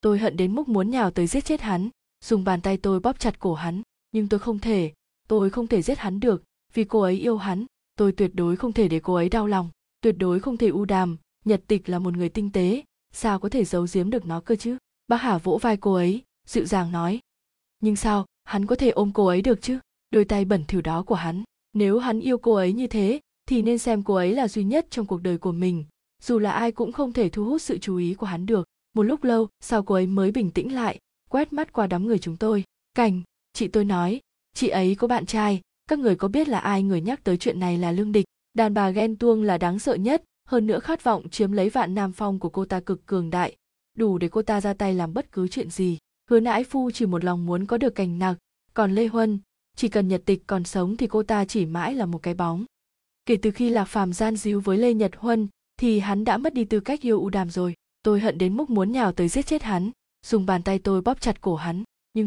Tôi hận đến mức muốn nhào tới giết chết hắn, dùng bàn tay tôi bóp chặt cổ hắn, nhưng tôi không thể giết hắn được, vì cô ấy yêu hắn, tôi tuyệt đối không thể để cô ấy đau lòng, tuyệt đối không thể. U Đàm, Nhật Tịch là một người tinh tế, sao có thể giấu giếm được nó cơ chứ? Bác Hà vỗ vai cô ấy, dịu dàng nói. Nhưng sao, hắn có thể ôm cô ấy được chứ? Đôi tay bẩn thỉu đó của hắn, nếu hắn yêu cô ấy như thế, thì nên xem cô ấy là duy nhất trong cuộc đời của mình, dù là ai cũng không thể thu hút sự chú ý của hắn được. Một lúc lâu sau cô ấy mới bình tĩnh lại, quét mắt qua đám người chúng tôi. Cảnh, chị tôi nói, chị ấy có bạn trai, các người có biết là ai? Người nhắc tới chuyện này là Lương Địch. Đàn bà ghen tuông là đáng sợ nhất, hơn nữa khát vọng chiếm lấy Vạn Nam Phong của cô ta cực cường đại, đủ để cô ta ra tay làm bất cứ chuyện gì. Hứa Nãi Phu chỉ một lòng muốn có được Cảnh Nặc, còn Lê Huân, chỉ cần Nhật Tịch còn sống thì cô ta chỉ mãi là một cái bóng. Kể từ khi Lạc Phàm gian díu với Lê Nhật Huân thì hắn đã mất đi tư cách yêu U Đàm rồi. Tôi hận đến mức muốn nhào tới giết chết hắn, dùng bàn tay tôi bóp chặt cổ hắn, nhưng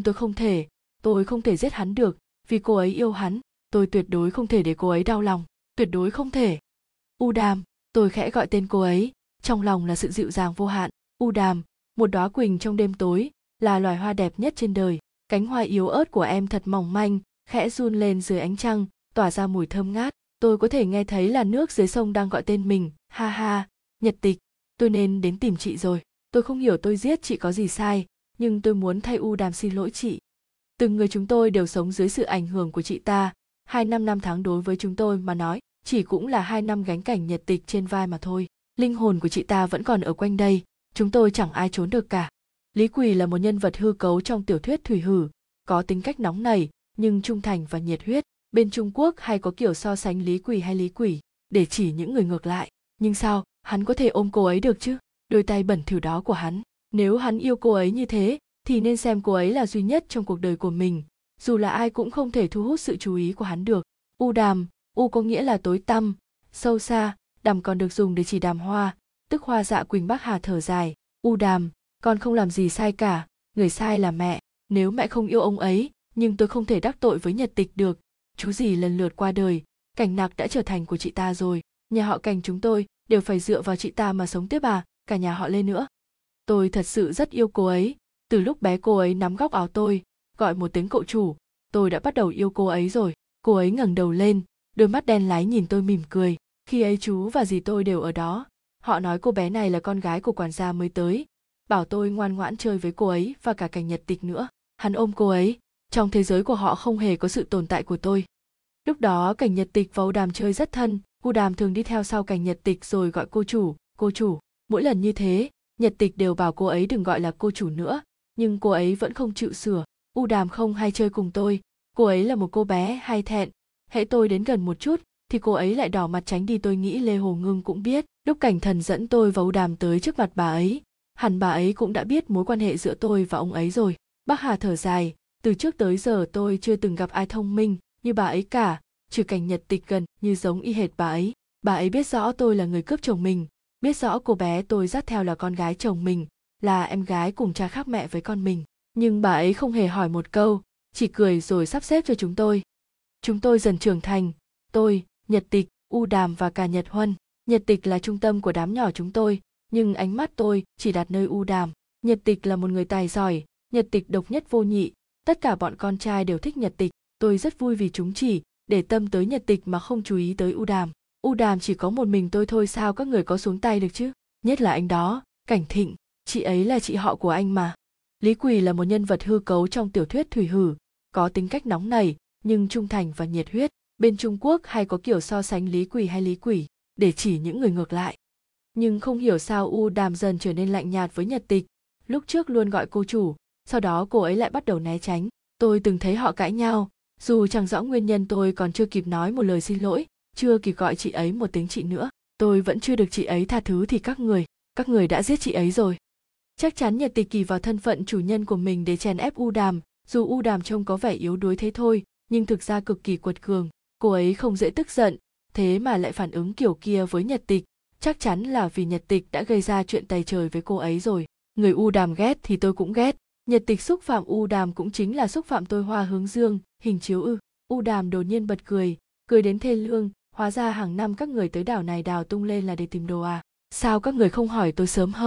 tôi không thể giết hắn được, vì cô ấy yêu hắn, tôi tuyệt đối không thể để cô ấy đau lòng, tuyệt đối không thể. U Đàm, tôi khẽ gọi tên cô ấy, trong lòng là sự dịu dàng vô hạn. U Đàm, một đóa quỳnh trong đêm tối, là loài hoa đẹp nhất trên đời. Cánh hoa yếu ớt của em thật mỏng manh, khẽ run lên dưới ánh trăng, tỏa ra mùi thơm ngát. Tôi có thể nghe thấy là nước dưới sông đang gọi tên mình. Ha ha, Nhật Tịch, tôi nên đến tìm chị rồi. Tôi không hiểu tôi giết chị có gì sai, nhưng tôi muốn thay U Đàm xin lỗi chị. Từng người chúng tôi đều sống dưới sự ảnh hưởng của chị ta. 2 năm tháng đối với chúng tôi mà nói, chỉ cũng là 2 năm gánh cảnh Nhật Tịch trên vai mà thôi. Linh hồn của chị ta vẫn còn ở quanh đây, chúng tôi chẳng ai trốn được cả. Lý Quỳ là một nhân vật hư cấu trong tiểu thuyết Thủy Hử, có tính cách nóng nảy nhưng trung thành và nhiệt huyết. Bên Trung Quốc hay có kiểu so sánh Lý Quỳ hay Lý Quỷ để chỉ những người ngược lại. Nhưng sao, hắn có thể ôm cô ấy được chứ? Đôi tay bẩn thỉu đó của hắn, nếu hắn yêu cô ấy như thế, thì nên xem cô ấy là duy nhất trong cuộc đời của mình, dù là ai cũng không thể thu hút sự chú ý của hắn được. U Đàm, U có nghĩa là tối tăm, sâu xa, Đàm còn được dùng để chỉ đàm hoa, tức hoa dạ quỳnh. Bác Hà thở dài. U Đàm, con không làm gì sai cả, người sai là mẹ. Nếu mẹ không yêu ông ấy, nhưng tôi không thể đắc tội với Nhật Tịch được. Chú rể lần lượt qua đời, Cảnh Nặc đã trở thành của chị ta rồi. Nhà họ Cảnh chúng tôi đều phải dựa vào chị ta mà sống tiếp à, cả nhà họ Lê nữa. Tôi thật sự rất yêu cô ấy. Từ lúc bé cô ấy nắm góc áo tôi, gọi một tiếng cậu chủ, tôi đã bắt đầu yêu cô ấy rồi. Cô ấy ngẩng đầu lên, đôi mắt đen láy nhìn tôi mỉm cười. Khi ấy chú và dì tôi đều ở đó. Họ nói cô bé này là con gái của quản gia mới tới, bảo tôi ngoan ngoãn chơi với cô ấy và cả Cảnh Nhật Tịch nữa. Hắn ôm cô ấy, trong thế giới của họ không hề có sự tồn tại của tôi. Lúc đó Cảnh Nhật Tịch và U Đàm chơi rất thân, U Đàm thường đi theo sau Cảnh Nhật Tịch rồi gọi cô chủ, cô chủ. Mỗi lần như thế, Nhật Tịch đều bảo cô ấy đừng gọi là cô chủ nữa, nhưng cô ấy vẫn không chịu sửa. U Đàm không hay chơi cùng tôi, cô ấy là một cô bé hay thẹn, hễ tôi đến gần một chút thì cô ấy lại đỏ mặt tránh đi. Tôi nghĩ Lê Hồ Ngưng cũng biết, lúc Cảnh Thần dẫn tôi và U Đàm tới trước mặt bà ấy, hẳn bà ấy cũng đã biết mối quan hệ giữa tôi và ông ấy rồi. Bác Hà thở dài, từ trước tới giờ tôi chưa từng gặp ai thông minh như bà ấy cả, trừ Cảnh Nhật Tịch gần như giống y hệt bà ấy. Bà ấy biết rõ tôi là người cướp chồng mình, biết rõ cô bé tôi dắt theo là con gái chồng mình, là em gái cùng cha khác mẹ với con mình. Nhưng bà ấy không hề hỏi một câu, chỉ cười rồi sắp xếp cho chúng tôi. Chúng tôi dần trưởng thành, tôi, Nhật Tịch, U Đàm và cả Nhật Huân. Nhật Tịch là trung tâm của đám nhỏ chúng tôi, nhưng ánh mắt tôi chỉ đặt nơi U Đàm. Nhật Tịch là một người tài giỏi, Nhật Tịch độc nhất vô nhị, tất cả bọn con trai đều thích Nhật Tịch. Tôi rất vui vì chúng chỉ để tâm tới Nhật Tịch mà không chú ý tới U Đàm. U Đàm chỉ có một mình tôi thôi, sao các người có xuống tay được chứ? Nhất là anh đó, Cảnh Thịnh, chị ấy là chị họ của anh mà. Lý Quỳ là một nhân vật hư cấu trong tiểu thuyết Thủy Hử, có tính cách nóng nảy nhưng trung thành và nhiệt huyết. Bên Trung Quốc hay có kiểu so sánh Lý Quỳ hay Lý Quỷ để chỉ những người ngược lại. Nhưng không hiểu sao U Đàm dần trở nên lạnh nhạt với Nhật Tịch, lúc trước luôn gọi cô chủ, sau đó cô ấy lại bắt đầu né tránh. Tôi từng thấy họ cãi nhau, dù chẳng rõ nguyên nhân. Tôi còn chưa kịp nói một lời xin lỗi, chưa kịp gọi chị ấy một tiếng chị nữa, tôi vẫn chưa được chị ấy tha thứ thì các người đã giết chị ấy rồi. Chắc chắn Nhật Tịch kỳ vào thân phận chủ nhân của mình để chèn ép U Đàm, dù U Đàm trông có vẻ yếu đuối thế thôi, nhưng thực ra cực kỳ quật cường. Cô ấy không dễ tức giận, thế mà lại phản ứng kiểu kia với Nhật Tịch, chắc chắn là vì Nhật Tịch đã gây ra chuyện tày trời với cô ấy rồi. Người U Đàm ghét thì tôi cũng ghét. Nhật Tịch xúc phạm U Đàm cũng chính là xúc phạm tôi. Hoa hướng dương, hình chiếu ư? U Đàm đột nhiên bật cười, cười đến thê lương. Hóa ra hàng năm các người tới đảo này đào tung lên là để tìm đồ à? Sao các người không hỏi tôi sớm hơn?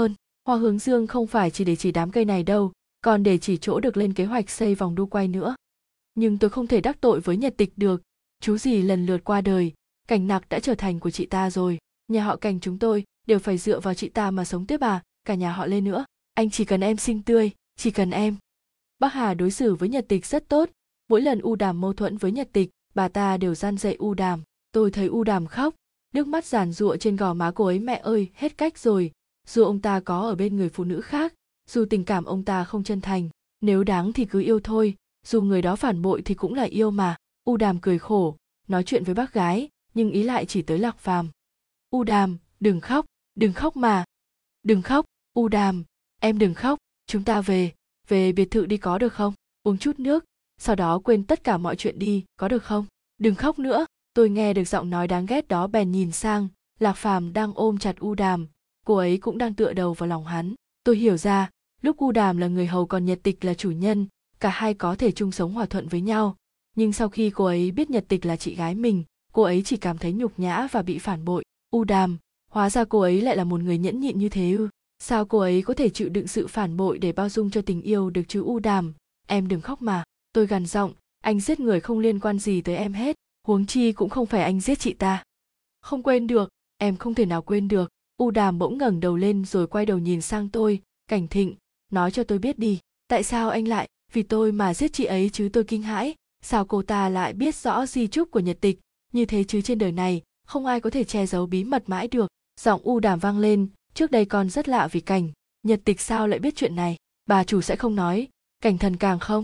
Hoa hướng dương không phải chỉ để chỉ đám cây này đâu, còn để chỉ chỗ được lên kế hoạch xây vòng đu quay nữa. Nhưng tôi không thể đắc tội với Nhật Tịch được, chú rể lần lượt qua đời, Cảnh Nặc đã trở thành của chị ta rồi, nhà họ Cảnh chúng tôi đều phải dựa vào chị ta mà sống tiếp à, cả nhà họ Lê nữa. Anh chỉ cần em xinh tươi, chỉ cần em. Bác Hà đối xử với Nhật Tịch rất tốt, mỗi lần U Đàm mâu thuẫn với Nhật Tịch, bà ta đều gian dạy U Đàm. Tôi thấy U Đàm khóc, nước mắt giàn giụa trên gò má cô ấy. Mẹ ơi, hết cách rồi, dù ông ta có ở bên người phụ nữ khác, dù tình cảm ông ta không chân thành, nếu đáng thì cứ yêu thôi, dù người đó phản bội thì cũng là yêu mà. U Đàm cười khổ, nói chuyện với bác gái, nhưng ý lại chỉ tới Lạc Phàm. U Đàm, đừng khóc mà. Đừng khóc, U Đàm, em đừng khóc, chúng ta về biệt thự đi có được không? Uống chút nước, sau đó quên tất cả mọi chuyện đi, có được không? Đừng khóc nữa. Tôi nghe được giọng nói đáng ghét đó bèn nhìn sang, Lạc Phàm đang ôm chặt U Đàm, cô ấy cũng đang tựa đầu vào lòng hắn. Tôi hiểu ra, lúc U Đàm là người hầu còn Nhật Tịch là chủ nhân, cả hai có thể chung sống hòa thuận với nhau. Nhưng sau khi cô ấy biết Nhật Tịch là chị gái mình, cô ấy chỉ cảm thấy nhục nhã và bị phản bội. U Đàm, hóa ra cô ấy lại là một người nhẫn nhịn như thế ư? Sao cô ấy có thể chịu đựng sự phản bội để bao dung cho tình yêu được chứ? U Đàm, em đừng khóc mà. Tôi gằn giọng, anh giết người không liên quan gì tới em hết, huống chi cũng không phải anh giết chị ta. Không quên được, em không thể nào quên được. U Đàm bỗng ngẩng đầu lên rồi quay đầu nhìn sang tôi, Cảnh Thịnh, nói cho tôi biết đi, tại sao anh lại vì tôi mà giết chị ấy chứ? Tôi kinh hãi, sao cô ta lại biết rõ di chúc của Nhật Tịch như thế chứ? Trên đời này không ai có thể che giấu bí mật mãi được. Giọng U Đàm vang lên, trước đây con rất lạ vì Cảnh Nhật Tịch sao lại biết chuyện này, bà chủ sẽ không nói, Cảnh Thần càng không.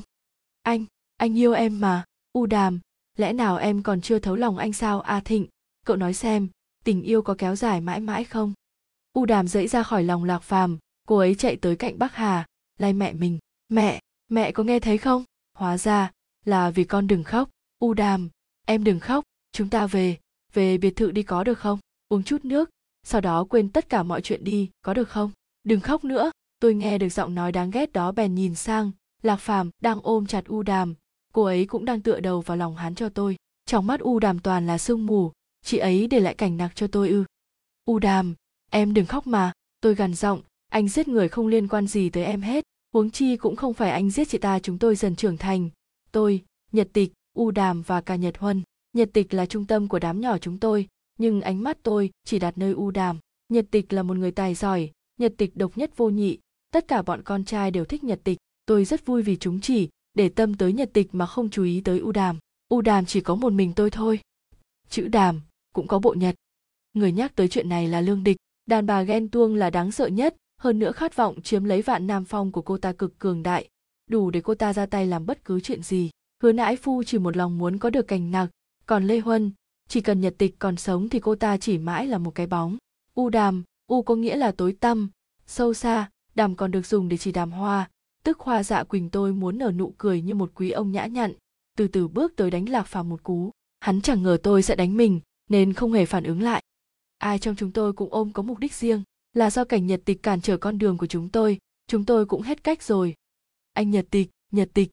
Anh yêu em mà. U Đàm, lẽ nào em còn chưa thấu lòng anh sao? A Thịnh, cậu nói xem, tình yêu có kéo dài mãi mãi không? U Đàm dãy ra khỏi lòng Lạc Phàm, cô ấy chạy tới cạnh Bắc Hà, lay mẹ mình. Mẹ có nghe thấy không? Hóa ra là vì con. Đừng khóc. U Đàm, em đừng khóc, chúng ta về biệt thự đi có được không? Uống chút nước, sau đó quên tất cả mọi chuyện đi, có được không? Đừng khóc nữa. Tôi nghe được giọng nói đáng ghét đó bèn nhìn sang, Lạc Phàm đang ôm chặt U Đàm, cô ấy cũng đang tựa đầu vào lòng hắn. Cho tôi, trong mắt U Đàm toàn là sương mù, chị ấy để lại Cảnh Nặc cho tôi ư? U Đàm, em đừng khóc mà. Tôi gằn giọng, anh giết người không liên quan gì tới em hết, huống chi cũng không phải anh giết chị ta. Chúng tôi dần trưởng thành, tôi, Nhật Tịch, U Đàm và cả Nhật Huân. Nhật Tịch là trung tâm của đám nhỏ chúng tôi, nhưng ánh mắt tôi chỉ đặt nơi U Đàm. Nhật Tịch là một người tài giỏi, Nhật Tịch độc nhất vô nhị, tất cả bọn con trai đều thích Nhật Tịch. Tôi rất vui vì chúng chỉ để tâm tới Nhật Tịch mà không chú ý tới U Đàm. U Đàm chỉ có một mình tôi thôi. Chữ Đàm cũng có bộ Nhật. Người nhắc tới chuyện này là Lương Địch. Đàn bà ghen tuông là đáng sợ nhất, hơn nữa khát vọng chiếm lấy Vạn Nam Phong của cô ta cực cường đại, đủ để cô ta ra tay làm bất cứ chuyện gì. Hứa Nãi Phu chỉ một lòng muốn có được Cảnh Nặc, còn Lê Huân, chỉ cần Nhật Tịch còn sống thì cô ta chỉ mãi là một cái bóng. U Đàm, U có nghĩa là tối tăm, sâu xa, Đàm còn được dùng để chỉ đàm hoa, tức Hoa Dạ Quỳnh. Tôi muốn nở nụ cười như một quý ông nhã nhặn, từ từ bước tới đánh Lạc Phàm một cú. Hắn chẳng ngờ tôi sẽ đánh mình, nên không hề phản ứng lại. Ai trong chúng tôi cũng ôm có mục đích riêng, là do Cảnh Nhật Tịch cản trở con đường của chúng tôi cũng hết cách rồi. Anh Nhật Tịch,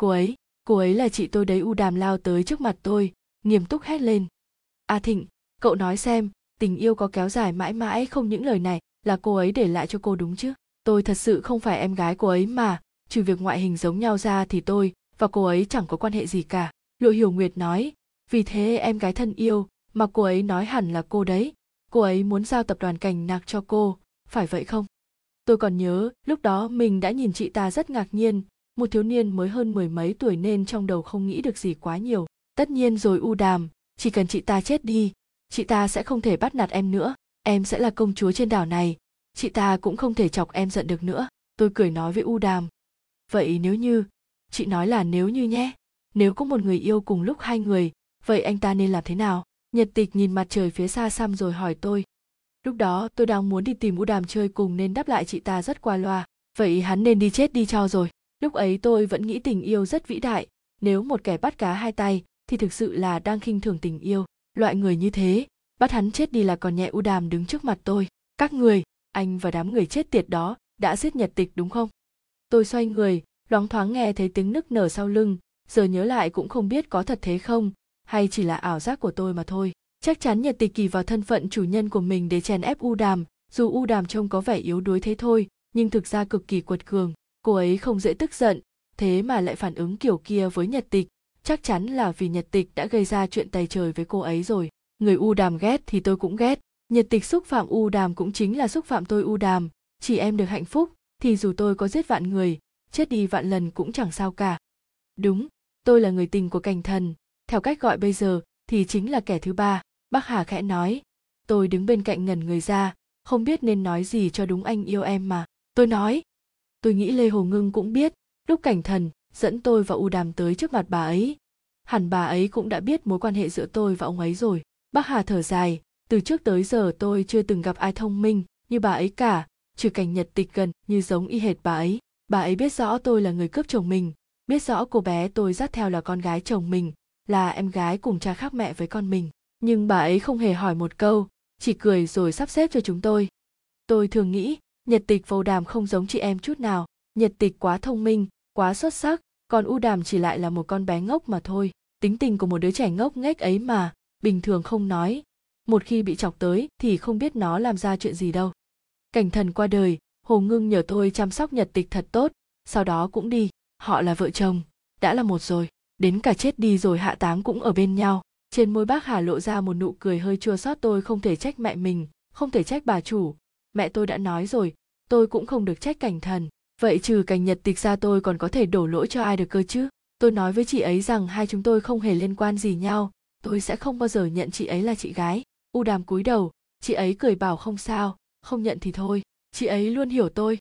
cô ấy là chị tôi đấy. U Đàm lao tới trước mặt tôi, nghiêm túc hét lên. A Thịnh, cậu nói xem, tình yêu có kéo dài mãi mãi không? Những lời này là cô ấy để lại cho cô đúng chứ? Tôi thật sự không phải em gái cô ấy mà, trừ việc ngoại hình giống nhau ra thì tôi và cô ấy chẳng có quan hệ gì cả. Lộ Hiểu Nguyệt nói, vì thế em gái thân yêu mà cô ấy nói hẳn là cô đấy. Cô ấy muốn giao tập đoàn Cảnh Nặc cho cô, phải vậy không? Tôi còn nhớ, lúc đó mình đã nhìn chị ta rất ngạc nhiên, một thiếu niên mới hơn mười mấy tuổi nên trong đầu không nghĩ được gì quá nhiều. Tất nhiên rồi U Đàm, chỉ cần chị ta chết đi, chị ta sẽ không thể bắt nạt em nữa, em sẽ là công chúa trên đảo này, chị ta cũng không thể chọc em giận được nữa. Tôi cười nói với U Đàm. Vậy nếu như, chị nói là nếu như nhé, nếu có một người yêu cùng lúc hai người, vậy anh ta nên làm thế nào? Nhật Tịch nhìn mặt trời phía xa xăm rồi hỏi tôi. Lúc đó tôi đang muốn đi tìm U Đàm chơi cùng nên đáp lại chị ta rất qua loa. Vậy hắn nên đi chết đi cho rồi. Lúc ấy tôi vẫn nghĩ tình yêu rất vĩ đại, nếu một kẻ bắt cá hai tay thì thực sự là đang khinh thường tình yêu. Loại người như thế, bắt hắn chết đi là còn nhẹ. U Đàm đứng trước mặt tôi. Các người, anh và đám người chết tiệt đó đã giết Nhật Tịch đúng không? Tôi xoay người, loáng thoáng nghe thấy tiếng nức nở sau lưng, giờ nhớ lại cũng không biết có thật thế không, hay chỉ là ảo giác của tôi mà thôi. Chắc chắn Nhật Tịch kỳ vào thân phận chủ nhân của mình để chèn ép U Đàm, dù U Đàm trông có vẻ yếu đuối thế thôi, nhưng thực ra cực kỳ quật cường. Cô ấy không dễ tức giận, thế mà lại phản ứng kiểu kia với Nhật Tịch, chắc chắn là vì Nhật Tịch đã gây ra chuyện tày trời với cô ấy rồi. Người U Đàm ghét thì tôi cũng ghét, Nhật Tịch xúc phạm U Đàm cũng chính là xúc phạm tôi. U Đàm, chỉ em được hạnh phúc thì dù tôi có giết vạn người, chết đi vạn lần cũng chẳng sao cả. Đúng, tôi là người tình của Cảnh Thần, theo cách gọi bây giờ thì chính là kẻ thứ ba. Bác Hà khẽ nói. Tôi đứng bên cạnh ngẩn người ra, không biết nên nói gì cho đúng. Anh yêu em mà. Tôi nói. Tôi nghĩ Lê Hồ Ngưng cũng biết, lúc Cảnh Thần dẫn tôi và U Đàm tới trước mặt bà ấy, hẳn bà ấy cũng đã biết mối quan hệ giữa tôi và ông ấy rồi. Bác Hà thở dài, từ trước tới giờ tôi chưa từng gặp ai thông minh như bà ấy cả, trừ Cảnh Nhật Tịch gần như giống y hệt bà ấy. Bà ấy biết rõ tôi là người cướp chồng mình, biết rõ cô bé tôi dắt theo là con gái chồng mình, là em gái cùng cha khác mẹ với con mình. Nhưng bà ấy không hề hỏi một câu, chỉ cười rồi sắp xếp cho chúng tôi. Tôi thường nghĩ, Nhật Tịch và U Đàm không giống chị em chút nào. Nhật Tịch quá thông minh, quá xuất sắc, còn U Đàm chỉ lại là một con bé ngốc mà thôi. Tính tình của một đứa trẻ ngốc nghếch ấy mà, bình thường không nói. Một khi bị chọc tới thì không biết nó làm ra chuyện gì đâu. Cảnh Thần qua đời, Hồ Ngưng nhờ tôi chăm sóc Nhật Tịch thật tốt, sau đó cũng đi. Họ là vợ chồng, đã là một rồi, đến cả chết đi rồi hạ táng cũng ở bên nhau. Trên môi bác Hà lộ ra một nụ cười hơi chua xót. Tôi không thể trách mẹ mình, không thể trách bà chủ. Mẹ tôi đã nói rồi, tôi cũng không được trách Cảnh Thần. Vậy trừ Cảnh Nhật Tịch ra tôi còn có thể đổ lỗi cho ai được cơ chứ? Tôi nói với chị ấy rằng hai chúng tôi không hề liên quan gì nhau, tôi sẽ không bao giờ nhận chị ấy là chị gái. U Đàm cúi đầu, chị ấy cười bảo không sao, không nhận thì thôi. Chị ấy luôn hiểu tôi.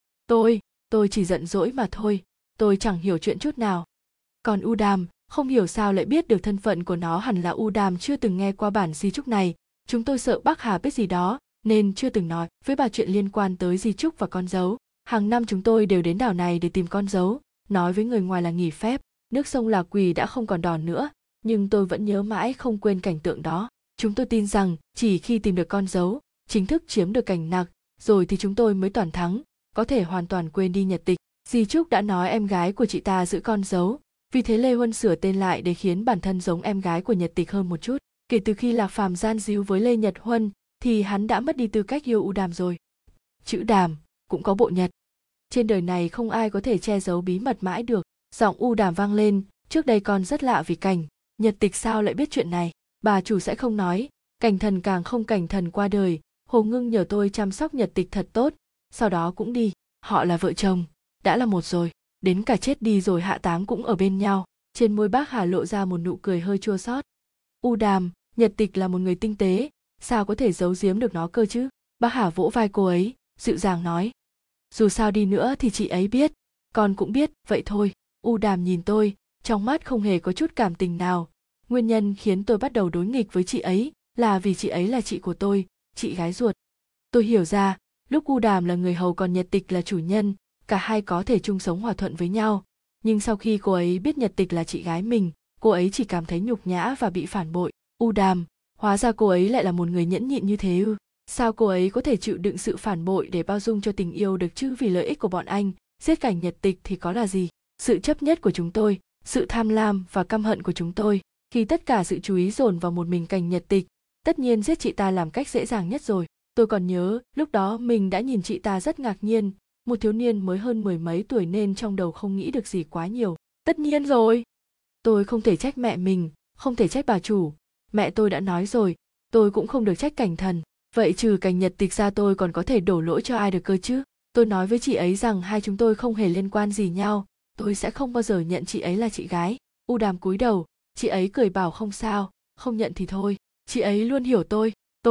Tôi chỉ giận dỗi mà thôi, tôi chẳng hiểu chuyện chút nào. Còn U Đàm, không hiểu sao lại biết được thân phận của nó. Hẳn là U Đàm chưa từng nghe qua bản di chúc này. Chúng tôi sợ bác Hà biết gì đó nên chưa từng nói với bà chuyện liên quan tới di chúc và con dấu. Hàng năm chúng tôi đều đến đảo này để tìm con dấu, nói với người ngoài là nghỉ phép. Nước sông Lạc Quỳ đã không còn đỏ nữa, nhưng tôi vẫn nhớ mãi không quên cảnh tượng đó. Chúng tôi tin rằng chỉ khi tìm được con dấu, chính thức chiếm được Cảnh Nặc, rồi thì chúng tôi mới toàn thắng, có thể hoàn toàn quên đi Nhật Tịch. Di chúc đã nói em gái của chị ta giữ con dấu, vì thế Lê Huân sửa tên lại để khiến bản thân giống em gái của Nhật Tịch hơn một chút. Kể từ khi Lạc Phàm gian díu với Lê Nhật Huân thì hắn đã mất đi tư cách yêu U Đàm rồi. Chữ Đàm cũng có bộ Nhật. Trên đời này không ai có thể che giấu bí mật mãi được. Giọng U Đàm vang lên, trước đây con rất lạ vì Cảnh Nhật Tịch sao lại biết chuyện này. Bà chủ sẽ không nói, Cảnh Thần càng không. Cảnh Thần qua đời, Hồ Ngưng nhờ tôi chăm sóc Nhật Tịch thật tốt, sau đó cũng đi. Họ là vợ chồng, đã là một rồi, đến cả chết đi rồi hạ táng cũng ở bên nhau. Trên môi bác Hà lộ ra một nụ cười hơi chua xót. U Đàm, Nhật Tịch là một người tinh tế, sao có thể giấu giếm được nó cơ chứ? Bác Hà vỗ vai cô ấy, dịu dàng nói. Dù sao đi nữa thì chị ấy biết, con cũng biết, vậy thôi. U Đàm nhìn tôi, trong mắt không hề có chút cảm tình nào. Nguyên nhân khiến tôi bắt đầu đối nghịch với chị ấy là vì chị ấy là chị của tôi, chị gái ruột. Tôi hiểu ra, lúc U Đàm là người hầu còn Nhật Tịch là chủ nhân, cả hai có thể chung sống hòa thuận với nhau. Nhưng sau khi cô ấy biết Nhật Tịch là chị gái mình, cô ấy chỉ cảm thấy nhục nhã và bị phản bội. U Đàm, hóa ra cô ấy lại là một người nhẫn nhịn như thế ư? Sao cô ấy có thể chịu đựng sự phản bội để bao dung cho tình yêu được chứ? Vì lợi ích của bọn anh, giết Cảnh Nhật Tịch thì có là gì? Sự chấp nhất của chúng tôi, sự tham lam và căm hận của chúng tôi, khi tất cả sự chú ý dồn vào một mình Cảnh Nhật Tịch, tất nhiên giết chị ta làm cách dễ dàng nhất rồi. Tôi còn nhớ, lúc đó mình đã nhìn chị ta rất ngạc nhiên, một thiếu niên mới hơn mười mấy tuổi nên trong đầu không nghĩ được gì quá nhiều. Tất nhiên rồi. Tôi không thể trách mẹ mình, không thể trách bà chủ. Mẹ tôi đã nói rồi, tôi cũng không được trách Cảnh Thần. Vậy trừ Cảnh Nhật Tịch ra tôi còn có thể đổ lỗi cho ai được cơ chứ? Tôi nói với chị ấy rằng hai chúng tôi không hề liên quan gì nhau, tôi sẽ không bao giờ nhận chị ấy là chị gái. U Đàm cúi đầu, chị ấy cười bảo không sao, không nhận thì thôi. Chị ấy luôn hiểu tôi.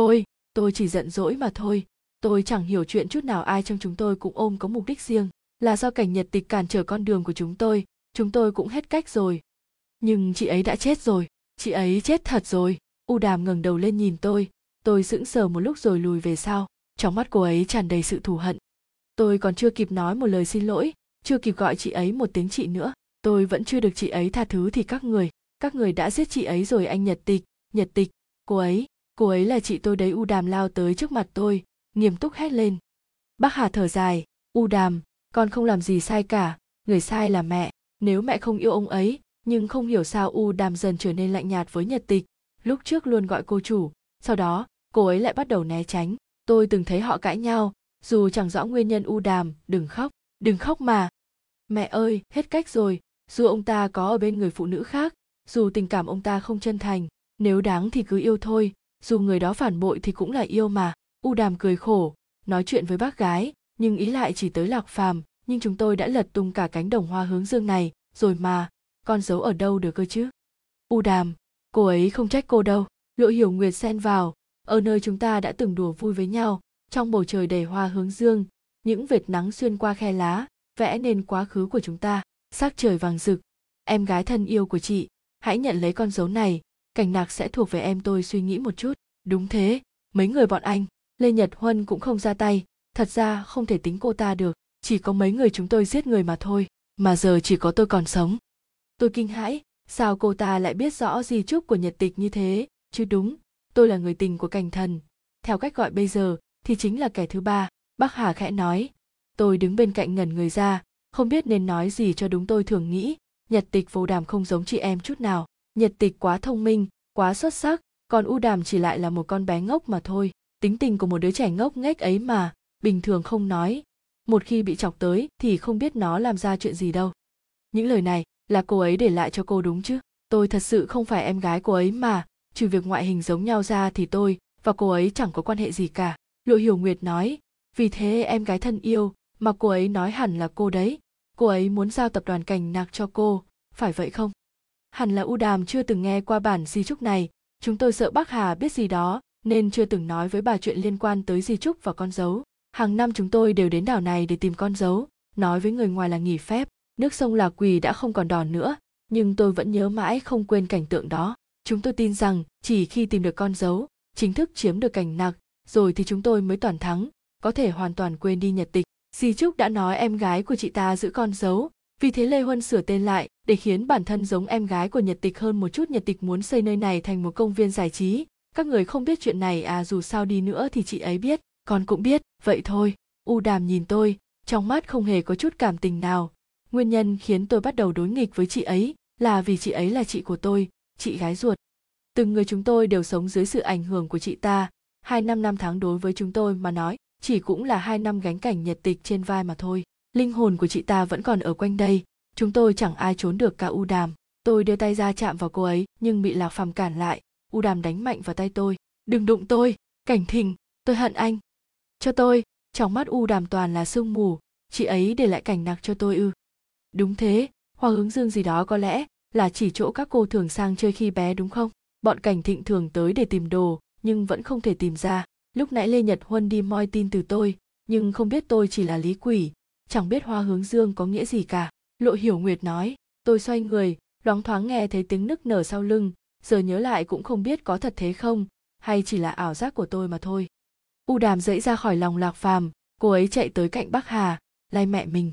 Tôi chỉ giận dỗi mà thôi. Tôi chẳng hiểu chuyện chút nào. Ai trong chúng tôi cũng ôm có mục đích riêng. Là do Cảnh Nhật Tịch cản trở con đường của chúng tôi cũng hết cách rồi. Nhưng chị ấy đã chết rồi, chị ấy chết thật rồi. U Đàm ngẩng đầu lên nhìn tôi sững sờ một lúc rồi lùi về sau. Trong mắt cô ấy tràn đầy sự thù hận. Tôi còn chưa kịp nói một lời xin lỗi, chưa kịp gọi chị ấy một tiếng chị nữa, tôi vẫn chưa được chị ấy tha thứ thì các người đã giết chị ấy rồi. Anh Nhật Tịch, cô ấy là chị tôi đấy. U Đàm lao tới trước mặt tôi, nghiêm túc hét lên. Bác Hà thở dài, U Đàm, con không làm gì sai cả, người sai là mẹ. Nếu mẹ không yêu ông ấy, nhưng không hiểu sao U Đàm dần trở nên lạnh nhạt với Nhật Tịch. Lúc trước luôn gọi cô chủ, sau đó cô ấy lại bắt đầu né tránh. Tôi từng thấy họ cãi nhau, dù chẳng rõ nguyên nhân. U Đàm, đừng khóc mà. Mẹ ơi, hết cách rồi, dù ông ta có ở bên người phụ nữ khác, dù tình cảm ông ta không chân thành, nếu đáng thì cứ yêu thôi, dù người đó phản bội thì cũng là yêu mà. U Đàm cười khổ, nói chuyện với bác gái, nhưng ý lại chỉ tới Lạc Phàm. Nhưng chúng tôi đã lật tung cả cánh đồng hoa hướng dương này rồi mà, con giấu ở đâu được cơ chứ? U Đàm, cô ấy không trách cô đâu. Lộ Hiểu Nguyệt xen vào, ở nơi chúng ta đã từng đùa vui với nhau, trong bầu trời đầy hoa hướng dương, những vệt nắng xuyên qua khe lá, vẽ nên quá khứ của chúng ta, sắc trời vàng rực. Em gái thân yêu của chị, hãy nhận lấy con dấu này, Cảnh Nạc sẽ thuộc về em. Tôi suy nghĩ một chút. Đúng thế, mấy người bọn anh, Lê Nhật Huân cũng không ra tay, thật ra không thể tính cô ta được, chỉ có mấy người chúng tôi giết người mà thôi, mà giờ chỉ có tôi còn sống. Tôi kinh hãi, sao cô ta lại biết rõ di chúc của Nhật Tịch như thế, chứ đúng, tôi là người tình của Cảnh Thần, theo cách gọi bây giờ thì chính là kẻ thứ ba. Bác Hà khẽ nói. Tôi đứng bên cạnh ngẩn người ra, không biết nên nói gì cho đúng. Tôi thường nghĩ Nhật Tịch vô Đàm không giống chị em chút nào. Nhật Tịch quá thông minh, quá xuất sắc, còn U Đàm chỉ lại là một con bé ngốc mà thôi. Tính tình của một đứa trẻ ngốc nghếch ấy mà, bình thường không nói, một khi bị chọc tới thì không biết nó làm ra chuyện gì đâu. Những lời này là cô ấy để lại cho cô đúng chứ? Tôi thật sự không phải em gái cô ấy mà, trừ việc ngoại hình giống nhau ra thì tôi và cô ấy chẳng có quan hệ gì cả. Lộ Hiểu Nguyệt nói. Vì thế em gái thân yêu mà cô ấy nói hẳn là cô đấy. Cô ấy muốn giao tập đoàn Cảnh Nạc cho cô, phải vậy không? Hẳn là U Đàm chưa từng nghe qua bản di chúc này. Chúng tôi sợ bác Hà biết gì đó nên chưa từng nói với bà chuyện liên quan tới di chúc và con dấu. Hàng năm chúng tôi đều đến đảo này để tìm con dấu, nói với người ngoài là nghỉ phép. Nước sông Lạc Quỳ đã không còn đỏ nữa, nhưng tôi vẫn nhớ mãi không quên cảnh tượng đó. Chúng tôi tin rằng chỉ khi tìm được con dấu, chính thức chiếm được Cảnh Nạc, rồi thì chúng tôi mới toàn thắng, có thể hoàn toàn quên đi Nhật Tịch. Di chúc đã nói em gái của chị ta giữ con dấu, vì thế Lê Huân sửa tên lại để khiến bản thân giống em gái của Nhật Tịch hơn một chút. Nhật Tịch muốn xây nơi này thành một công viên giải trí. Các người không biết chuyện này à? Dù sao đi nữa thì chị ấy biết, con cũng biết, vậy thôi. U Đàm nhìn tôi, trong mắt không hề có chút cảm tình nào. Nguyên nhân khiến tôi bắt đầu đối nghịch với chị ấy là vì chị ấy là chị của tôi, chị gái ruột. Từng người chúng tôi đều sống dưới sự ảnh hưởng của chị ta. 2 năm tháng đối với chúng tôi mà nói chỉ cũng là 2 năm gánh cảnh Nhật Tịch trên vai mà thôi. Linh hồn của chị ta vẫn còn ở quanh đây, chúng tôi chẳng ai trốn được cả U Đàm. Tôi đưa tay ra chạm vào cô ấy nhưng bị Lạc Phàm cản lại. U Đàm đánh mạnh vào tay tôi. Đừng đụng tôi, Cảnh Thình, tôi hận anh. Cho tôi. Trong mắt U Đàm toàn là sương mù. Chị ấy để lại Cảnh Nạc cho tôi ư? Đúng thế, Hoa Hướng Dương gì đó có lẽ là chỉ chỗ các cô thường sang chơi khi bé đúng không? Bọn Cảnh Thịnh thường tới để tìm đồ nhưng vẫn không thể tìm ra. Lúc nãy Lê Nhật Huân đi moi tin từ tôi, nhưng không biết tôi chỉ là Lý Quỷ, chẳng biết Hoa Hướng Dương có nghĩa gì cả. Lộ Hiểu Nguyệt nói. Tôi xoay người, loáng thoáng nghe thấy tiếng nức nở sau lưng, giờ nhớ lại cũng không biết có thật thế không, hay chỉ là ảo giác của tôi mà thôi. U Đàm dậy ra khỏi lòng Lạc Phàm, cô ấy chạy tới cạnh Bắc Hà, lay mẹ mình.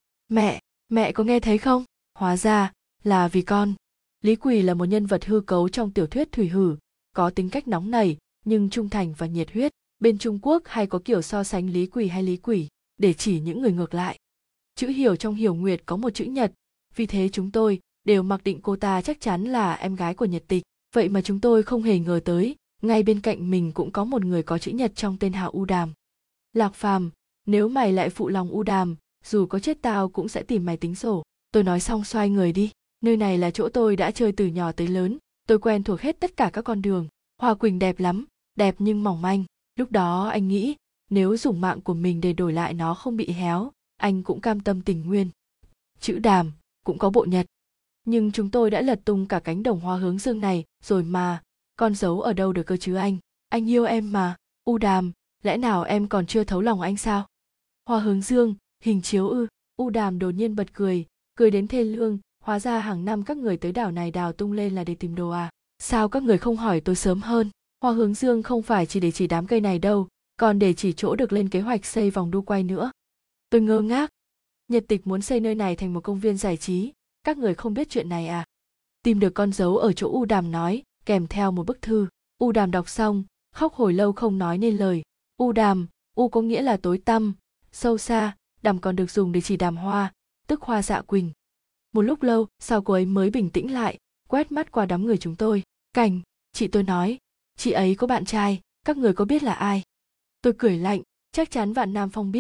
Mẹ có nghe thấy không? Hóa ra là vì con. Lý Quỳ là một nhân vật hư cấu trong tiểu thuyết Thủy Hử, có tính cách nóng nảy nhưng trung thành và nhiệt huyết. Bên Trung Quốc hay có kiểu so sánh Lý Quỳ hay Lý Quỷ để chỉ những người ngược lại. Chữ Hiểu trong Hiểu Nguyệt có một chữ Nhật, vì thế chúng tôi đều mặc định cô ta chắc chắn là em gái của Nhật Tịch. Vậy mà chúng tôi không hề ngờ tới, ngay bên cạnh mình cũng có một người có chữ Nhật trong tên họ U Đàm. Lạc Phàm, nếu mày lại phụ lòng U Đàm, dù có chết tao cũng sẽ tìm mày tính sổ. Tôi nói xong xoay người đi. Nơi này là chỗ tôi đã chơi từ nhỏ tới lớn, tôi quen thuộc hết tất cả các con đường. Hoa Quỳnh đẹp lắm, đẹp nhưng mỏng manh. Lúc đó anh nghĩ, nếu dùng mạng của mình để đổi lại nó không bị héo, anh cũng cam tâm tình nguyên. Chữ Đàm, cũng có bộ Nhật. Nhưng chúng tôi đã lật tung cả cánh đồng Hoa Hướng Dương này rồi mà, con dấu ở đâu được cơ chứ anh? Anh yêu em mà, U Đàm, lẽ nào em còn chưa thấu lòng anh sao? Hoa Hướng Dương, hình chiếu ư? U Đàm đột nhiên bật cười đến thê lương. Hóa ra hàng năm các người tới đảo này đào tung lên là để tìm đồ à? Sao các người không hỏi tôi sớm hơn? Hoa Hướng Dương không phải chỉ để chỉ đám cây này đâu, còn để chỉ chỗ được lên kế hoạch xây vòng đu quay nữa. Tôi ngơ ngác. Nhật Tịch muốn xây nơi này thành một công viên giải trí, các người không biết chuyện này à? Tìm được con dấu ở chỗ U Đàm nói, kèm theo một bức thư. U Đàm đọc xong, khóc hồi lâu không nói nên lời. U Đàm, U có nghĩa là tối tăm, sâu xa, Đàm còn được dùng để chỉ Đàm Hoa, tức Hoa Dạ Quỳnh. Một lúc lâu sau cô ấy mới bình tĩnh lại, quét mắt qua đám người chúng tôi. Cảnh, chị tôi nói, chị ấy có bạn trai, các người có biết là ai? Tôi cười lạnh, chắc chắn Vạn Nam Phong biết,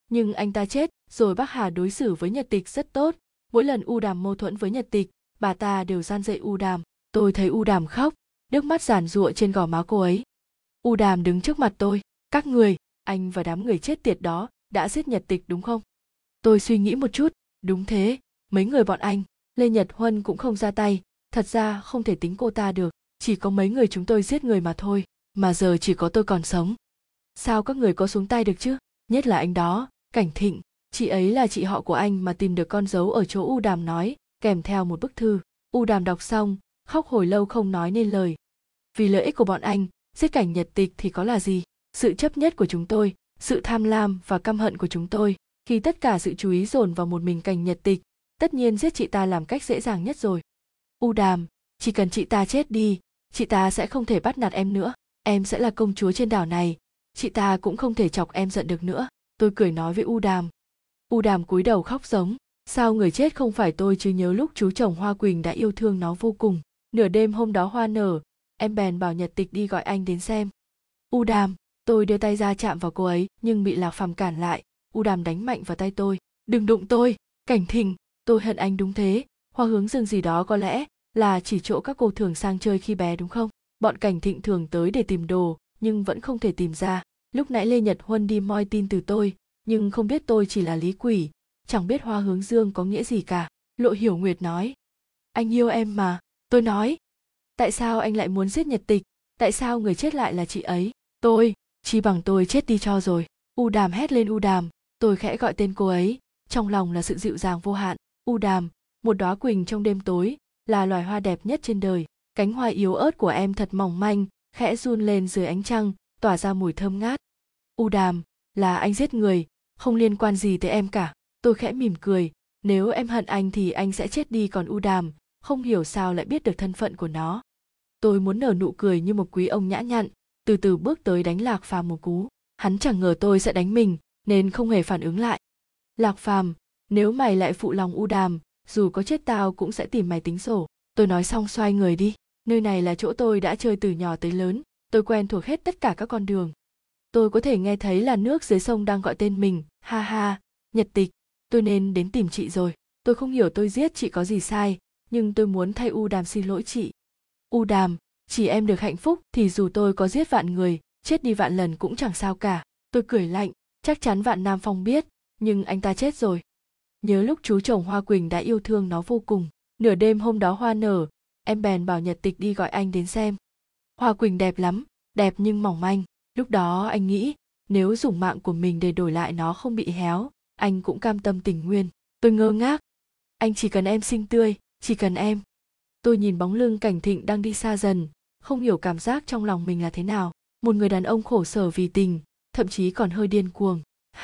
Nhưng anh ta chết rồi. Bác Hà đối xử với Nhật Tịch rất tốt. Mỗi lần U Đàm mâu thuẫn với Nhật Tịch, bà ta đều gian dạy U Đàm. Tôi thấy U Đàm khóc, nước mắt giàn giụa trên gò má cô ấy. U Đàm đứng trước mặt tôi. Các người, anh và đám người chết tiệt đó đã giết Nhật Tịch đúng không? Tôi suy nghĩ một chút. Đúng thế, mấy người bọn anh. Lê Nhật Huân cũng không ra tay. Thật ra không thể tính cô ta được. Chỉ có mấy người chúng tôi giết người mà thôi. Mà giờ chỉ có tôi còn sống. Sao các người có xuống tay được chứ? Nhất là anh đó, Cảnh Thịnh. Chị ấy là chị họ của anh mà tìm được con dấu ở chỗ U Đàm nói, kèm theo một bức thư. U Đàm đọc xong, khóc hồi lâu không nói nên lời. Vì lợi ích của bọn anh, giết Cảnh Nhật Tịch thì có là gì? Sự chấp nhất của chúng tôi, sự tham lam và căm hận của chúng tôi. Khi tất cả sự chú ý dồn vào một mình Cảnh Nhật Tịch, tất nhiên giết chị ta làm cách dễ dàng nhất rồi. U Đàm, chỉ cần chị ta chết đi, chị ta sẽ không thể bắt nạt em nữa. Em sẽ là công chúa trên đảo này. Chị ta cũng không thể chọc em giận được nữa. Tôi cười nói với U Đàm. U Đàm cúi đầu khóc giống. Sao người chết không phải tôi chứ? Nhớ lúc chú chồng Hoa Quỳnh đã yêu thương nó vô cùng. Nửa đêm hôm đó hoa nở, em bèn bảo Nhật Tịch đi gọi anh đến xem. U Đàm, tôi đưa tay ra chạm vào cô ấy nhưng bị Lạc Phàm cản lại. U Đàm đánh mạnh vào tay tôi. Đừng đụng tôi, Cảnh Thịnh, tôi hận anh đúng thế. Hoa hướng dương gì đó có lẽ là chỉ chỗ các cô thường sang chơi khi bé đúng không? Bọn Cảnh Thịnh thường tới để tìm đồ nhưng vẫn không thể tìm ra. Lúc nãy Lê Nhật Huân đi moi tin từ tôi, nhưng không biết tôi chỉ là Lý Quỷ, chẳng biết Hoa hướng dương có nghĩa gì cả. Lộ Hiểu Nguyệt nói. Anh yêu em mà. Tôi nói. Tại sao anh lại muốn giết Nhật Tịch? Tại sao người chết lại là chị ấy? Tôi, chi bằng tôi chết đi cho rồi. U Đàm hét lên. U Đàm, tôi khẽ gọi tên cô ấy, trong lòng là sự dịu dàng vô hạn. U Đàm, một đóa quỳnh trong đêm tối, là loài hoa đẹp nhất trên đời. Cánh hoa yếu ớt của em thật mỏng manh, khẽ run lên dưới ánh trăng, tỏa ra mùi thơm ngát. U Đàm, là anh giết người, không liên quan gì tới em cả. Tôi khẽ mỉm cười, nếu em hận anh thì anh sẽ chết đi. Còn U Đàm, không hiểu sao lại biết được thân phận của nó. Tôi muốn nở nụ cười như một quý ông nhã nhặn, từ từ bước tới đánh Lạc Phàm một cú. Hắn chẳng ngờ tôi sẽ đánh mình, nên không hề phản ứng lại. Lạc Phàm, nếu mày lại phụ lòng U Đàm, dù có chết tao cũng sẽ tìm mày tính sổ. Tôi nói xong xoay người đi. Nơi này là chỗ tôi đã chơi từ nhỏ tới lớn, tôi quen thuộc hết tất cả các con đường. Tôi có thể nghe thấy là nước dưới sông đang gọi tên mình. Ha ha, Nhật Tịch, tôi nên đến tìm chị rồi. Tôi không hiểu tôi giết chị có gì sai, nhưng tôi muốn thay U Đàm xin lỗi chị. U Đàm, chỉ em được hạnh phúc thì dù tôi có giết vạn người, chết đi vạn lần cũng chẳng sao cả. Tôi cười lạnh, chắc chắn Vạn Nam Phong biết, nhưng anh ta chết rồi. Nhớ lúc chú chồng Hoa Quỳnh đã yêu thương nó vô cùng. Nửa đêm hôm đó hoa nở, em bèn bảo Nhật Tịch đi gọi anh đến xem. Hoa Quỳnh đẹp lắm, đẹp nhưng mỏng manh. Lúc đó anh nghĩ, nếu dùng mạng của mình để đổi lại nó không bị héo, anh cũng cam tâm tình nguyện. Tôi ngơ ngác. Anh chỉ cần em xinh tươi, chỉ cần em. Tôi nhìn bóng lưng Cảnh Thịnh đang đi xa dần, không hiểu cảm giác trong lòng mình là thế nào. Một người đàn ông khổ sở vì tình, thậm chí còn hơi điên cuồng.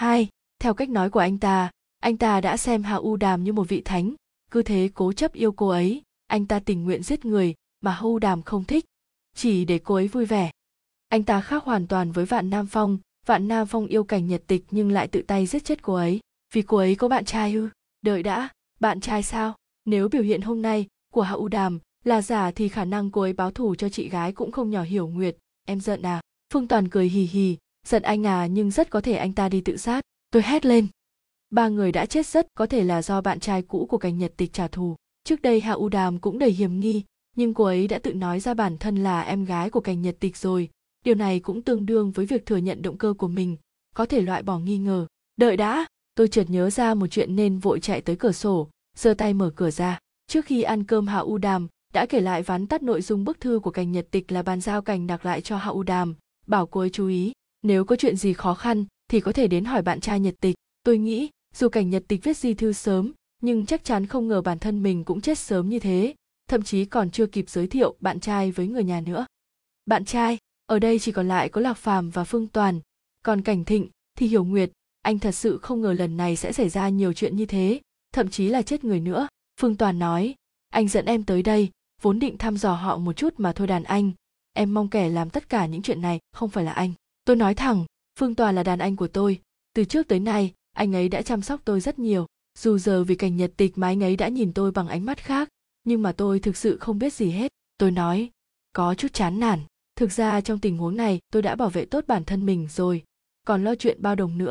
Theo cách nói của anh ta đã xem Hạ U Đàm như một vị thánh, cứ thế cố chấp yêu cô ấy. Anh ta tình nguyện giết người mà Hạ U Đàm không thích, chỉ để cô ấy vui vẻ. Anh ta khác hoàn toàn với Vạn Nam Phong. Vạn Nam Phong yêu Cảnh Nhật Tịch nhưng lại tự tay giết chết cô ấy. Vì cô ấy có bạn trai ư? Đợi đã, bạn trai sao? Nếu biểu hiện hôm nay của Hạ U Đàm là giả thì khả năng cô ấy báo thù cho chị gái cũng không nhỏ. Hiểu Nguyệt, em giận à? Phương Toàn cười hì hì, giận anh à, nhưng rất có thể anh ta đi tự sát. Tôi hét lên. 3 người đã chết rất có thể là do bạn trai cũ của Cảnh Nhật Tịch trả thù. Trước đây Hạ U Đàm cũng đầy hiểm nghi, nhưng cô ấy đã tự nói ra bản thân là em gái của Cảnh Nhật Tịch rồi. Điều này cũng tương đương với việc thừa nhận động cơ của mình, có thể loại bỏ nghi ngờ. Đợi đã, tôi chợt nhớ ra một chuyện nên vội chạy tới cửa sổ, giơ tay mở cửa ra. Trước khi ăn cơm Hạ U Đàm đã kể lại vắn tắt nội dung bức thư của Cảnh Nhật Tịch là bàn giao Cảnh Đặc lại cho Hạ U Đàm, bảo cô ấy chú ý, nếu có chuyện gì khó khăn thì có thể đến hỏi bạn trai Nhật Tịch. Tôi nghĩ, dù Cảnh Nhật Tịch viết di thư sớm, nhưng chắc chắn không ngờ bản thân mình cũng chết sớm như thế, thậm chí còn chưa kịp giới thiệu bạn trai với người nhà nữa. Bạn trai, ở đây chỉ còn lại có Lạc Phàm và Phương Toàn, còn Cảnh Thịnh thì Hiểu Nguyệt. Anh thật sự không ngờ lần này sẽ xảy ra nhiều chuyện như thế, thậm chí là chết người nữa. Phương Toàn nói, anh dẫn em tới đây, vốn định thăm dò họ một chút mà thôi đàn anh. Em mong kẻ làm tất cả những chuyện này không phải là anh. Tôi nói thẳng, Phương Toàn là đàn anh của tôi. Từ trước tới nay, anh ấy đã chăm sóc tôi rất nhiều. Dù giờ vì Cảnh Nhật Tịch mà anh ấy đã nhìn tôi bằng ánh mắt khác, nhưng mà tôi thực sự không biết gì hết. Tôi nói, có chút chán nản. Thực ra trong tình huống này tôi đã bảo vệ tốt bản thân mình rồi. Còn lo chuyện bao đồng nữa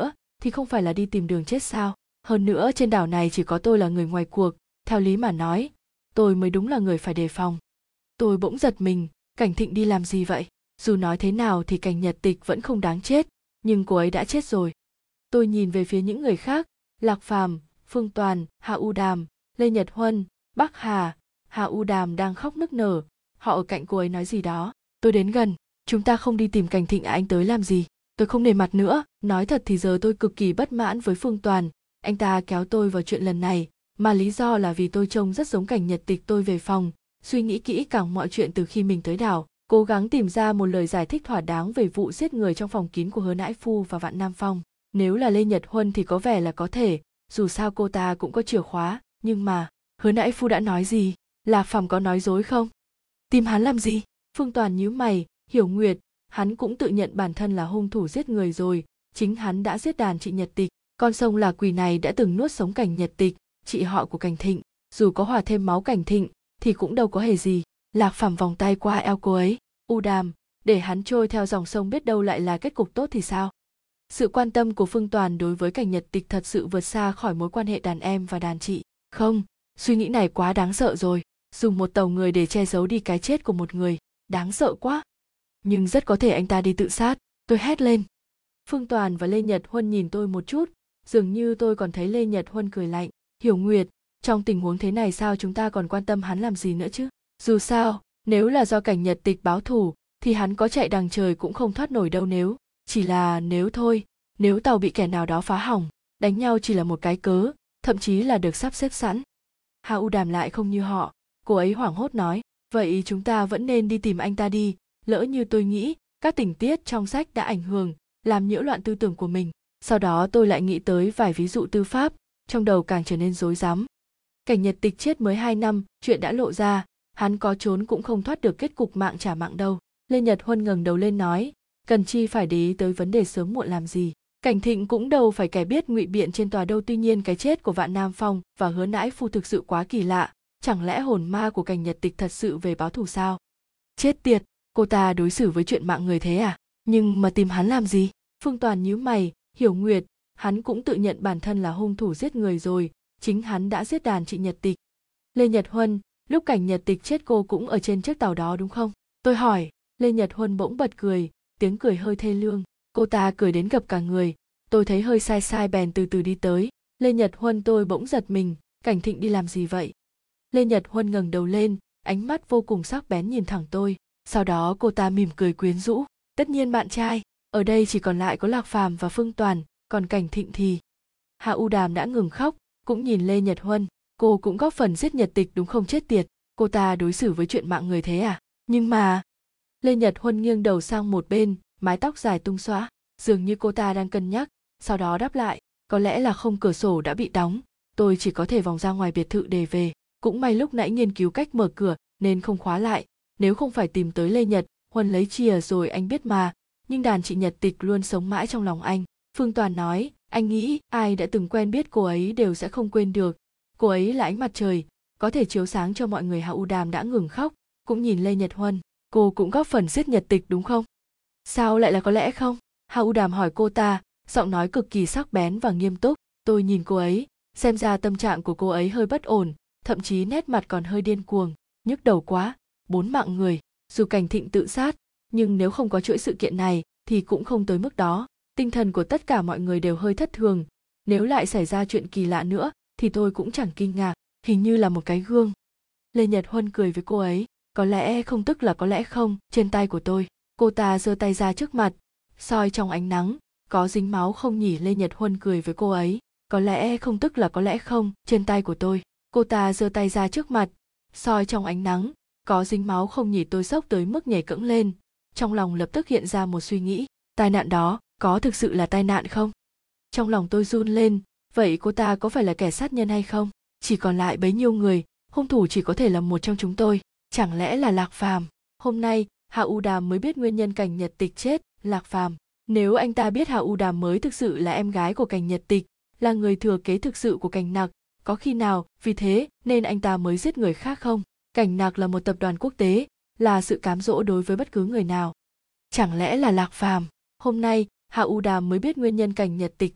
thì không phải là đi tìm đường chết sao? Hơn nữa trên đảo này chỉ có tôi là người ngoài cuộc, theo lý mà nói, tôi mới đúng là người phải đề phòng. Tôi bỗng giật mình, Cảnh Thịnh đi làm gì vậy? Dù nói thế nào thì Cảnh Nhật Tịch vẫn không đáng chết, nhưng cô ấy đã chết rồi. Tôi nhìn về phía những người khác, Lạc Phàm, Phương Toàn, Hạ U Đàm, Lê Nhật Huân, Bắc Hà. Hạ U Đàm đang khóc nức nở, họ ở cạnh cô ấy nói gì đó. Tôi đến gần, chúng ta không đi tìm Cảnh Thịnh à, anh tới làm gì? Tôi không nề mặt nữa, nói thật thì giờ tôi cực kỳ bất mãn với Phương Toàn, anh ta kéo tôi vào chuyện lần này, mà lý do là vì tôi trông rất giống Cảnh Nhật Tịch. Tôi về phòng, suy nghĩ kỹ càng mọi chuyện từ khi mình tới đảo, cố gắng tìm ra một lời giải thích thỏa đáng về vụ giết người trong phòng kín của Hứa Nãi Phu và Vạn Nam Phong. Nếu là Lê Nhật Huân thì có vẻ là có thể, dù sao cô ta cũng có chìa khóa, nhưng mà Hứa Nãi Phu đã nói gì? Lạc Phàm có nói dối không? Tìm hắn làm gì? Phương Toàn nhíu mày, Hiểu Nguyệt, hắn cũng tự nhận bản thân là hung thủ giết người rồi, chính hắn đã giết đàn chị Nhật Tịch, con sông là quỷ này đã từng nuốt sống Cảnh Nhật Tịch, chị họ của Cảnh Thịnh, dù có hòa thêm máu Cảnh Thịnh thì cũng đâu có hề gì. Lạc Phàm vòng tay qua eo cô ấy, U Đàm, để hắn trôi theo dòng sông biết đâu lại là kết cục tốt thì sao? Sự quan tâm của Phương Toàn đối với Cảnh Nhật Tịch thật sự vượt xa khỏi mối quan hệ đàn em và đàn chị. Không, suy nghĩ này quá đáng sợ rồi, dùng một tàu người để che giấu đi cái chết của một người, đáng sợ quá. Nhưng rất có thể anh ta đi tự sát, tôi hét lên. Phương Toàn và Lê Nhật Huân nhìn tôi một chút, dường như tôi còn thấy Lê Nhật Huân cười lạnh. Hiểu Nguyệt, trong tình huống thế này sao chúng ta còn quan tâm hắn làm gì nữa chứ? Dù sao, nếu là do Cảnh Nhật Tịch báo thù, thì hắn có chạy đằng trời cũng không thoát nổi đâu. Chỉ là nếu thôi, nếu tàu bị kẻ nào đó phá hỏng, đánh nhau chỉ là một cái cớ, thậm chí là được sắp xếp sẵn. Hạ U Đàm lại không như họ, cô ấy hoảng hốt nói, vậy chúng ta vẫn nên đi tìm anh ta đi, lỡ như tôi nghĩ các tình tiết trong sách đã ảnh hưởng, làm nhiễu loạn tư tưởng của mình. Sau đó tôi lại nghĩ tới vài ví dụ tư pháp, trong đầu càng trở nên rối rắm. Cảnh Nhật Tịch chết mới 2 năm, chuyện đã lộ ra, hắn có trốn cũng không thoát được kết cục mạng trả mạng đâu. Lê Nhật Huân ngẩng đầu lên nói, cần chi phải để ý tới vấn đề sớm muộn làm gì. Cảnh Thịnh cũng đâu phải kẻ biết ngụy biện trên tòa đâu. Tuy nhiên cái chết của Vạn Nam Phong và Hứa Nãi Phu thực sự quá kỳ lạ, chẳng lẽ hồn ma của Cảnh Nhật Tịch thật sự về báo thù sao? Chết tiệt, cô ta đối xử với chuyện mạng người thế à? Nhưng mà tìm hắn làm gì? Phương Toàn nhíu mày, Hiểu Nguyệt, hắn cũng tự nhận bản thân là hung thủ giết người rồi, chính hắn đã giết đàn chị Nhật Tịch. Lê Nhật Huân, lúc Cảnh Nhật Tịch chết cô cũng ở trên chiếc tàu đó đúng không? Tôi hỏi. Lê Nhật Huân bỗng bật cười, tiếng cười hơi thê lương. Cô ta cười đến gập cả người, tôi thấy hơi sai sai bèn từ từ đi tới. Lê Nhật Huân, tôi bỗng giật mình, Cảnh Thịnh đi làm gì vậy? Lê Nhật Huân ngẩng đầu lên, ánh mắt vô cùng sắc bén nhìn thẳng tôi. Sau đó cô ta mỉm cười quyến rũ. Tất nhiên bạn trai, ở đây chỉ còn lại có Lạc Phàm và Phương Toàn, còn Cảnh Thịnh thì... Hạ U Đàm đã ngừng khóc, cũng nhìn Lê Nhật Huân. Cô cũng góp phần giết Nhật Tịch đúng không? Chết tiệt, cô ta đối xử với chuyện mạng người thế à? Nhưng mà... Lê Nhật Huân nghiêng đầu sang một bên, mái tóc dài tung xõa, dường như cô ta đang cân nhắc, sau đó đáp lại, có lẽ là không, cửa sổ đã bị đóng, tôi chỉ có thể vòng ra ngoài biệt thự để về. Cũng may lúc nãy nghiên cứu cách mở cửa nên không khóa lại, nếu không phải tìm tới Lê Nhật Huân lấy chìa rồi, anh biết mà, nhưng đàn chị Nhật Tịch luôn sống mãi trong lòng anh. Phương Toàn nói, anh nghĩ ai đã từng quen biết cô ấy đều sẽ không quên được, cô ấy là ánh mặt trời, có thể chiếu sáng cho mọi người. Hạ U Đàm đã ngừng khóc, cũng nhìn Lê Nhật Huân, cô cũng góp phần giết Nhật Tịch đúng không? Sao lại là có lẽ không? Hạ U Đàm hỏi cô ta, giọng nói cực kỳ sắc bén và nghiêm túc. Tôi nhìn cô ấy, xem ra tâm trạng của cô ấy hơi bất ổn, thậm chí nét mặt còn hơi điên cuồng, nhức đầu quá, 4 mạng người, dù Cảnh Thịnh tự sát, nhưng nếu không có chuỗi sự kiện này thì cũng không tới mức đó. Tinh thần của tất cả mọi người đều hơi thất thường, nếu lại xảy ra chuyện kỳ lạ nữa thì tôi cũng chẳng kinh ngạc, hình như là một cái gương. Lê Nhật Huân cười với cô ấy, có lẽ không tức là có lẽ không, trên tay của tôi. Cô ta giơ tay ra trước mặt, soi trong ánh nắng, có dính máu không nhỉ? Lê Nhật Huân cười với cô ấy, có lẽ không tức là có lẽ không, trên tay của tôi. Cô ta giơ tay ra trước mặt, soi trong ánh nắng, có dính máu không nhỉ? Tôi sốc tới mức nhảy cẫng lên, trong lòng lập tức hiện ra một suy nghĩ, tai nạn đó có thực sự là tai nạn không? Trong lòng tôi run lên, vậy cô ta có phải là kẻ sát nhân hay không? Chỉ còn lại bấy nhiêu người, hung thủ chỉ có thể là một trong chúng tôi, chẳng lẽ là Lạc Phàm? Hôm nay Hạ U Đàm mới biết nguyên nhân Cảnh Nhật Tịch chết. Lạc Phàm, nếu anh ta biết Hạ U Đàm mới thực sự là em gái của Cảnh Nhật Tịch, là người thừa kế thực sự của Cảnh Nặc, có khi nào vì thế nên anh ta mới giết người khác không? Cảnh Nặc là một tập đoàn quốc tế, là sự cám dỗ đối với bất cứ người nào. Chẳng lẽ là Lạc Phàm? Hôm nay Hạ U Đàm mới biết nguyên nhân Cảnh Nhật Tịch chết.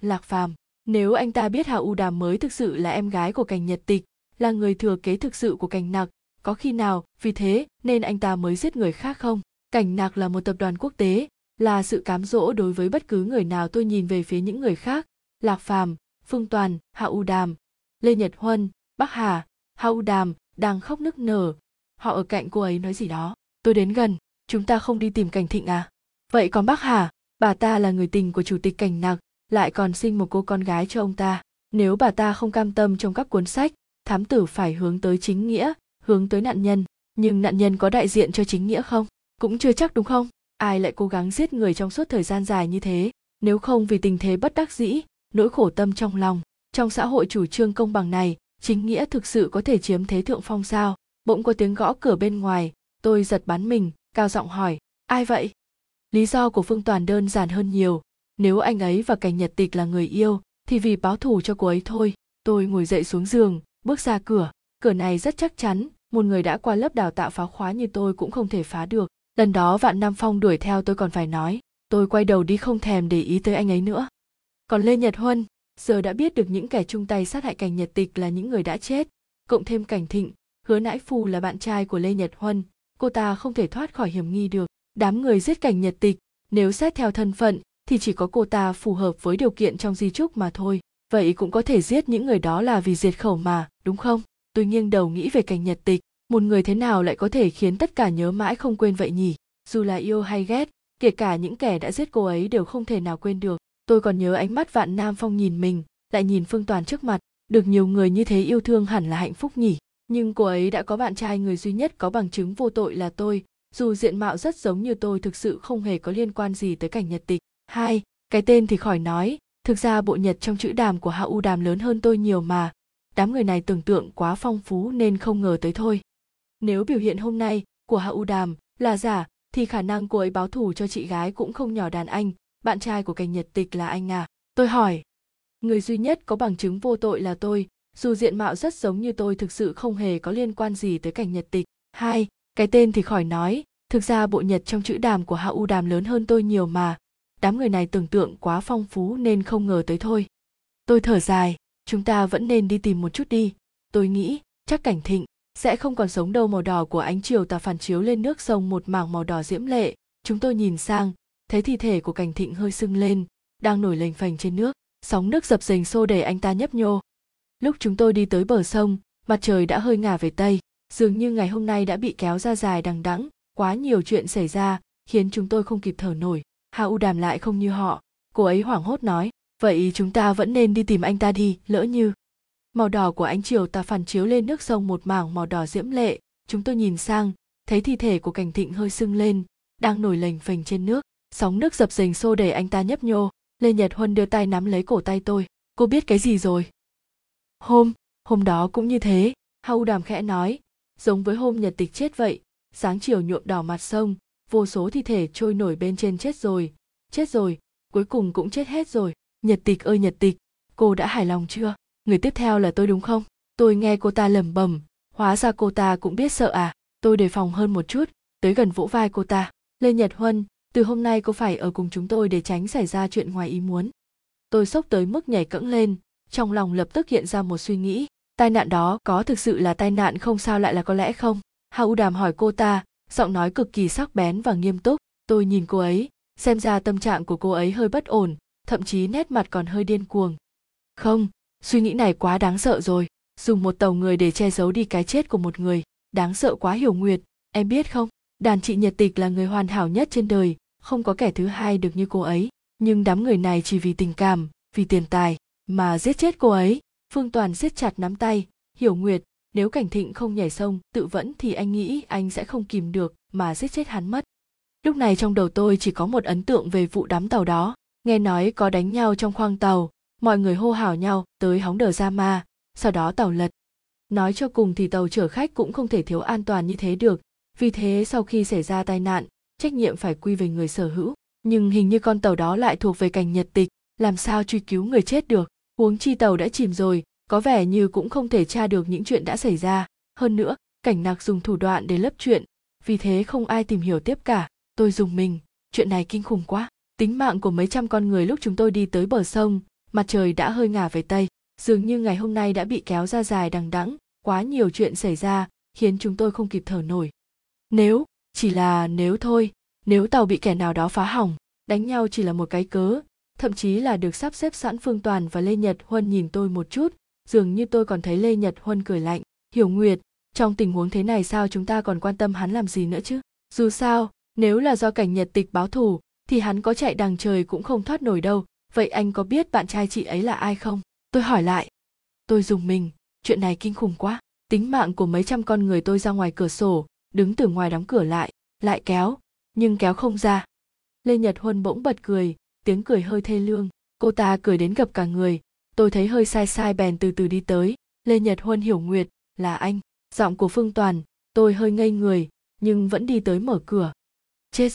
Lạc Phàm. Nếu anh ta biết Hạ U Đàm mới thực sự là em gái của Cảnh Nhật Tịch, là người thừa kế thực sự của Cảnh Nặc, có khi nào vì thế nên anh ta mới giết người khác không? Cảnh Nặc là một tập đoàn quốc tế, là sự cám dỗ đối với bất cứ người nào. Tôi nhìn về phía những người khác, Lạc Phàm, Phương Toàn, Hạ U Đàm, Lê Nhật Huân, Bắc Hà. Hạ U Đàm đang khóc nức nở, họ ở cạnh cô ấy nói gì đó. Tôi đến gần, chúng ta không đi tìm Cảnh Thịnh à? Vậy còn Bắc Hà, bà ta là người tình của chủ tịch Cảnh Nặc, lại còn sinh một cô con gái cho ông ta. Nếu bà ta không cam tâm trong các cuốn sách, thám tử phải hướng tới chính nghĩa, hướng tới nạn nhân. Nhưng nạn nhân có đại diện cho chính nghĩa không? Cũng chưa chắc đúng không? Ai lại cố gắng giết người trong suốt thời gian dài như thế, nếu không vì tình thế bất đắc dĩ, nỗi khổ tâm trong lòng. Trong xã hội chủ trương công bằng này, chính nghĩa thực sự có thể chiếm thế thượng phong sao? Bỗng có tiếng gõ cửa bên ngoài, tôi giật bắn mình, cao giọng hỏi, ai vậy? Lý do của Phương Toàn đơn giản hơn nhiều, nếu anh ấy và Cảnh Nhật Tịch là người yêu, thì vì báo thù cho cô ấy thôi. Tôi ngồi dậy xuống giường, bước ra cửa, cửa này rất chắc chắn, một người đã qua lớp đào tạo phá khóa như tôi cũng không thể phá được. Lần đó Vạn Nam Phong đuổi theo tôi còn phải nói, tôi quay đầu đi không thèm để ý tới anh ấy nữa. Còn Lê Nhật Huân, giờ đã biết được những kẻ chung tay sát hại Cảnh Nhật Tịch là những người đã chết, cộng thêm Cảnh Thịnh, Hứa Nãi Phu là bạn trai của Lê Nhật Huân, cô ta không thể thoát khỏi hiểm nghi được. Đám người giết Cảnh Nhật Tịch, nếu xét theo thân phận thì chỉ có cô ta phù hợp với điều kiện trong di chúc mà thôi. Vậy cũng có thể giết những người đó là vì diệt khẩu mà, đúng không? Tôi nghiêng đầu nghĩ về Cảnh Nhật Tịch, một người thế nào lại có thể khiến tất cả nhớ mãi không quên vậy nhỉ? Dù là yêu hay ghét, kể cả những kẻ đã giết cô ấy đều không thể nào quên được. Tôi còn nhớ ánh mắt Vạn Nam Phong nhìn mình, lại nhìn Phương Toàn trước mặt, được nhiều người như thế yêu thương hẳn là hạnh phúc nhỉ. Nhưng cô ấy đã có bạn trai, người duy nhất có bằng chứng vô tội là tôi, dù diện mạo rất giống như tôi thực sự không hề có liên quan gì tới Cảnh Nhật Tịch. Hai, cái tên thì khỏi nói, thực ra bộ nhật trong chữ Đàm của Hạ U Đàm lớn hơn tôi nhiều mà. Đám người này tưởng tượng quá phong phú nên không ngờ tới thôi. Nếu biểu hiện hôm nay của Hạ U Đàm là giả, thì khả năng cô ấy báo thù cho chị gái cũng không nhỏ. Đàn anh, bạn trai của Cảnh Nhật Tịch là anh à? Tôi hỏi. Người duy nhất có bằng chứng vô tội là tôi, dù diện mạo rất giống như tôi thực sự không hề có liên quan gì tới Cảnh Nhật Tịch. Hai, cái tên thì khỏi nói, thực ra bộ nhật trong chữ Đàm của Hạ U Đàm lớn hơn tôi nhiều mà. Đám người này tưởng tượng quá phong phú nên không ngờ tới thôi. Tôi thở dài, chúng ta vẫn nên đi tìm một chút đi. Tôi nghĩ, chắc Cảnh Thịnh sẽ không còn sống đâu. Màu đỏ của ánh chiều tà phản chiếu lên nước sông một mảng màu đỏ diễm lệ. Chúng tôi nhìn sang, thấy thi thể của Cảnh Thịnh hơi sưng lên, đang nổi lềnh phềnh trên nước. Sóng nước dập dềnh xô đẩy anh ta nhấp nhô. Lúc chúng tôi đi tới bờ sông, mặt trời đã hơi ngả về tây. Dường như ngày hôm nay đã bị kéo ra dài đằng đẵng, quá nhiều chuyện xảy ra, khiến chúng tôi không kịp thở nổi. Hạ U Đàm lại không như họ, cô ấy hoảng hốt nói, vậy chúng ta vẫn nên đi tìm anh ta đi, lỡ như. Màu đỏ của ánh chiều tà phản chiếu lên nước sông một mảng màu đỏ diễm lệ, chúng tôi nhìn sang, thấy thi thể của Cảnh Thịnh hơi sưng lên, đang nổi lềnh phềnh trên nước, sóng nước dập dềnh xô đẩy anh ta nhấp nhô. Lê Nhật Huân đưa tay nắm lấy cổ tay tôi, cô biết cái gì rồi? Hôm đó cũng như thế, Hạ U Đàm khẽ nói, giống với hôm Nhật Tịch chết vậy, sáng chiều nhuộm đỏ mặt sông, vô số thi thể trôi nổi bên trên. Chết rồi, cuối cùng cũng chết hết rồi. Nhật Tịch ơi Nhật Tịch, cô đã hài lòng chưa? Người tiếp theo là tôi đúng không? Tôi nghe cô ta lẩm bẩm, hóa ra cô ta cũng biết sợ à? Tôi đề phòng hơn một chút, tới gần vỗ vai cô ta. Lê Nhật Huân, từ hôm nay cô phải ở cùng chúng tôi để tránh xảy ra chuyện ngoài ý muốn. Tôi sốc tới mức nhảy cẫng lên, trong lòng lập tức hiện ra một suy nghĩ, tai nạn đó có thực sự là tai nạn không sao lại là có lẽ không? Hạ U Đàm hỏi cô ta, giọng nói cực kỳ sắc bén và nghiêm túc. Tôi nhìn cô ấy, xem ra tâm trạng của cô ấy hơi bất ổn, thậm chí nét mặt còn hơi điên cuồng. Không, suy nghĩ này quá đáng sợ rồi, dùng một tàu người để che giấu đi cái chết của một người, đáng sợ quá. Hiểu Nguyệt, em biết không, đàn chị Nhật Tịch là người hoàn hảo nhất trên đời, không có kẻ thứ hai được như cô ấy, nhưng đám người này chỉ vì tình cảm, vì tiền tài mà giết chết cô ấy. Phương Toàn siết chặt nắm tay, Hiểu Nguyệt, nếu Cảnh Thịnh không nhảy sông tự vẫn thì anh nghĩ anh sẽ không kìm được mà giết chết hắn mất. Lúc này trong đầu tôi chỉ có một ấn tượng về vụ đắm tàu đó, nghe nói có đánh nhau trong khoang tàu, mọi người hô hào nhau tới hóng đờ ra ma, sau đó tàu lật. Nói cho cùng thì tàu chở khách cũng không thể thiếu an toàn như thế được, vì thế sau khi xảy ra tai nạn, trách nhiệm phải quy về người sở hữu. Nhưng hình như con tàu đó lại thuộc về Cảnh Nhật Tịch, làm sao truy cứu người chết được? Huống chi tàu đã chìm rồi, có vẻ như cũng không thể tra được những chuyện đã xảy ra. Hơn nữa, Cảnh Nặc dùng thủ đoạn để lấp chuyện, vì thế không ai tìm hiểu tiếp cả. Tôi rùng mình, chuyện này kinh khủng quá. Tính mạng của mấy trăm con người lúc chúng tôi đi tới bờ sông, mặt trời đã hơi ngả về tây, dường như ngày hôm nay đã bị kéo ra dài đằng đẵng, quá nhiều chuyện xảy ra khiến chúng tôi không kịp thở nổi. Nếu, chỉ là nếu thôi, nếu tàu bị kẻ nào đó phá hỏng, đánh nhau chỉ là một cái cớ, thậm chí là được sắp xếp sẵn. Phương Toàn và Lê Nhật Huân nhìn tôi một chút, dường như tôi còn thấy Lê Nhật Huân cười lạnh. Hiểu Nguyệt, trong tình huống thế này sao chúng ta còn quan tâm hắn làm gì nữa chứ? Dù sao, nếu là do Cảnh Nhật Tịch báo thù, thì hắn có chạy đằng trời cũng không thoát nổi đâu. Vậy anh có biết bạn trai chị ấy là ai không? Tôi hỏi lại. Tôi rùng mình, chuyện này kinh khủng quá. Tính mạng của mấy trăm con người tôi ra ngoài cửa sổ, đứng từ ngoài đóng cửa lại kéo, nhưng kéo không ra. Lê Nhật Huân bỗng bật cười, tiếng cười hơi thê lương. Cô ta cười đến gập cả người, tôi thấy hơi sai bèn từ từ đi tới. Lê Nhật Huân. Hiểu Nguyệt, là anh. Giọng của Phương Toàn, tôi hơi ngây người, nhưng vẫn đi tới mở cửa. Chết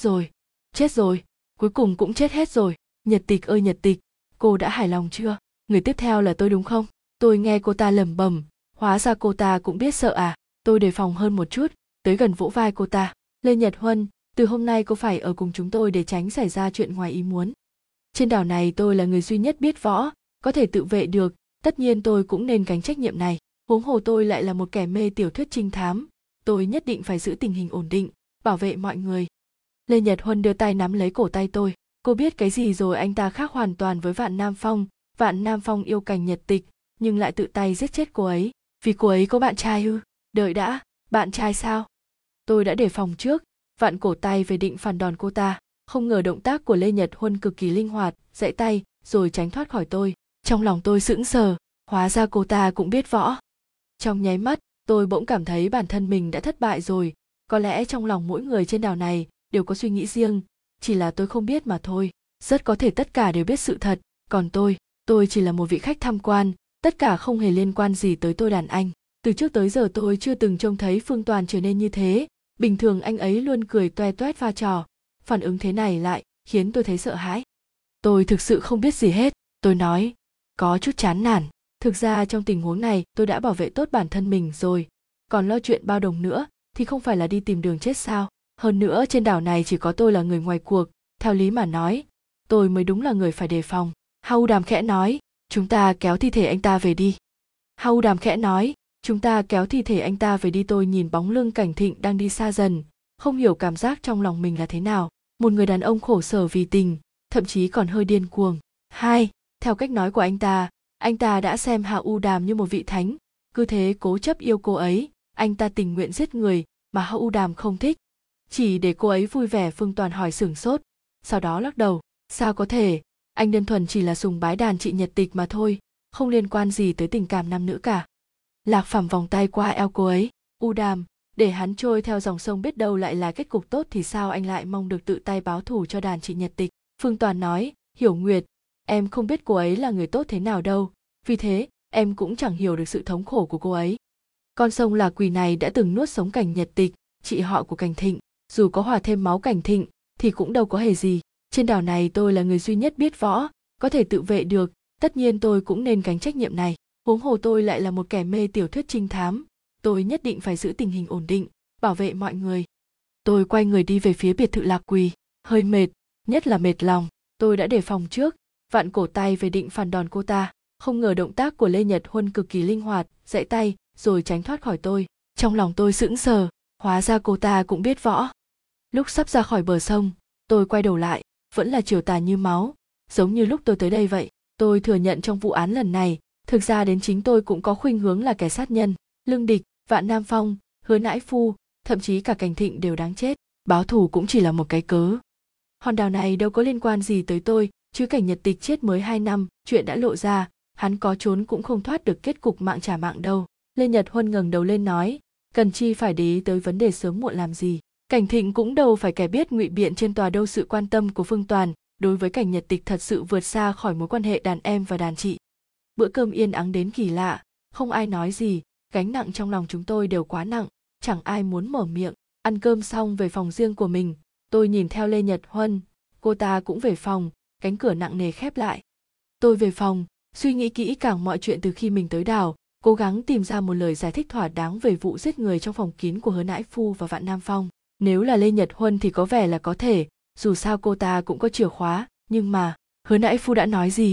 rồi, cuối cùng cũng chết hết rồi. Nhật Tịch ơi Nhật Tịch, cô đã hài lòng chưa? Người tiếp theo là tôi đúng không? Tôi nghe cô ta lẩm bẩm, hóa ra cô ta cũng biết sợ à? Tôi đề phòng hơn một chút, tới gần vỗ vai cô ta. Lê Nhật Huân, từ hôm nay cô phải ở cùng chúng tôi để tránh xảy ra chuyện ngoài ý muốn. Trên đảo này tôi là người duy nhất biết võ, có thể tự vệ được, tất nhiên tôi cũng nên gánh trách nhiệm này. Huống hồ tôi lại là một kẻ mê tiểu thuyết trinh thám, tôi nhất định phải giữ tình hình ổn định, bảo vệ mọi người. Lê Nhật Huân đưa tay nắm lấy cổ tay tôi. Cô biết cái gì rồi? Anh ta khác hoàn toàn với Vạn Nam Phong. Vạn Nam Phong yêu Cảnh Nhật Tịch, nhưng lại tự tay giết chết cô ấy. Vì cô ấy có bạn trai ư? Đợi đã, bạn trai sao? Tôi đã đề phòng trước, vặn cổ tay về định phản đòn cô ta. Không ngờ động tác của Lê Nhật Huân cực kỳ linh hoạt, giãy tay rồi tránh thoát khỏi tôi. Trong lòng tôi sững sờ, hóa ra cô ta cũng biết võ. Trong nháy mắt, tôi bỗng cảm thấy bản thân mình đã thất bại rồi. Có lẽ trong lòng mỗi người trên đảo này đều có suy nghĩ riêng, chỉ là tôi không biết mà thôi. Rất có thể tất cả đều biết sự thật, còn tôi chỉ là một vị khách tham quan, tất cả không hề liên quan gì tới tôi đàn anh. Từ trước tới giờ tôi chưa từng trông thấy Phương Toàn trở nên như thế. Bình thường anh ấy luôn cười toe toét pha trò, phản ứng thế này lại khiến tôi thấy sợ hãi. Tôi thực sự không biết gì hết, tôi nói, có chút chán nản. Thực ra trong tình huống này tôi đã bảo vệ tốt bản thân mình rồi, còn lo chuyện bao đồng nữa thì không phải là đi tìm đường chết sao? Hơn nữa trên đảo này chỉ có tôi là người ngoài cuộc, theo lý mà nói, tôi mới đúng là người phải đề phòng. Hau Đàm khẽ nói, chúng ta kéo thi thể anh ta về đi. Hau Đàm khẽ nói, chúng ta kéo thi thể anh ta về đi. Tôi nhìn bóng lưng Cảnh Thịnh đang đi xa dần, không hiểu cảm giác trong lòng mình là thế nào. Một người đàn ông khổ sở vì tình, thậm chí còn hơi điên cuồng. Theo cách nói của anh ta đã xem Hau Đàm như một vị thánh, cứ thế cố chấp yêu cô ấy, anh ta tình nguyện giết người mà Hau Đàm không thích, chỉ để cô ấy vui vẻ. Phương Toàn hỏi sửng sốt, sau đó lắc đầu, sao có thể, anh đơn thuần chỉ là sùng bái đàn chị Nhật Tịch mà thôi, không liên quan gì tới tình cảm nam nữ cả. Lạc Phàm vòng tay qua eo cô ấy, U Đàm, để hắn trôi theo dòng sông biết đâu lại là kết cục tốt thì sao, anh lại mong được tự tay báo thù cho đàn chị Nhật Tịch. Phương Toàn nói, Hiểu Nguyệt, em không biết cô ấy là người tốt thế nào đâu, vì thế em cũng chẳng hiểu được sự thống khổ của cô ấy. Con sông là quỷ này đã từng nuốt sống Cảnh Nhật Tịch, chị họ của Cảnh Thịnh, dù có hòa thêm máu Cảnh Thịnh thì cũng đâu có hề gì. Trên đảo này tôi là người duy nhất biết võ, có thể tự vệ được, tất nhiên tôi cũng nên gánh trách nhiệm này. Huống hồ tôi lại là một kẻ mê tiểu thuyết trinh thám, tôi nhất định phải giữ tình hình ổn định, bảo vệ mọi người. Tôi quay người đi về phía biệt thự Lạc Quỳ, hơi mệt, nhất là mệt lòng. Tôi đã đề phòng trước, vặn cổ tay về định phản đòn cô ta. Không ngờ động tác của Lê Nhật Huân cực kỳ linh hoạt, giãy tay rồi tránh thoát khỏi tôi. Trong lòng tôi sững sờ, hóa ra cô ta cũng biết võ. Lúc sắp ra khỏi bờ sông, tôi quay đầu lại, vẫn là chiều tà như máu, giống như lúc tôi tới đây vậy. Tôi thừa nhận trong vụ án lần này, thực ra đến chính tôi cũng có khuynh hướng là kẻ sát nhân. Lương Địch, Vạn Nam Phong, Hứa Nãi Phu, thậm chí cả Cảnh Thịnh đều đáng chết. Báo thù cũng chỉ là một cái cớ. Hòn đảo này đâu có liên quan gì tới tôi, chứ Cảnh Nhật Tịch chết mới 2 năm, chuyện đã lộ ra, hắn có trốn cũng không thoát được kết cục mạng trả mạng đâu. Lê Nhật Huân ngẩng đầu lên nói, cần chi phải để ý tới vấn đề sớm muộn làm gì. Cảnh Thịnh cũng đâu phải kẻ biết ngụy biện trên tòa đâu. Sự quan tâm của Phương Toàn đối với Cảnh Nhật Tịch thật sự vượt xa khỏi mối quan hệ đàn em và đàn chị. Bữa cơm yên ắng đến kỳ lạ, không ai nói gì, gánh nặng trong lòng chúng tôi đều quá nặng, chẳng ai muốn mở miệng. Ăn cơm xong về phòng riêng của mình, tôi nhìn theo Lê Nhật Huân, cô ta cũng về phòng, cánh cửa nặng nề khép lại. Tôi về phòng, suy nghĩ kỹ càng mọi chuyện từ khi mình tới đảo, cố gắng tìm ra một lời giải thích thỏa đáng về vụ giết người trong phòng kín của Hứa Nãi Phu và Vạn Nam Phong. Nếu là Lê Nhật Huân thì có vẻ là có thể, dù sao cô ta cũng có chìa khóa, nhưng mà Hứa Nãi Phu đã nói gì?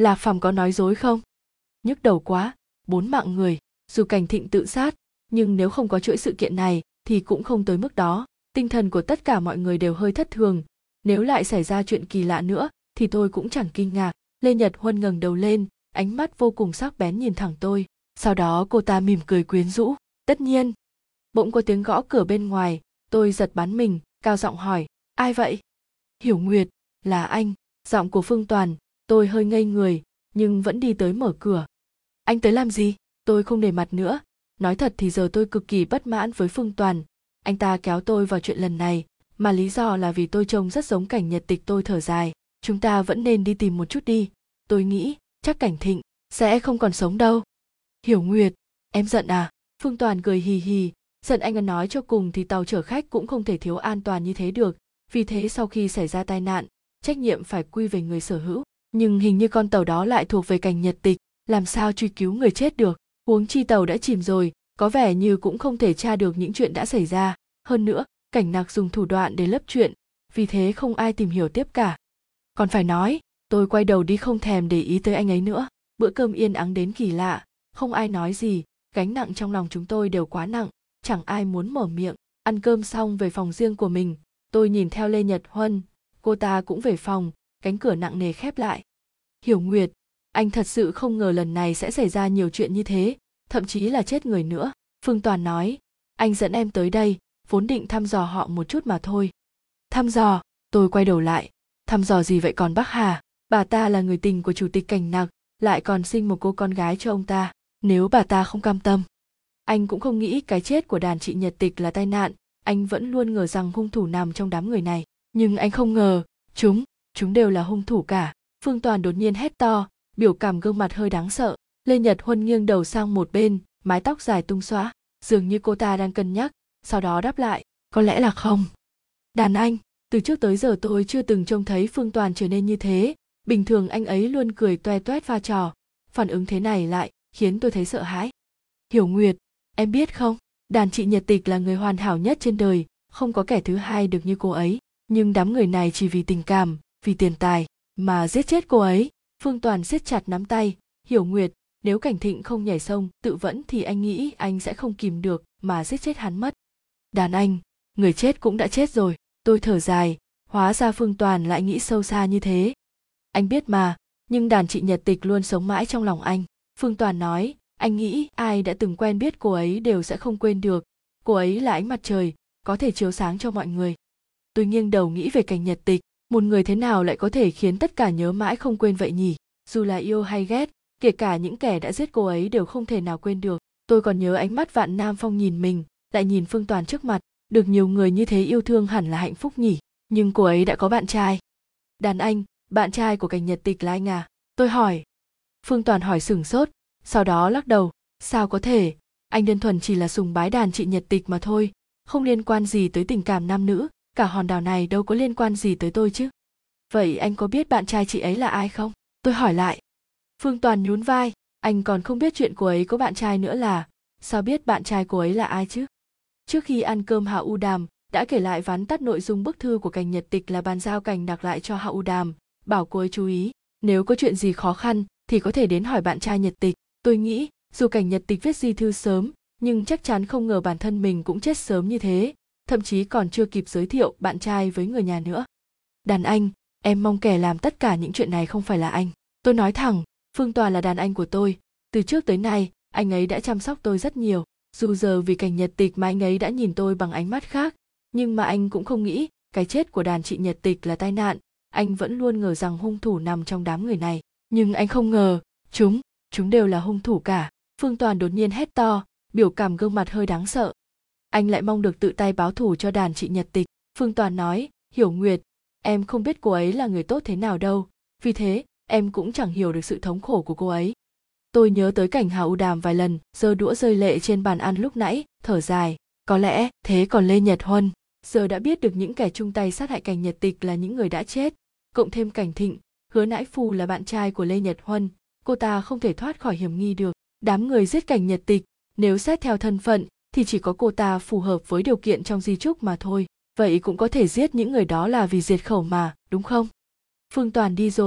Lạc Phàm có nói dối không? Nhức đầu quá, 4 mạng người, dù Cảnh Thịnh tự sát, nhưng nếu không có chuỗi sự kiện này thì cũng không tới mức đó. Tinh thần của tất cả mọi người đều hơi thất thường, nếu lại xảy ra chuyện kỳ lạ nữa thì tôi cũng chẳng kinh ngạc. Lê Nhật Huân ngẩng đầu lên, ánh mắt vô cùng sắc bén nhìn thẳng tôi. Sau đó cô ta mỉm cười quyến rũ. Tất nhiên. Bỗng có tiếng gõ cửa bên ngoài, tôi giật bắn mình, cao giọng hỏi, ai vậy? Hiểu Nguyệt, là anh. Giọng của Phương Toàn, tôi hơi ngây người, nhưng vẫn đi tới mở cửa. Anh tới làm gì? Tôi không để mặt nữa. Nói thật thì giờ tôi cực kỳ bất mãn với Phương Toàn. Anh ta kéo tôi vào chuyện lần này, mà lý do là vì tôi trông rất giống Cảnh Nhật Tịch. Tôi thở dài. Chúng ta vẫn nên đi tìm một chút đi. Tôi nghĩ, chắc Cảnh Thịnh sẽ không còn sống đâu. Hiểu Nguyệt, em giận à? Phương Toàn cười hì hì. Giận anh. Nói cho cùng thì tàu chở khách cũng không thể thiếu an toàn như thế được. Vì thế sau khi xảy ra tai nạn, trách nhiệm phải quy về người sở hữu. Nhưng hình như con tàu đó lại thuộc về Cảnh Nhật Tịch, làm sao truy cứu người chết được? Huống chi tàu đã chìm rồi, có vẻ như cũng không thể tra được những chuyện đã xảy ra. Hơn nữa, Cảnh Nặc dùng thủ đoạn để lấp chuyện, vì thế không ai tìm hiểu tiếp cả. Còn phải nói, tôi quay đầu đi không thèm để ý tới anh ấy nữa. Bữa cơm yên ắng đến kỳ lạ, không ai nói gì, gánh nặng trong lòng chúng tôi đều quá nặng, chẳng ai muốn mở miệng. Ăn cơm xong về phòng riêng của mình, tôi nhìn theo Lê Nhật Huân, cô ta cũng về phòng, cánh cửa nặng nề khép lại. Hiểu Nguyệt, anh thật sự không ngờ lần này sẽ xảy ra nhiều chuyện như thế, thậm chí là chết người nữa. Phương Toàn nói, anh dẫn em tới đây, vốn định thăm dò họ một chút mà thôi. Thăm dò? Tôi quay đầu lại. Thăm dò gì vậy còn bác Hà? Bà ta là người tình của chủ tịch Cảnh Nặc, lại còn sinh một cô con gái cho ông ta. Nếu bà ta không cam tâm. Anh cũng không nghĩ cái chết của đàn chị Nhật Tịch là tai nạn, anh vẫn luôn ngờ rằng hung thủ nằm trong đám người này. Nhưng anh không ngờ, chúng đều là hung thủ cả. Phương Toàn đột nhiên hét to, biểu cảm gương mặt hơi đáng sợ. Lê Nhật Huân nghiêng đầu sang một bên, mái tóc dài tung xõa, dường như cô ta đang cân nhắc, sau đó đáp lại, có lẽ là không. Đàn anh, từ trước tới giờ tôi chưa từng trông thấy Phương Toàn trở nên như thế, bình thường anh ấy luôn cười toe toét pha trò, phản ứng thế này lại khiến tôi thấy sợ hãi. Hiểu Nguyệt, em biết không, đàn chị Nhật Tịch là người hoàn hảo nhất trên đời, không có kẻ thứ hai được như cô ấy, nhưng đám người này chỉ vì tình cảm, vì tiền tài mà giết chết cô ấy. Phương Toàn siết chặt nắm tay. Hiểu Nguyệt, nếu Cảnh Thịnh không nhảy sông tự vẫn thì anh nghĩ anh sẽ không kìm được mà giết chết hắn mất. Đàn anh, người chết cũng đã chết rồi. Tôi thở dài, hóa ra Phương Toàn lại nghĩ sâu xa như thế. Anh biết mà, nhưng đàn chị Nhật Tịch luôn sống mãi trong lòng anh. Phương Toàn nói, anh nghĩ ai đã từng quen biết cô ấy đều sẽ không quên được. Cô ấy là ánh mặt trời, có thể chiếu sáng cho mọi người. Tôi nghiêng đầu nghĩ về Cảnh Nhật Tịch, một người thế nào lại có thể khiến tất cả nhớ mãi không quên vậy nhỉ? Dù là yêu hay ghét, kể cả những kẻ đã giết cô ấy đều không thể nào quên được. Tôi còn nhớ ánh mắt Vạn Nam Phong nhìn mình, lại nhìn Phương Toàn trước mặt, được nhiều người như thế yêu thương hẳn là hạnh phúc nhỉ. Nhưng cô ấy đã có bạn trai. Đàn anh, bạn trai của Cảnh Nhật Tịch là anh à? Tôi hỏi. Phương Toàn hỏi sửng sốt, sau đó lắc đầu, sao có thể, anh đơn thuần chỉ là sùng bái đàn chị Nhật Tịch mà thôi, không liên quan gì tới tình cảm nam nữ, cả hòn đảo này đâu có liên quan gì tới tôi chứ. Vậy anh có biết bạn trai chị ấy là ai không? Tôi hỏi lại. Phương Toàn nhún vai, anh còn không biết chuyện cô ấy có bạn trai nữa là, sao biết bạn trai cô ấy là ai chứ? Trước khi ăn cơm Hạ U Đàm đã kể lại vắn tắt nội dung bức thư của Cảnh Nhật Tịch là bàn giao Cảnh Nặc lại cho Hạ U Đàm, bảo cô ấy chú ý, nếu có chuyện gì khó khăn thì có thể đến hỏi bạn trai Nhật Tịch. Tôi nghĩ, dù Cảnh Nhật Tịch viết di thư sớm, nhưng chắc chắn không ngờ bản thân mình cũng chết sớm như thế, thậm chí còn chưa kịp giới thiệu bạn trai với người nhà nữa. Đàn anh, em mong kẻ làm tất cả những chuyện này không phải là anh. Tôi nói thẳng, Phương Toàn là đàn anh của tôi, từ trước tới nay, anh ấy đã chăm sóc tôi rất nhiều. Dù giờ vì Cảnh Nhật Tịch mà anh ấy đã nhìn tôi bằng ánh mắt khác, nhưng mà anh cũng không nghĩ cái chết của đàn chị Nhật Tịch là tai nạn, anh vẫn luôn ngờ rằng hung thủ nằm trong đám người này, nhưng anh không ngờ, chúng đều là hung thủ cả. Phương Toàn đột nhiên hét to, biểu cảm gương mặt hơi đáng sợ. Anh lại mong được tự tay báo thù cho đàn chị Nhật Tịch. Phương Toàn nói, Hiểu Nguyệt, em không biết cô ấy là người tốt thế nào đâu, vì thế em cũng chẳng hiểu được sự thống khổ của cô ấy. Tôi nhớ tới cảnh Hạ U Đàm vài lần giơ đũa rơi lệ trên bàn ăn lúc nãy, thở dài, có lẽ thế còn Lê Nhật Huân, giờ đã biết được những kẻ chung tay sát hại Cảnh Nhật Tịch là những người đã chết, cộng thêm Cảnh Thịnh, Hứa Nãi Phu là bạn trai của Lê Nhật Huân, cô ta không thể thoát khỏi hiểm nghi được. Đám người giết Cảnh Nhật Tịch, nếu xét theo thân phận thì chỉ có cô ta phù hợp với điều kiện trong di chúc mà thôi, vậy cũng có thể giết những người đó là vì diệt khẩu mà, đúng không? Phương Toàn đi rồi,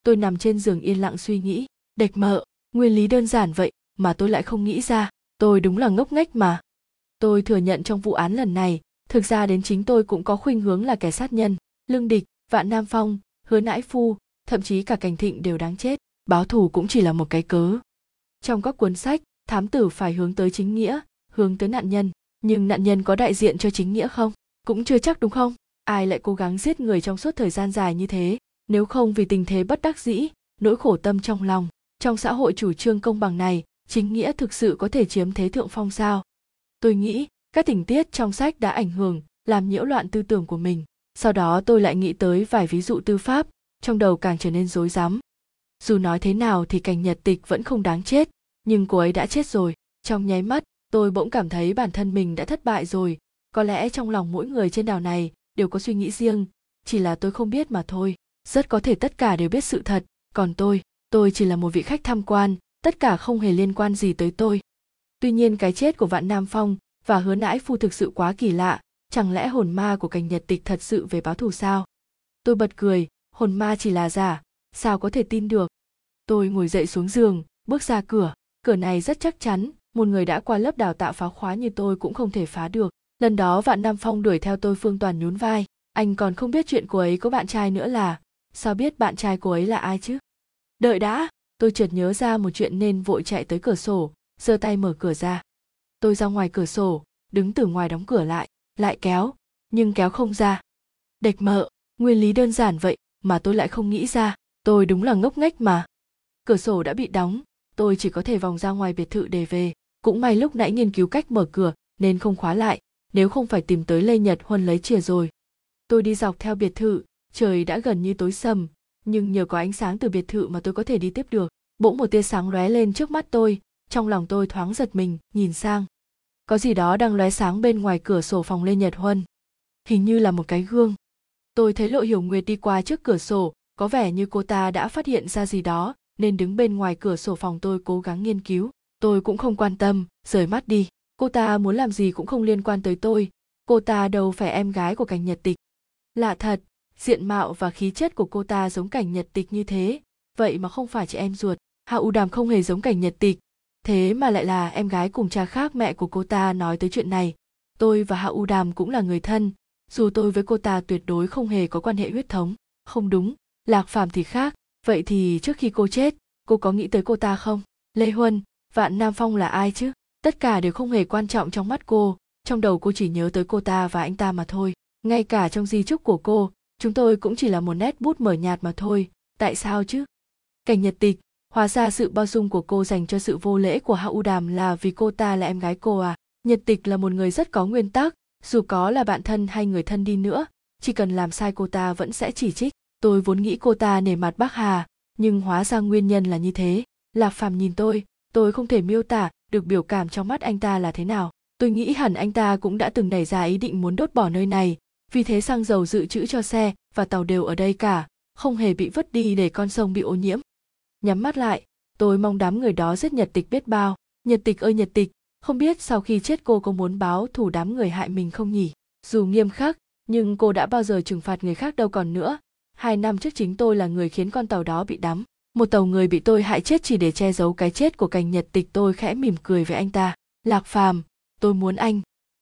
Tôi nằm trên giường yên lặng suy nghĩ. Đệch mợ, nguyên lý đơn giản vậy mà tôi lại không nghĩ ra. Tôi đúng là ngốc nghếch mà. Tôi thừa nhận trong vụ án lần này, thực ra đến chính tôi cũng có khuynh hướng là kẻ sát nhân. Lương Địch, Vạn Nam Phong, Hứa Nãi Phu, thậm chí cả Cảnh Thịnh đều đáng chết. Báo thù cũng chỉ là một cái cớ. Trong các cuốn sách, thám tử phải hướng tới chính nghĩa, hướng tới nạn nhân. Nhưng nạn nhân có đại diện cho chính nghĩa không? Cũng chưa chắc đúng không? Ai lại cố gắng giết người trong suốt thời gian dài như thế, nếu không vì tình thế bất đắc dĩ, nỗi khổ tâm trong lòng. Trong xã hội chủ trương công bằng này, chính nghĩa thực sự có thể chiếm thế thượng phong sao? Tôi nghĩ, các tình tiết trong sách đã ảnh hưởng, làm nhiễu loạn tư tưởng của mình. Sau đó tôi lại nghĩ tới vài ví dụ tư pháp, trong đầu càng trở nên rối rắm. Dù nói thế nào thì Cảnh Nhật Tịch vẫn không đáng chết, nhưng cô ấy đã chết rồi. Trong nháy mắt, tôi bỗng cảm thấy bản thân mình đã thất bại rồi. Có lẽ trong lòng mỗi người trên đảo này đều có suy nghĩ riêng, chỉ là tôi không biết mà thôi. Rất có thể tất cả đều biết sự thật, còn tôi chỉ là một vị khách tham quan, tất cả không hề liên quan gì tới tôi. Tuy nhiên cái chết của Vạn Nam Phong và Hứa Nãi Phu thực sự quá kỳ lạ, chẳng lẽ hồn ma của Cảnh Nhật Tịch thật sự về báo thù sao? Tôi bật cười, hồn ma chỉ là giả, sao có thể tin được? Tôi ngồi dậy xuống giường, bước ra cửa này rất chắc chắn, một người đã qua lớp đào tạo phá khóa như tôi cũng không thể phá được. Lần đó Vạn Nam Phong đuổi theo tôi. Phương Toàn nhún vai, anh còn không biết chuyện cô ấy có bạn trai nữa là, sao biết bạn trai cô ấy là ai chứ? Đợi đã, tôi chợt nhớ ra một chuyện nên vội chạy tới cửa sổ, giơ tay mở cửa ra. Tôi ra ngoài cửa sổ, đứng từ ngoài đóng cửa lại kéo, nhưng kéo không ra. Đệch mợ, nguyên lý đơn giản vậy mà tôi lại không nghĩ ra, tôi đúng là ngốc nghếch mà. Cửa sổ đã bị đóng, tôi chỉ có thể vòng ra ngoài biệt thự để về. Cũng may lúc nãy nghiên cứu cách mở cửa nên không khóa lại, nếu không phải tìm tới Lê Nhật Huân lấy chìa rồi. Tôi đi dọc theo biệt thự, trời đã gần như tối sầm, nhưng nhờ có ánh sáng từ biệt thự mà tôi có thể đi tiếp được. Bỗng một tia sáng lóe lên trước mắt tôi, trong lòng tôi thoáng giật mình, nhìn sang. Có gì đó đang lóe sáng bên ngoài cửa sổ phòng Lê Nhật Huân. Hình như là một cái gương. Tôi thấy Lộ Hiểu Nguyệt đi qua trước cửa sổ, có vẻ như cô ta đã phát hiện ra gì đó, nên đứng bên ngoài cửa sổ phòng tôi cố gắng nghiên cứu. Tôi cũng không quan tâm, rời mắt đi. Cô ta muốn làm gì cũng không liên quan tới tôi. Cô ta đâu phải em gái của Cảnh Nhật Tịch. Lạ thật, diện mạo và khí chất của cô ta giống Cảnh Nhật Tịch như thế, vậy mà không phải chị em ruột. Hạ U Đàm không hề giống Cảnh Nhật Tịch, thế mà lại là em gái cùng cha khác mẹ của cô ta. Nói tới chuyện này, tôi và Hạ U Đàm cũng là người thân, dù tôi với cô ta tuyệt đối không hề có quan hệ huyết thống. Không đúng, Lạc Phàm thì khác. Vậy thì trước khi cô chết, cô có nghĩ tới cô ta không? Lê Huân, Vạn Nam Phong là ai chứ? Tất cả đều không hề quan trọng trong mắt cô, trong đầu cô chỉ nhớ tới cô ta và anh ta mà thôi. Ngay cả trong di chúc của cô, chúng tôi cũng chỉ là một nét bút mờ nhạt mà thôi. Tại sao chứ? Cảnh Nhật Tịch, hóa ra sự bao dung của cô dành cho sự vô lễ của Hạ U Đàm là vì cô ta là em gái cô à? Nhật Tịch là một người rất có nguyên tắc, dù có là bạn thân hay người thân đi nữa, chỉ cần làm sai cô ta vẫn sẽ chỉ trích. Tôi vốn nghĩ cô ta nể mặt Bắc Hà, nhưng hóa ra nguyên nhân là như thế. Lạc Phàm nhìn tôi không thể miêu tả được biểu cảm trong mắt anh ta là thế nào. Tôi nghĩ hẳn anh ta cũng đã từng nảy ra ý định muốn đốt bỏ nơi này, vì thế xăng dầu dự trữ cho xe và tàu đều ở đây cả, không hề bị vứt đi để con sông bị ô nhiễm. Nhắm mắt lại, tôi mong đám người đó giết Nhật Tịch biết bao. Nhật Tịch ơi Nhật Tịch, không biết sau khi chết cô có muốn báo thù đám người hại mình không nhỉ? Dù nghiêm khắc, nhưng cô đã bao giờ trừng phạt người khác đâu còn nữa. 2 năm trước chính tôi là người khiến con tàu đó bị đắm. Một tàu người bị tôi hại chết chỉ để che giấu cái chết của Cảnh Nhật Tịch. Tôi khẽ mỉm cười với anh ta. Lạc Phàm, tôi muốn anh.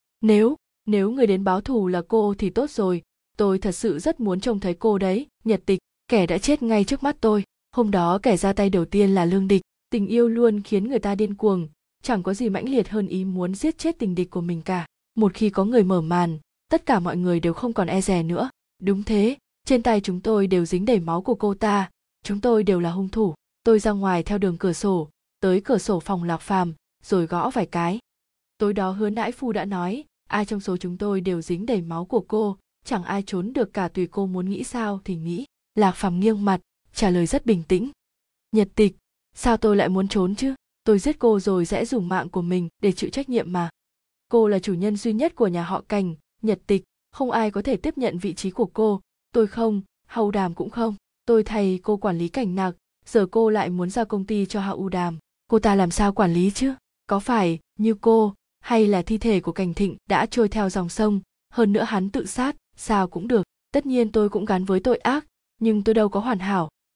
Nếu người đến báo thù là cô thì tốt rồi. Tôi thật sự rất muốn trông thấy cô đấy, Nhật Tịch, kẻ đã chết ngay trước mắt tôi. Hôm đó kẻ ra tay đầu tiên là Lương Địch. Tình yêu luôn khiến người ta điên cuồng. Chẳng có gì mãnh liệt hơn ý muốn giết chết tình địch của mình cả. Một khi có người mở màn, tất cả mọi người đều không còn e dè nữa. Đúng thế, trên tay chúng tôi đều dính đầy máu của cô ta. Chúng tôi đều là hung thủ. Tôi ra ngoài theo đường cửa sổ, tới cửa sổ phòng Lạc Phàm, rồi gõ vài cái. Tối đó Hứa Nãi Phu đã nói, ai trong số chúng tôi đều dính đầy máu của cô, chẳng ai trốn được cả, tùy cô muốn nghĩ sao thì nghĩ. Lạc Phàm nghiêng mặt, trả lời rất bình tĩnh. Nhật Tịch, sao tôi lại muốn trốn chứ? Tôi giết cô rồi sẽ dùng mạng của mình để chịu trách nhiệm mà. Cô là chủ nhân duy nhất của nhà họ Cảnh, Nhật Tịch, không ai có thể tiếp nhận vị trí của cô. Tôi không, Hạ U Đàm cũng không. Tôi thay cô quản lý Cảnh Nặc, giờ cô lại muốn giao công ty cho Hạ U Đàm. Cô ta làm sao quản lý chứ? Có phải như cô, hay là thi thể của Cảnh Thịnh đã trôi theo dòng sông, hơn nữa hắn tự sát, sao cũng được. Tất nhiên tôi cũng gắn với tội ác, nhưng tôi đâu có hoàn hảo.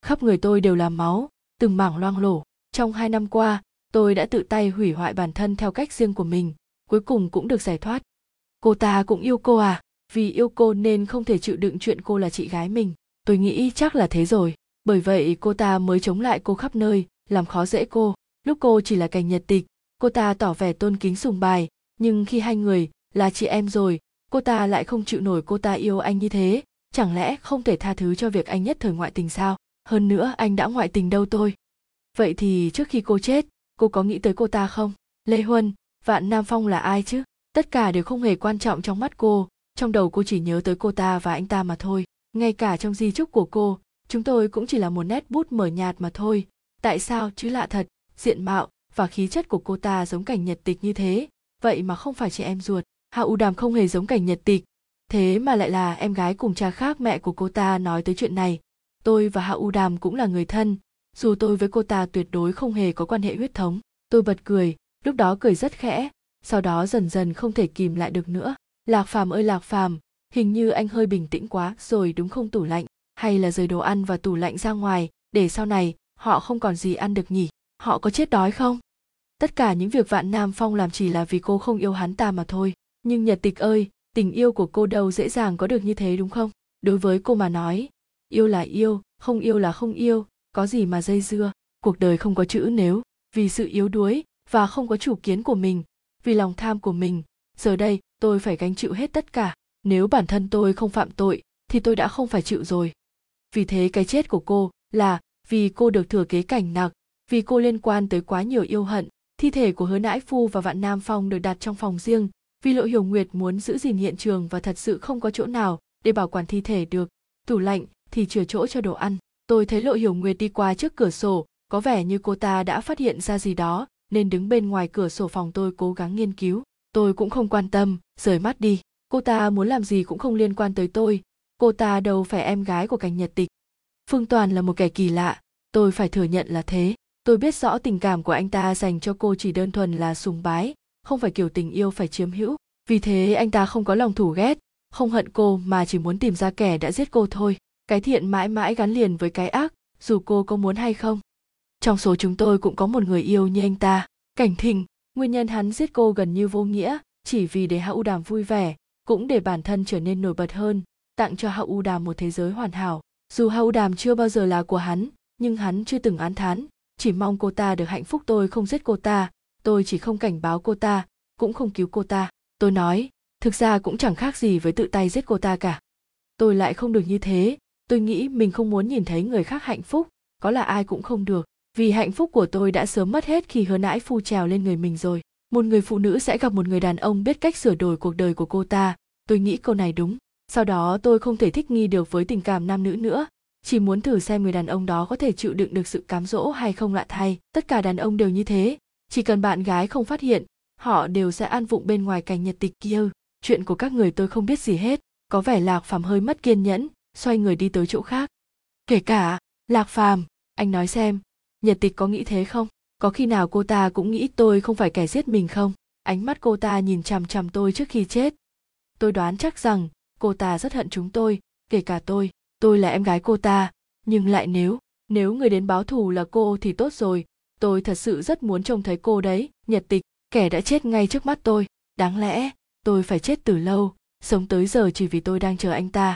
khắp người tôi đều là máu, từng mảng loang lổ. Trong 2 năm qua, tôi đã tự tay hủy hoại bản thân theo cách riêng của mình, cuối cùng cũng được giải thoát. Cô ta cũng yêu cô à? Vì yêu cô nên không thể chịu đựng chuyện cô là chị gái mình. Tôi nghĩ chắc là thế rồi. Bởi vậy cô ta mới chống lại cô khắp nơi, làm khó dễ cô. Lúc cô chỉ là Cảnh Nhật Tịch, cô ta tỏ vẻ tôn kính sùng bài, nhưng khi hai người là chị em rồi, cô ta lại không chịu nổi cô ta yêu anh như thế. Chẳng lẽ không thể tha thứ cho việc anh nhất thời ngoại tình sao? Hơn nữa anh đã ngoại tình đâu tôi. Vậy thì trước khi cô chết, cô có nghĩ tới cô ta không? Lê Huân, Vạn Nam Phong là ai chứ? Tất cả đều không hề quan trọng trong mắt cô, trong đầu cô chỉ nhớ tới cô ta và anh ta mà thôi. Ngay cả trong di chúc của cô, chúng tôi cũng chỉ là một nét bút mờ nhạt mà thôi. Tại sao chứ lạ thật, diện mạo và khí chất của cô ta giống Cảnh Nhật Tịch như thế, vậy mà không phải chị em ruột. Hạ U Đàm không hề giống Cảnh Nhật Tịch, thế mà lại là em gái cùng cha khác mẹ của cô ta nói tới chuyện này. Tôi và Hạ U Đàm cũng là người thân, dù tôi với cô ta tuyệt đối không hề có quan hệ huyết thống. Tôi bật cười, lúc đó cười rất khẽ, sau đó dần dần không thể kìm lại được nữa. Lạc Phàm ơi Lạc Phàm, hình như anh hơi bình tĩnh quá rồi đúng không tủ lạnh, hay là rời đồ ăn và tủ lạnh ra ngoài, để sau này họ không còn gì ăn được nhỉ? Họ có chết đói không? Tất cả những việc Vạn Nam Phong làm chỉ là vì cô không yêu hắn ta mà thôi. Nhưng Nhật Tịch ơi, tình yêu của cô đâu dễ dàng có được như thế đúng không? Đối với cô mà nói, yêu là yêu, không yêu là không yêu, có gì mà dây dưa. Cuộc đời không có chữ nếu, vì sự yếu đuối và không có chủ kiến của mình, vì lòng tham của mình, giờ đây tôi phải gánh chịu hết tất cả. Nếu bản thân tôi không phạm tội thì tôi đã không phải chịu rồi. Vì thế cái chết của cô là vì cô được thừa kế Cảnh Nặc, vì cô liên quan tới quá nhiều yêu hận. Thi thể của Hứa Nãi Phu và Vạn Nam Phong được đặt trong phòng riêng, vì Lộ Hiểu Nguyệt muốn giữ gìn hiện trường và thật sự không có chỗ nào để bảo quản thi thể được. Tủ lạnh thì chừa chỗ cho đồ ăn. Tôi thấy Lộ Hiểu Nguyệt đi qua trước cửa sổ, có vẻ như cô ta đã phát hiện ra gì đó, nên đứng bên ngoài cửa sổ phòng tôi cố gắng nghiên cứu. Tôi cũng không quan tâm, rời mắt đi. Cô ta muốn làm gì cũng không liên quan tới tôi. Cô ta đâu phải em gái của Cảnh Nhật Tịch. Phương Toàn là một kẻ kỳ lạ, tôi phải thừa nhận là thế. Tôi biết rõ tình cảm của anh ta dành cho cô chỉ đơn thuần là sùng bái, không phải kiểu tình yêu phải chiếm hữu. Vì thế anh ta không có lòng thù ghét, không hận cô mà chỉ muốn tìm ra kẻ đã giết cô thôi. Cái thiện mãi mãi gắn liền với cái ác, dù cô có muốn hay không. Trong số chúng tôi cũng có một người yêu như anh ta, Cảnh Thịnh. Nguyên nhân hắn giết cô gần như vô nghĩa, chỉ vì để Hạ U Đàm vui vẻ, cũng để bản thân trở nên nổi bật hơn, tặng cho Hạ U Đàm một thế giới hoàn hảo. Dù Hạ U Đàm chưa bao giờ là của hắn, nhưng hắn chưa từng oán thán, chỉ mong cô ta được hạnh phúc. Tôi không giết cô ta, tôi chỉ không cảnh báo cô ta, cũng không cứu cô ta. Tôi nói, thực ra cũng chẳng khác gì với tự tay giết cô ta cả. Tôi lại không được như thế, tôi nghĩ mình không muốn nhìn thấy người khác hạnh phúc, có là ai cũng không được. Vì hạnh phúc của tôi đã sớm mất hết khi Hứa Nãi Phu trèo lên người mình rồi. Một người phụ nữ sẽ gặp một người đàn ông biết cách sửa đổi cuộc đời của cô ta, tôi nghĩ câu này đúng. Sau đó tôi không thể thích nghi được với tình cảm nam nữ nữa, chỉ muốn thử xem người đàn ông đó có thể chịu đựng được sự cám dỗ hay không. Lạ thay, tất cả đàn ông đều như thế, chỉ cần bạn gái không phát hiện, họ đều sẽ ăn vụng bên ngoài Cảnh Nhật Tịch kia. Chuyện của các người tôi không biết gì hết. Có vẻ Lạc Phàm hơi mất kiên nhẫn, xoay người đi tới chỗ khác. Kể cả, Lạc Phàm, anh nói xem, Nhật Tịch có nghĩ thế không? Có khi nào cô ta cũng nghĩ tôi không phải kẻ giết mình không? Ánh mắt cô ta nhìn chằm chằm tôi trước khi chết. Tôi đoán chắc rằng cô ta rất hận chúng tôi, kể cả tôi. Tôi là em gái cô ta, nhưng lại nếu người đến báo thù là cô thì tốt rồi. Tôi thật sự rất muốn trông thấy cô đấy, Nhật Tịch, kẻ đã chết ngay trước mắt tôi. Đáng lẽ tôi phải chết từ lâu, sống tới giờ chỉ vì tôi đang chờ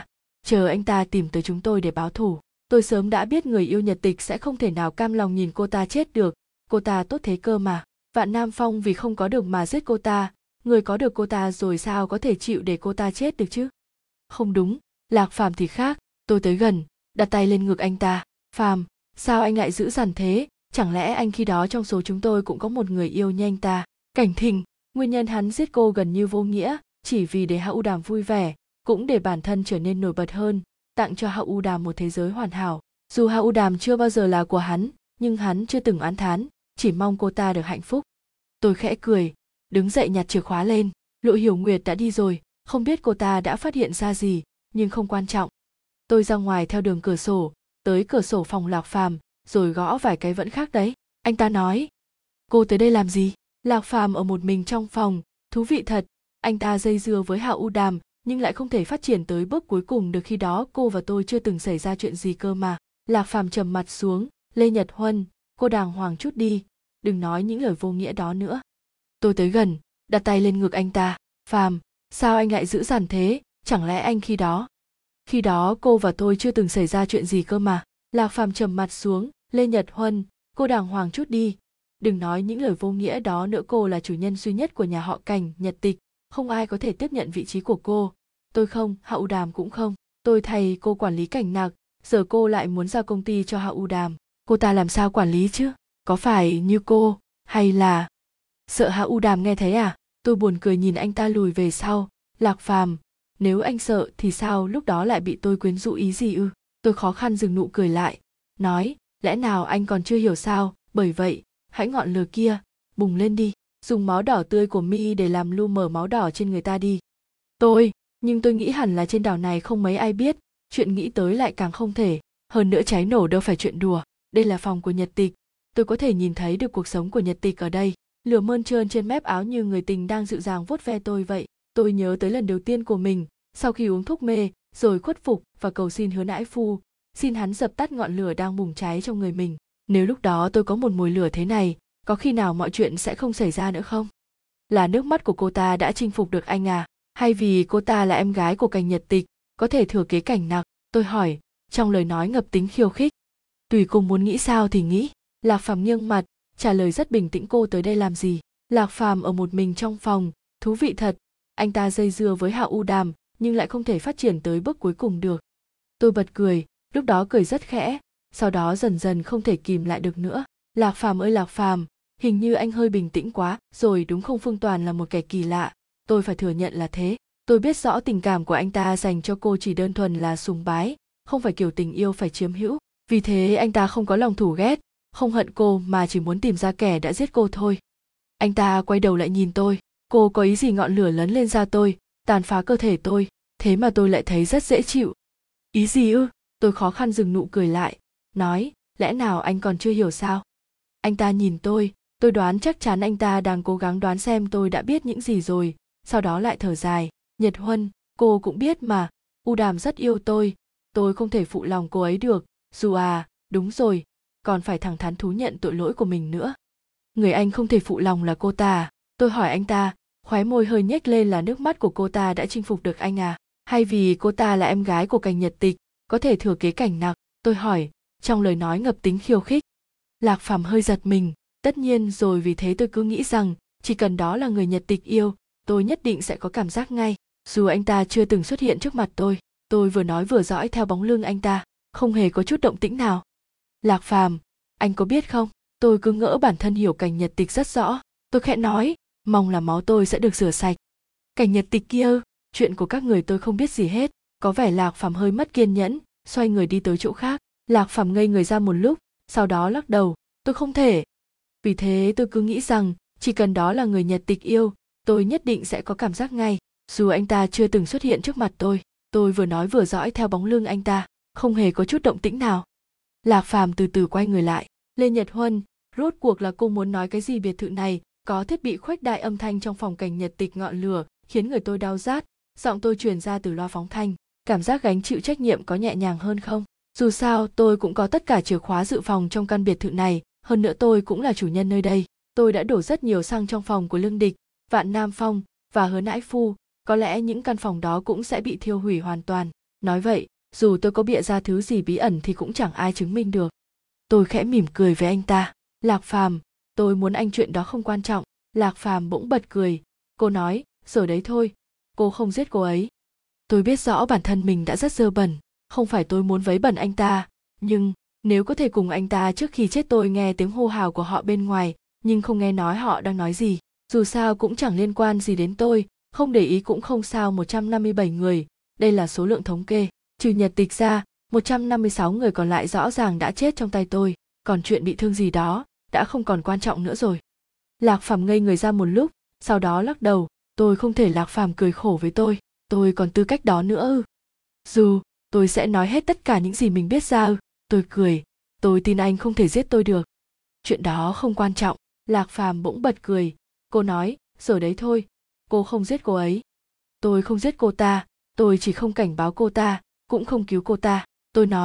anh ta tìm tới chúng tôi để báo thù. Tôi sớm đã biết người yêu Nhật Tịch sẽ không thể nào cam lòng nhìn cô ta chết được, cô ta tốt thế cơ mà. Vạn Nam Phong vì không có được mà giết cô ta, người có được cô ta rồi sao có thể chịu để cô ta chết được chứ? Không đúng, Lạc Phàm thì khác. Tôi tới gần, đặt tay lên ngực anh ta. Phàm, sao anh lại dữ dằn thế? Chẳng lẽ anh khi đó trong số chúng tôi cũng có một người yêu như anh ta? Cảnh Thịnh, nguyên nhân hắn giết cô gần như vô nghĩa, chỉ vì để Hạ U Đàm vui vẻ, cũng để bản thân trở nên nổi bật hơn, tặng cho Hạ U Đàm một thế giới hoàn hảo. Dù Hạ U Đàm chưa bao giờ là của hắn, nhưng hắn chưa từng oán thán, chỉ mong cô ta được hạnh phúc. Tôi khẽ cười, đứng dậy nhặt chìa khóa lên. Lộ Hiểu Nguyệt đã đi rồi, không biết cô ta đã phát hiện ra gì, nhưng không quan trọng. Tôi ra ngoài theo đường cửa sổ, tới cửa sổ phòng Lạc Phàm, rồi gõ vài cái vẫn khác đấy. Anh ta nói, cô tới đây làm gì? Lạc Phàm ở một mình trong phòng, thú vị thật. Anh ta dây dưa với Hạ U Đàm, nhưng lại không thể phát triển tới bước cuối cùng được, khi đó cô và tôi chưa từng xảy ra chuyện gì cơ mà. Lạc Phàm trầm mặt xuống. Lê Nhật Huân, cô đàng hoàng chút đi, đừng nói những lời vô nghĩa đó nữa. Tôi tới gần, đặt tay lên ngực anh ta. Phàm, sao anh lại dữ dằn thế, chẳng lẽ anh khi đó cô và tôi chưa từng xảy ra chuyện gì cơ mà. Lạc Phàm trầm mặt xuống. Lê Nhật Huân, cô đàng hoàng chút đi, đừng nói những lời vô nghĩa đó nữa. Cô là chủ nhân duy nhất của nhà họ Cảnh Nhật Tịch, không ai có thể tiếp nhận vị trí của cô. Tôi không, Hạ U Đàm cũng không. Tôi thay cô quản lý Cảnh Nặc, giờ cô lại muốn giao công ty cho Hạ U Đàm. Cô ta làm sao quản lý chứ? Có phải như cô, hay là... Sợ Hạ U Đàm nghe thấy à? Tôi buồn cười nhìn anh ta lùi về sau. Lạc Phàm, nếu anh sợ thì sao lúc đó lại bị tôi quyến rũ ý gì ư? Tôi khó khăn dừng nụ cười lại, nói, lẽ nào anh còn chưa hiểu sao? Bởi vậy, hãy ngọn lửa kia, bùng lên đi, dùng máu đỏ tươi của Mi để làm lu mờ máu đỏ trên người ta đi. Nhưng tôi nghĩ hẳn là trên đảo này không mấy ai biết, chuyện nghĩ tới lại càng không thể, hơn nữa cháy nổ đâu phải chuyện đùa. Đây là phòng của Nhật Tịch, tôi có thể nhìn thấy được cuộc sống của Nhật Tịch ở đây. Lửa mơn trơn trên mép áo như người tình đang dịu dàng vuốt ve tôi vậy. Tôi nhớ tới lần đầu tiên của mình, sau khi uống thuốc mê, rồi khuất phục và cầu xin Hứa Nãi Phu, xin hắn dập tắt ngọn lửa đang bùng cháy trong người mình. Nếu lúc đó tôi có một mồi lửa thế này, có khi nào mọi chuyện sẽ không xảy ra nữa không? Là nước mắt của cô ta đã chinh phục được anh à? Hay vì cô ta là em gái của Cảnh Nhật Tịch, có thể thừa kế Cảnh Nặc? Tôi hỏi, trong lời nói ngập tính khiêu khích. Tùy cô muốn nghĩ sao thì nghĩ. Lạc Phàm nghiêng mặt, trả lời rất bình tĩnh. Cô tới đây làm gì? Lạc Phàm ở một mình trong phòng, thú vị thật. Anh ta dây dưa với Hạ U Đàm nhưng lại không thể phát triển tới bước cuối cùng được. Tôi bật cười, lúc đó cười rất khẽ, sau đó dần dần không thể kìm lại được nữa. Lạc Phàm ơi Lạc Phàm, hình như anh hơi bình tĩnh quá rồi đúng không? Phương Toàn là một kẻ kỳ lạ, tôi phải thừa nhận là thế. Tôi biết rõ tình cảm của anh ta dành cho cô chỉ đơn thuần là sùng bái, không phải kiểu tình yêu phải chiếm hữu. Vì thế anh ta không có lòng thù ghét, không hận cô mà chỉ muốn tìm ra kẻ đã giết cô thôi. Anh ta quay đầu lại nhìn tôi, cô có ý gì? Ngọn lửa lớn lên da tôi, tàn phá cơ thể tôi, thế mà tôi lại thấy rất dễ chịu. Ý gì ư? Tôi khó khăn dừng nụ cười lại, nói, lẽ nào anh còn chưa hiểu sao? Anh ta nhìn tôi đoán chắc chắn anh ta đang cố gắng đoán xem tôi đã biết những gì rồi, sau đó lại thở dài. Nhật Huân, cô cũng biết mà, U Đàm rất yêu tôi không thể phụ lòng cô ấy được, dù đúng rồi, còn phải thẳng thắn thú nhận tội lỗi của mình nữa. Người anh không thể phụ lòng là cô ta à? Tôi hỏi anh ta, khóe môi hơi nhếch lên. Là nước mắt của cô ta đã chinh phục được anh à? Hay vì cô ta là em gái của Cảnh Nhật Tịch, có thể thừa kế Cảnh Nặc? Tôi hỏi, trong lời nói ngập tính khiêu khích. Lạc Phàm hơi giật mình, tất nhiên rồi, vì thế tôi cứ nghĩ rằng chỉ cần đó là người Nhật Tịch yêu, tôi nhất định sẽ có cảm giác ngay, dù anh ta chưa từng xuất hiện trước mặt tôi. Tôi vừa nói vừa dõi theo bóng lưng anh ta, không hề có chút động tĩnh nào. Lạc Phàm, anh có biết không, tôi cứ ngỡ bản thân hiểu Cảnh Nhật Tịch rất rõ. Tôi khẽ nói, mong là máu tôi sẽ được rửa sạch. Cảnh Nhật Tịch kia ư? Chuyện của các người tôi không biết gì hết. Có vẻ Lạc Phàm hơi mất kiên nhẫn, xoay người đi tới chỗ khác. Lạc Phàm ngây người ra một lúc, sau đó lắc đầu, tôi không thể. Vì thế tôi cứ nghĩ rằng chỉ cần đó là người Nhật Tịch yêu, tôi nhất định sẽ có cảm giác ngay, dù anh ta chưa từng xuất hiện trước mặt tôi. Tôi vừa nói vừa dõi theo bóng lưng anh ta, không hề có chút động tĩnh nào. Lạc Phàm từ từ quay người lại. Lê Nhật Huân, rốt cuộc là cô muốn nói cái gì? Biệt thự này có thiết bị khuếch đại âm thanh trong phòng Cảnh Nhật Tịch ngọn lửa khiến người tôi đau rát, giọng tôi truyền ra từ loa phóng thanh. Cảm giác gánh chịu trách nhiệm có nhẹ nhàng hơn không? Dù sao tôi cũng có tất cả chìa khóa dự phòng trong căn biệt thự này, hơn nữa tôi cũng là chủ nhân nơi đây. Tôi đã đổ rất nhiều xăng trong phòng của Lương Địch, Vạn Nam Phong và Hứa Nãi Phu, có lẽ những căn phòng đó cũng sẽ bị thiêu hủy hoàn toàn. Nói vậy, dù tôi có bịa ra thứ gì bí ẩn thì cũng chẳng ai chứng minh được. Tôi khẽ mỉm cười với anh ta. Lạc Phàm, tôi muốn anh chuyện đó không quan trọng. Lạc Phàm bỗng bật cười. Cô nói, rồi đấy thôi, cô không giết cô ấy. Tôi biết rõ bản thân mình đã rất dơ bẩn, không phải tôi muốn vấy bẩn anh ta, nhưng nếu có thể cùng anh ta trước khi chết. Tôi nghe tiếng hô hào của họ bên ngoài, nhưng không nghe nói họ đang nói gì. Dù sao cũng chẳng liên quan gì đến tôi, không để ý cũng không sao. 157 người, đây là số lượng thống kê. Trừ Nhật Tịch ra, 156 người còn lại rõ ràng đã chết trong tay tôi, còn chuyện bị thương gì đó đã không còn quan trọng nữa rồi. Lạc Phàm ngây người ra một lúc, sau đó lắc đầu, tôi không thể. Lạc Phàm cười khổ với tôi còn tư cách đó nữa ư? Dù tôi sẽ nói hết tất cả những gì mình biết ra ư? Tôi cười, tôi tin anh không thể giết tôi được. Chuyện đó không quan trọng. Lạc Phàm bỗng bật cười. Cô nói, rồi đấy thôi, cô không giết cô ấy. Tôi không giết cô ta, tôi chỉ không cảnh báo cô ta, cũng không cứu cô ta. Tôi nói,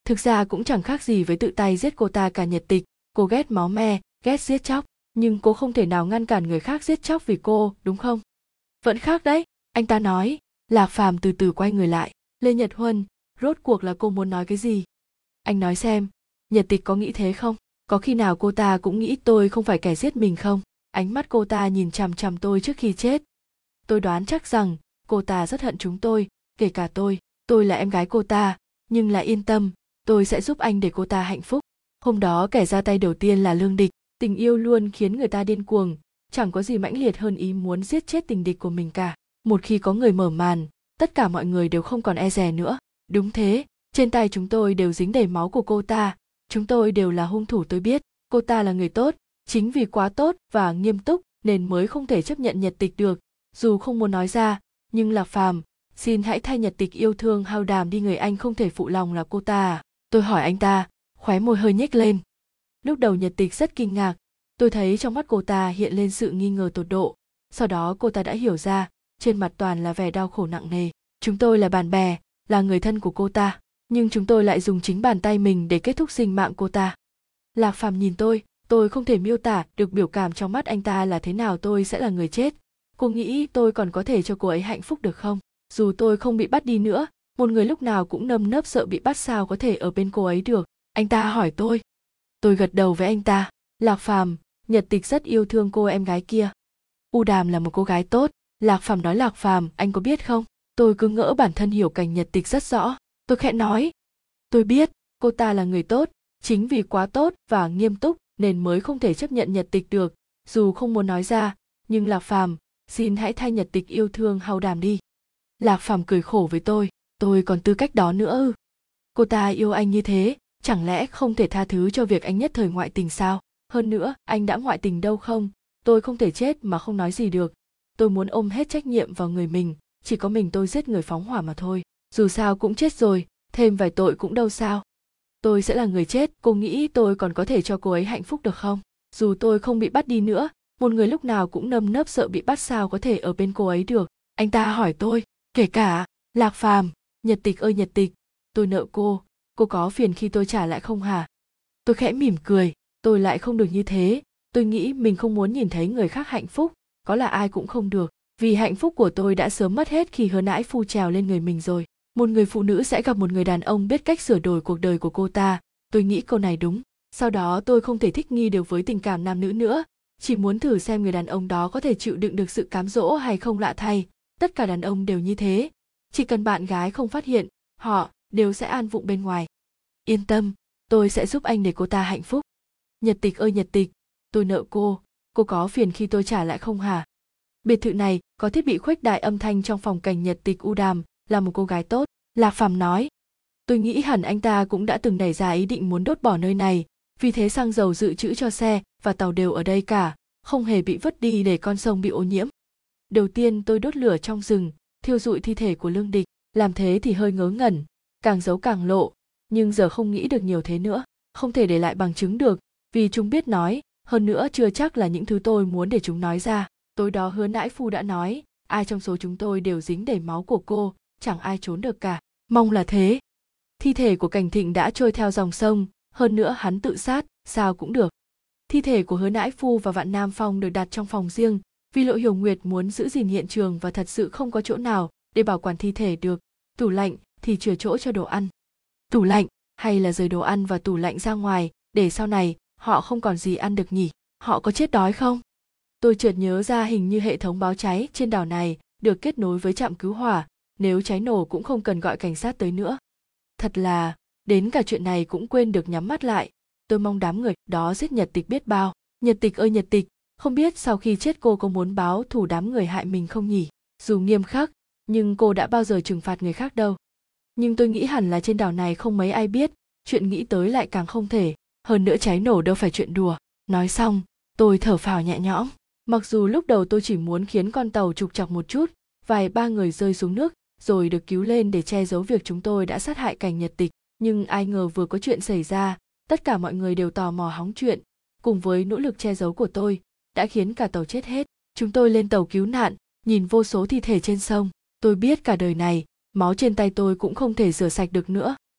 Thực ra cũng chẳng khác gì với tự tay giết cô ta cả. Nhật Tịch, cô ghét máu me, ghét giết chóc, nhưng cô không thể nào ngăn cản người khác giết chóc vì cô, đúng không? Vẫn khác đấy, anh ta nói. Lạc Phàm từ từ quay người lại. Lê Nhật Huân, rốt cuộc là cô muốn nói cái gì? Anh nói xem, Nhật Tịch có nghĩ thế không? Có khi nào cô ta cũng nghĩ tôi không phải kẻ giết mình không? Ánh mắt cô ta nhìn chằm chằm tôi trước khi chết. Tôi đoán chắc rằng cô ta rất hận chúng tôi, kể cả tôi. Tôi là em gái cô ta, nhưng là yên tâm, tôi sẽ giúp anh để cô ta hạnh phúc. Hôm đó kẻ ra tay đầu tiên là Lương Địch. Tình yêu luôn khiến người ta điên cuồng, chẳng có gì mãnh liệt hơn ý muốn giết chết tình địch của mình cả. Một khi có người mở màn, tất cả mọi người đều không còn e dè nữa. Đúng thế, trên tay chúng tôi đều dính đầy máu của cô ta. Chúng tôi đều là hung thủ. Tôi biết cô ta là người tốt, chính vì quá tốt và nghiêm túc nên mới không thể chấp nhận Nhật Tịch được. Dù không muốn nói ra, nhưng Lạc Phàm, xin hãy thay Nhật Tịch yêu thương hao đàm đi, người anh không thể phụ lòng là cô ta à? Tôi hỏi anh ta, khóe môi hơi nhếch lên. Lúc đầu Nhật Tịch rất kinh ngạc, tôi thấy trong mắt cô ta hiện lên sự nghi ngờ tột độ. Sau đó cô ta đã hiểu ra, trên mặt toàn là vẻ đau khổ nặng nề. Chúng tôi là bạn bè, là người thân của cô ta, nhưng chúng tôi lại dùng chính bàn tay mình để kết thúc sinh mạng cô ta. Lạc Phàm nhìn tôi không thể miêu tả được biểu cảm trong mắt anh ta là thế nào. Tôi sẽ là người chết. Cô nghĩ tôi còn có thể cho cô ấy hạnh phúc được không? Dù tôi không bị bắt đi nữa, một người lúc nào cũng nơm nớp sợ bị bắt sao có thể ở bên cô ấy được? Anh ta hỏi tôi. Tôi gật đầu với anh ta. Lạc Phàm, Nhật Tịch rất yêu thương cô em gái kia. U Đàm là một cô gái tốt. Lạc Phàm nói. Lạc Phàm, anh có biết không? Tôi cứ ngỡ bản thân hiểu cảnh Nhật Tịch rất rõ. Tôi khẽ nói. Tôi biết, cô ta là người tốt, chính vì quá tốt và nghiêm túc nên mới không thể chấp nhận Nhật Tịch được. Dù không muốn nói ra, nhưng Lạc Phàm, xin hãy thay Nhật Tịch yêu thương hao đàm đi. Lạc Phàm cười khổ với tôi còn tư cách đó nữa ư? Cô ta yêu anh như thế, chẳng lẽ không thể tha thứ cho việc anh nhất thời ngoại tình sao? Hơn nữa, anh đã ngoại tình đâu không? Tôi không thể chết mà không nói gì được. Tôi muốn ôm hết trách nhiệm vào người mình, chỉ có mình tôi giết người phóng hỏa mà thôi. Dù sao cũng chết rồi, thêm vài tội cũng đâu sao. Tôi sẽ là người chết, cô nghĩ tôi còn có thể cho cô ấy hạnh phúc được không? Dù tôi không bị bắt đi nữa, một người lúc nào cũng nơm nớp sợ bị bắt sao có thể ở bên cô ấy được? Anh ta hỏi tôi, kể cả Lạc Phàm, Nhật Tịch ơi Nhật Tịch, tôi nợ cô có phiền khi tôi trả lại không hả? Tôi khẽ mỉm cười, tôi lại không được như thế, tôi nghĩ mình không muốn nhìn thấy người khác hạnh phúc, có là ai cũng không được, vì hạnh phúc của tôi đã sớm mất hết khi Hứa Nãi Phu trèo lên người mình rồi. Một người phụ nữ sẽ gặp một người đàn ông biết cách sửa đổi cuộc đời của cô ta, tôi nghĩ câu này đúng. Sau đó tôi không thể thích nghi được với tình cảm nam nữ nữa, chỉ muốn thử xem người đàn ông đó có thể chịu đựng được sự cám dỗ hay không. Lạ thay, tất cả đàn ông đều như thế, chỉ cần bạn gái không phát hiện, họ đều sẽ an vụng bên ngoài. Yên tâm, tôi sẽ giúp anh để cô ta hạnh phúc. Nhật Tịch ơi Nhật Tịch, tôi nợ cô có phiền khi tôi trả lại không hả? Biệt thự này có thiết bị khuếch đại âm thanh trong phòng cảnh. Nhật Tịch U Đàm là một cô gái tốt, Lạc Phàm nói. Tôi nghĩ hẳn anh ta cũng đã từng nảy ra ý định muốn đốt bỏ nơi này, vì thế xăng dầu dự trữ cho xe và tàu đều ở đây cả, không hề bị vứt đi để con sông bị ô nhiễm. Đầu tiên tôi đốt lửa trong rừng, thiêu rụi thi thể của Lương Địch, làm thế thì hơi ngớ ngẩn, càng giấu càng lộ, nhưng giờ không nghĩ được nhiều thế nữa, không thể để lại bằng chứng được, vì chúng biết nói, hơn nữa chưa chắc là những thứ tôi muốn để chúng nói ra. Tối đó Hứa Nãi Phu đã nói, ai trong số chúng tôi đều dính đầy máu của cô, chẳng ai trốn được cả. Mong là thế. Thi thể của Cảnh Thịnh đã trôi theo dòng sông, hơn nữa hắn tự sát, sao cũng được. Thi thể của Hứa Nãi Phu và Vạn Nam Phong được đặt trong phòng riêng, vì Lộ Hiểu Nguyệt muốn giữ gìn hiện trường và thật sự không có chỗ nào để bảo quản thi thể được. Tủ lạnh thì chừa chỗ cho đồ ăn. Tủ lạnh, hay là rời đồ ăn và tủ lạnh ra ngoài, để sau này họ không còn gì ăn được nhỉ? Họ có chết đói không? Tôi chợt nhớ ra hình như hệ thống báo cháy trên đảo này được kết nối với trạm cứu hỏa, nếu cháy nổ cũng không cần gọi cảnh sát tới nữa. Thật là, đến cả chuyện này cũng quên được nhắm mắt lại. Tôi mong đám người đó giết Nhật Tịch biết bao. Nhật Tịch ơi Nhật Tịch, không biết sau khi chết cô có muốn báo thù đám người hại mình không nhỉ? Dù nghiêm khắc, nhưng cô đã bao giờ trừng phạt người khác đâu. Nhưng tôi nghĩ hẳn là trên đảo này không mấy ai biết, chuyện nghĩ tới lại càng không thể. Hơn nữa cháy nổ đâu phải chuyện đùa. Nói xong, tôi thở phào nhẹ nhõm. Mặc dù lúc đầu tôi chỉ muốn khiến con tàu trục trặc một chút, vài ba người rơi xuống nước, rồi được cứu lên để che giấu việc chúng tôi đã sát hại Cảnh Nhật Tịch. Nhưng ai ngờ vừa có chuyện xảy ra, tất cả mọi người đều tò mò hóng chuyện, cùng với nỗ lực che giấu của tôi, đã khiến cả tàu chết hết. Chúng tôi lên tàu cứu nạn, nhìn vô số thi thể trên sông. Tôi biết cả đời này, máu trên tay tôi cũng không thể rửa sạch được nữa.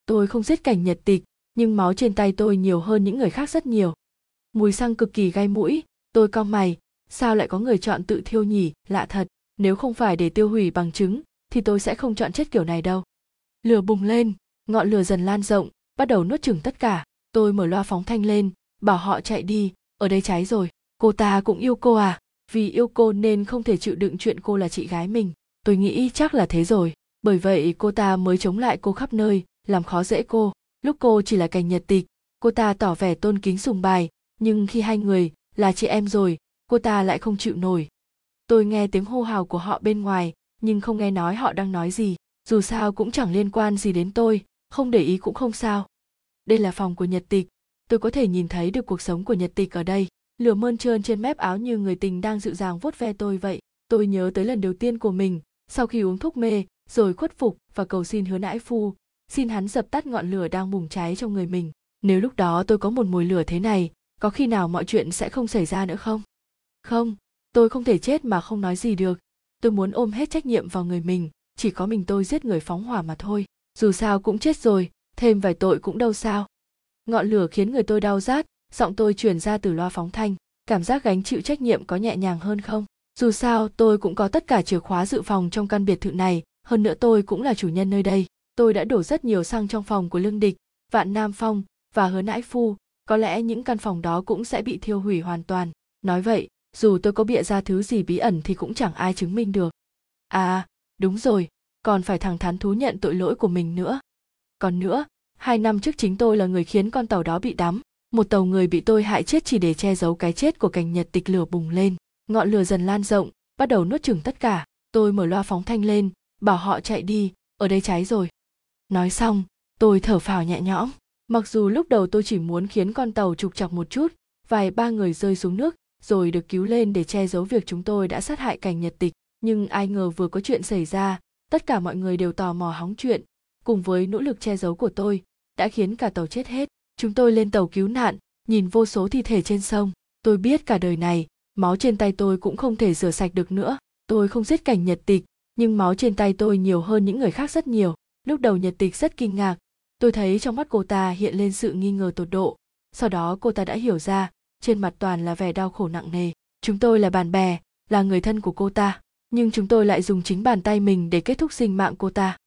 Tôi không giết cảnh nhật tịch, nhưng máu trên tay tôi nhiều hơn những người khác rất nhiều. Mùi xăng cực kỳ gai mũi, tôi cau mày, sao lại có người chọn tự thiêu nhỉ, lạ thật, nếu không phải để tiêu hủy bằng chứng, thì tôi sẽ không chọn chết kiểu này đâu. Lửa bùng lên, ngọn lửa dần lan rộng, bắt đầu nuốt chửng tất cả. Tôi mở loa phóng thanh lên, bảo họ chạy đi, ở đây cháy rồi. Cô ta cũng yêu cô à? Vì yêu cô nên không thể chịu đựng chuyện cô là chị gái mình. Tôi nghĩ chắc là thế rồi. Bởi vậy cô ta mới chống lại cô khắp nơi, làm khó dễ cô. Lúc cô chỉ là cảnh nhật tịch, cô ta tỏ vẻ tôn kính sùng bài, nhưng khi hai người là chị em rồi, cô ta lại không chịu nổi. Tôi nghe tiếng hô hào của họ bên ngoài, nhưng không nghe nói họ đang nói gì. Dù sao cũng chẳng liên quan gì đến tôi, không để ý cũng không sao. Đây là phòng của Nhật Tịch, tôi có thể nhìn thấy được cuộc sống của Nhật Tịch ở đây. Lửa mơn trơn trên mép áo như người tình đang dịu dàng vuốt ve tôi vậy. Tôi nhớ tới lần đầu tiên của mình, sau khi uống thuốc mê, rồi khuất phục và cầu xin Hứa Nãi Phu, xin hắn dập tắt ngọn lửa đang bùng cháy trong người mình. Nếu lúc đó tôi có một mồi lửa thế này, có khi nào mọi chuyện sẽ không xảy ra nữa không? Không, tôi không thể chết mà không nói gì được. Tôi muốn ôm hết trách nhiệm vào người mình, chỉ có mình tôi giết người phóng hỏa mà thôi. Dù sao cũng chết rồi, thêm vài tội cũng đâu sao. Ngọn lửa khiến người tôi đau rát, giọng tôi truyền ra từ loa phóng thanh. Cảm giác gánh chịu trách nhiệm có nhẹ nhàng hơn không? Dù sao tôi cũng có tất cả chìa khóa dự phòng trong căn biệt thự này, hơn nữa tôi cũng là chủ nhân nơi đây. Tôi đã đổ rất nhiều xăng trong phòng của Lương Địch, Vạn Nam Phong và Hứa Nãi Phu, có lẽ những căn phòng đó cũng sẽ bị thiêu hủy hoàn toàn. Nói vậy, dù tôi có bịa ra thứ gì bí ẩn thì cũng chẳng ai chứng minh được. À, đúng rồi, còn phải thẳng thắn thú nhận tội lỗi của mình nữa. Còn nữa, 2 năm trước chính tôi là người khiến con tàu đó bị đắm. Một tàu người bị tôi hại chết chỉ để che giấu cái chết của cảnh nhật tịch. Lửa bùng lên, ngọn lửa dần lan rộng, bắt đầu nuốt chửng tất cả. Tôi mở loa phóng thanh lên, bảo họ chạy đi, ở đây cháy rồi. Nói xong, tôi thở phào nhẹ nhõm. Mặc dù lúc đầu tôi chỉ muốn khiến con tàu trục trặc một chút, vài ba người rơi xuống nước, rồi được cứu lên để che giấu việc chúng tôi đã sát hại cảnh nhật tịch. Nhưng ai ngờ vừa có chuyện xảy ra, tất cả mọi người đều tò mò hóng chuyện, cùng với nỗ lực che giấu của tôi, đã khiến cả tàu chết hết. Chúng tôi lên tàu cứu nạn, nhìn vô số thi thể trên sông. Tôi biết cả đời này, máu trên tay tôi cũng không thể rửa sạch được nữa. Tôi không giết cảnh nhật tịch, nhưng máu trên tay tôi nhiều hơn những người khác rất nhiều. Lúc đầu nhật tịch rất kinh ngạc, tôi thấy trong mắt cô ta hiện lên sự nghi ngờ tột độ. Sau đó cô ta đã hiểu ra, trên mặt toàn là vẻ đau khổ nặng nề. Chúng tôi là bạn bè, là người thân của cô ta, nhưng chúng tôi lại dùng chính bàn tay mình để kết thúc sinh mạng cô ta.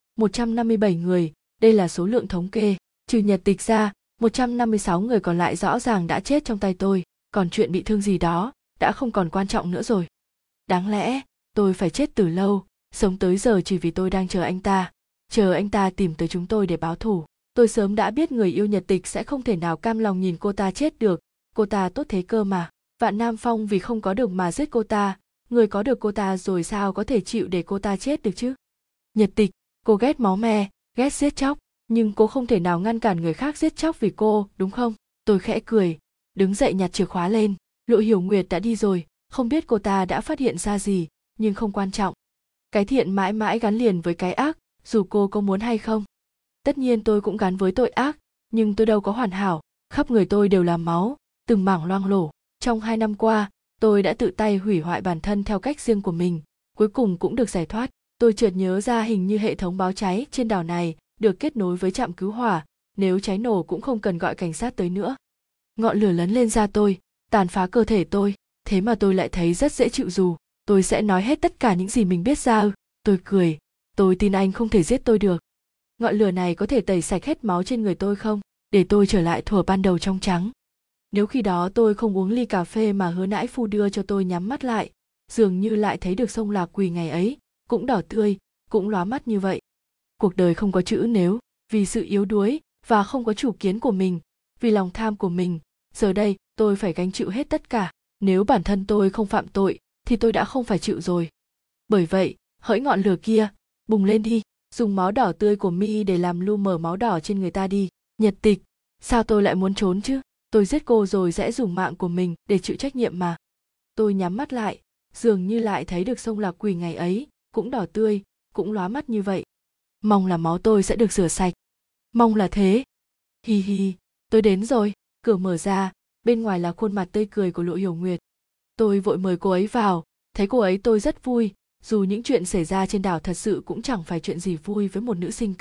157 người, đây là số lượng thống kê, trừ nhật tịch ra, 156 người còn lại rõ ràng đã chết trong tay tôi, còn chuyện bị thương gì đó đã không còn quan trọng nữa rồi. Đáng lẽ tôi phải chết từ lâu, sống tới giờ chỉ vì tôi đang chờ anh ta tìm tới chúng tôi để báo thù. Tôi sớm đã biết người yêu nhật tịch sẽ không thể nào cam lòng nhìn cô ta chết được, cô ta tốt thế cơ mà. Vạn Nam Phong vì không có được mà giết cô ta, người có được cô ta rồi sao có thể chịu để cô ta chết được chứ? Nhật tịch, cô ghét máu me, ghét giết chóc, nhưng cô không thể nào ngăn cản người khác giết chóc vì cô, đúng không? Tôi khẽ cười, đứng dậy nhặt chìa khóa lên. Lộ Hiểu Nguyệt đã đi rồi, không biết cô ta đã phát hiện ra gì, nhưng không quan trọng. Cái thiện mãi mãi gắn liền với cái ác, dù cô có muốn hay không. Tất nhiên tôi cũng gắn với tội ác, nhưng tôi đâu có hoàn hảo, khắp người tôi đều là máu, từng mảng loang lổ. Trong 2 năm qua, tôi đã tự tay hủy hoại bản thân theo cách riêng của mình, cuối cùng cũng được giải thoát. Tôi chợt nhớ ra hình như hệ thống báo cháy trên đảo này được kết nối với trạm cứu hỏa, nếu cháy nổ cũng không cần gọi cảnh sát tới nữa. Ngọn lửa lấn lên da tôi, tàn phá cơ thể tôi, thế mà tôi lại thấy rất dễ chịu. Dù tôi sẽ nói hết tất cả những gì mình biết ra ư? Tôi cười, tôi tin anh không thể giết tôi được. Ngọn lửa này có thể tẩy sạch hết máu trên người tôi không, để tôi trở lại thuở ban đầu trong trắng. Nếu khi đó tôi không uống ly cà phê mà Hứa Nãi Phu đưa cho tôi, nhắm mắt lại, dường như lại thấy được sông Lạc Quỳ ngày ấy, cũng đỏ tươi, cũng lóa mắt như vậy. Cuộc đời không có chữ nếu, vì sự yếu đuối và không có chủ kiến của mình, vì lòng tham của mình, giờ đây tôi phải gánh chịu hết tất cả. Nếu bản thân tôi không phạm tội thì tôi đã không phải chịu rồi. Bởi vậy, hỡi ngọn lửa kia, bùng lên đi, dùng máu đỏ tươi của Mi để làm lu mờ máu đỏ trên người ta đi. Nhật tịch, sao tôi lại muốn trốn chứ? Tôi giết cô rồi sẽ dùng mạng của mình để chịu trách nhiệm mà. Tôi nhắm mắt lại, dường như lại thấy được sông Lạc Quỳ ngày ấy, cũng đỏ tươi, cũng lóa mắt như vậy. Mong là máu tôi sẽ được rửa sạch. Mong là thế. Hi hi, tôi đến rồi. Cửa mở ra, bên ngoài là khuôn mặt tươi cười của Lộ Hiểu Nguyệt. Tôi vội mời cô ấy vào, thấy cô ấy tôi rất vui, dù những chuyện xảy ra trên đảo thật sự cũng chẳng phải chuyện gì vui với một nữ sinh cả.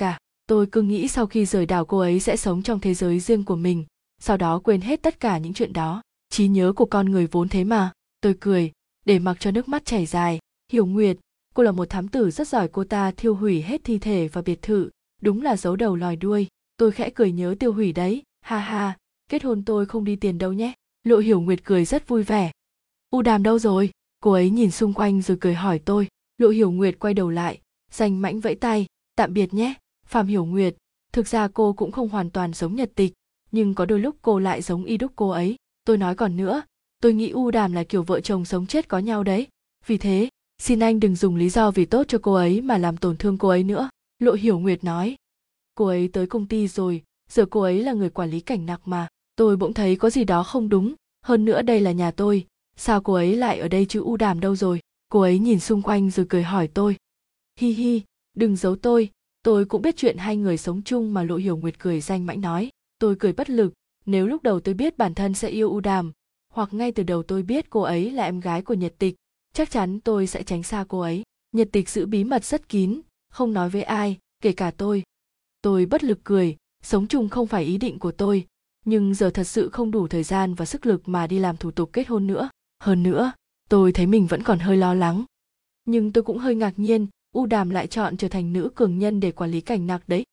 Tôi cứ nghĩ sau khi rời đảo cô ấy sẽ sống trong thế giới riêng của mình, sau đó quên hết tất cả những chuyện đó. Trí nhớ của con người vốn thế mà. Tôi cười, để mặc cho nước mắt chảy dài. Hiểu Nguyệt, cô là một thám tử rất giỏi, cô ta thiêu hủy hết thi thể và biệt thự, đúng là giấu đầu lòi đuôi. Tôi khẽ cười, nhớ tiêu hủy đấy, ha ha, kết hôn tôi không đi tiền đâu nhé. Lộ Hiểu Nguyệt cười rất vui vẻ. U Đàm đâu rồi? Cô ấy nhìn xung quanh rồi cười hỏi tôi. Lộ Hiểu Nguyệt quay đầu lại, danh mãnh vẫy tay, tạm biệt nhé, Phạm Hiểu Nguyệt. Thực ra cô cũng không hoàn toàn giống Nhật Tịch, nhưng có đôi lúc cô lại giống y đúc cô ấy. Tôi nói còn nữa, tôi nghĩ U Đàm là kiểu vợ chồng sống chết có nhau đấy. Vì thế, xin anh đừng dùng lý do vì tốt cho cô ấy mà làm tổn thương cô ấy nữa. Lộ Hiểu Nguyệt nói. Cô ấy tới công ty rồi, giờ cô ấy là người quản lý Cảnh Nặc mà. Tôi bỗng thấy có gì đó không đúng, hơn nữa đây là nhà tôi, sao cô ấy lại ở đây chứ? U Đàm đâu rồi? Cô ấy nhìn xung quanh rồi cười hỏi tôi. Hi hi, đừng giấu tôi cũng biết chuyện hai người sống chung mà. Lộ Hiểu Nguyệt cười danh mãnh nói. Tôi cười bất lực, nếu lúc đầu tôi biết bản thân sẽ yêu U Đàm, hoặc ngay từ đầu tôi biết cô ấy là em gái của Nhật Tịch, chắc chắn tôi sẽ tránh xa cô ấy. Nhật Tịch giữ bí mật rất kín, không nói với ai, kể cả tôi. Tôi bất lực cười, sống chung không phải ý định của tôi, nhưng giờ thật sự không đủ thời gian và sức lực mà đi làm thủ tục kết hôn nữa. Hơn nữa, tôi thấy mình vẫn còn hơi lo lắng. Nhưng tôi cũng hơi ngạc nhiên, U Đàm lại chọn trở thành nữ cường nhân để quản lý Cảnh Nặc đấy.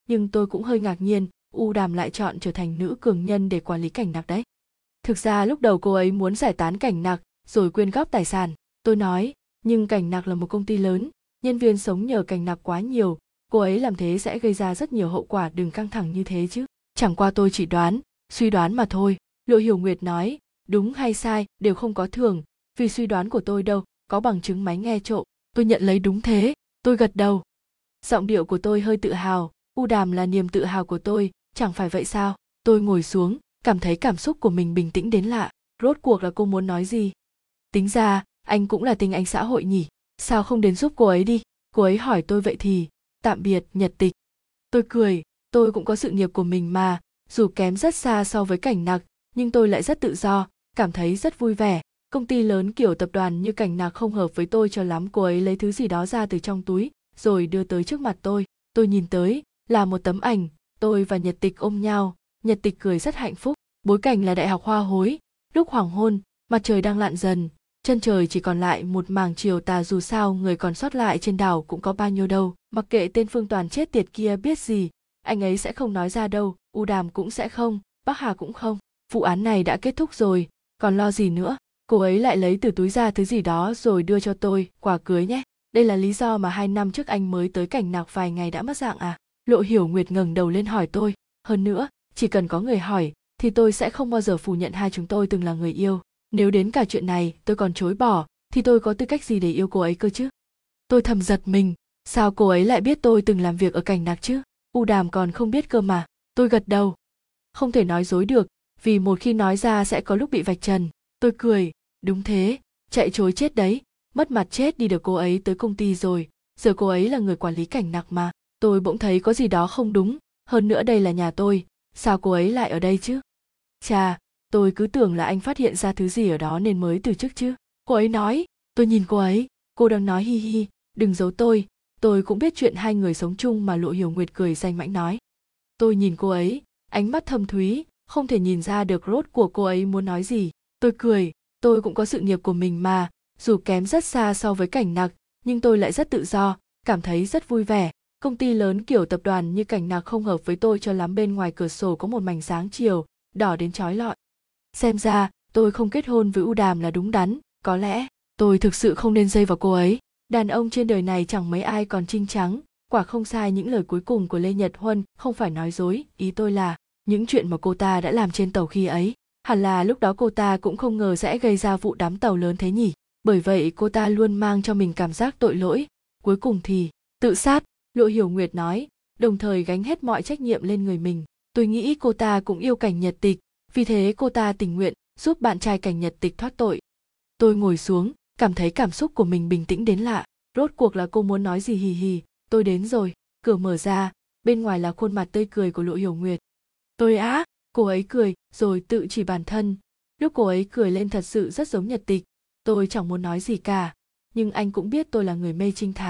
Thực ra lúc đầu cô ấy muốn giải tán Cảnh Nặc rồi quyên góp tài sản. Tôi nói, nhưng Cảnh Nặc là một công ty lớn, nhân viên sống nhờ Cảnh Nặc quá nhiều, cô ấy làm thế sẽ gây ra rất nhiều hậu quả, đừng căng thẳng như thế chứ. Chẳng qua tôi chỉ suy đoán mà thôi. Lộ Hiểu Nguyệt nói, đúng hay sai đều không có thưởng, vì suy đoán của tôi đâu có bằng chứng máy nghe trộm. Tôi nhận lấy đúng thế, tôi gật đầu. Giọng điệu của tôi hơi tự hào, U Đàm là niềm tự hào của tôi, chẳng phải vậy sao? Tôi ngồi xuống, cảm thấy cảm xúc của mình bình tĩnh đến lạ. Rốt cuộc là cô muốn nói gì? Tính ra, anh cũng là tinh anh xã hội nhỉ? Sao không đến giúp cô ấy đi? Cô ấy hỏi tôi. Vậy thì, tạm biệt Nhật Tịch. Tôi cười, tôi cũng có sự nghiệp của mình mà, dù kém rất xa so với Cảnh Nặc, nhưng tôi lại rất tự do, cảm thấy rất vui vẻ. Công ty lớn kiểu tập đoàn như Cảnh Nặc không hợp với tôi cho lắm. Cô ấy lấy thứ gì đó ra từ trong túi, rồi đưa tới trước mặt tôi. Tôi nhìn tới, là một tấm ảnh, tôi và Nhật Tịch ôm nhau, Nhật Tịch cười rất hạnh phúc. Bối cảnh là Đại học Hoa Hối, lúc hoàng hôn, mặt trời đang lặn dần, chân trời chỉ còn lại một mảng chiều tà, dù sao người còn sót lại trên đảo cũng có bao nhiêu đâu. Mặc kệ tên Phương Toàn chết tiệt kia biết gì, anh ấy sẽ không nói ra đâu, U Đàm cũng sẽ không, Bắc Hà cũng không. Vụ án này đã kết thúc rồi, còn lo gì nữa. Cô ấy lại lấy từ túi ra thứ gì đó rồi đưa cho tôi, quà cưới nhé. Đây là lý do mà 2 năm trước anh mới tới Cảnh Nặc vài ngày đã mất dạng à? Lộ Hiểu Nguyệt ngẩng đầu lên hỏi tôi. Hơn nữa, chỉ cần có người hỏi, thì tôi sẽ không bao giờ phủ nhận hai chúng tôi từng là người yêu. Nếu đến cả chuyện này tôi còn chối bỏ, thì tôi có tư cách gì để yêu cô ấy cơ chứ? Tôi thầm giật mình, sao cô ấy lại biết tôi từng làm việc ở Cảnh Nặc chứ? U Đàm còn không biết cơ mà. Tôi gật đầu. Không thể nói dối được, vì một khi nói ra sẽ có lúc bị vạch trần. Tôi cười, đúng thế, chạy chối chết đấy, mất mặt chết đi được. Cô ấy tới công ty rồi, giờ cô ấy là người quản lý Cảnh Nặc mà. Tôi bỗng thấy có gì đó không đúng, hơn nữa đây là nhà tôi, sao cô ấy lại ở đây chứ? Chà, tôi cứ tưởng là anh phát hiện ra thứ gì ở đó nên mới từ chức chứ. Cô ấy nói. Tôi nhìn cô ấy, cô đang nói hi hi, đừng giấu tôi cũng biết chuyện hai người sống chung mà. Lộ Hiểu Nguyệt cười danh mãnh nói. Tôi nhìn cô ấy, ánh mắt thâm thúy, không thể nhìn ra được rốt cuộc cô ấy muốn nói gì. Tôi cười, tôi cũng có sự nghiệp của mình mà, dù kém rất xa so với Cảnh Nặc, nhưng tôi lại rất tự do, cảm thấy rất vui vẻ. Công ty lớn kiểu tập đoàn như Cảnh Nặc không hợp với tôi cho lắm. Bên ngoài cửa sổ có một mảnh sáng chiều, đỏ đến chói lọi. Xem ra, tôi không kết hôn với U Đàm là đúng đắn, có lẽ tôi thực sự không nên dây vào cô ấy. Đàn ông trên đời này chẳng mấy ai còn trinh trắng, quả không sai những lời cuối cùng của Lê Nhật Huân không phải nói dối, ý tôi là những chuyện mà cô ta đã làm trên tàu khi ấy, hẳn là lúc đó cô ta cũng không ngờ sẽ gây ra vụ đám tàu lớn thế nhỉ. Bởi vậy cô ta luôn mang cho mình cảm giác tội lỗi, cuối cùng thì tự sát. Lộ Hiểu Nguyệt nói, đồng thời gánh hết mọi trách nhiệm lên người mình. Tôi nghĩ cô ta cũng yêu Cảnh Nhật Tịch, vì thế cô ta tình nguyện giúp bạn trai Cảnh Nhật Tịch thoát tội. Tôi ngồi xuống, cảm thấy cảm xúc của mình bình tĩnh đến lạ. Rốt cuộc là cô muốn nói gì? Hì hì, tôi đến rồi. Cửa mở ra, bên ngoài là khuôn mặt tươi cười của Lộ Hiểu Nguyệt. Tôi á, cô ấy cười rồi tự chỉ bản thân. Lúc cô ấy cười lên thật sự rất giống Nhật Tịch. Tôi chẳng muốn nói gì cả, nhưng anh cũng biết tôi là người mê trinh thám,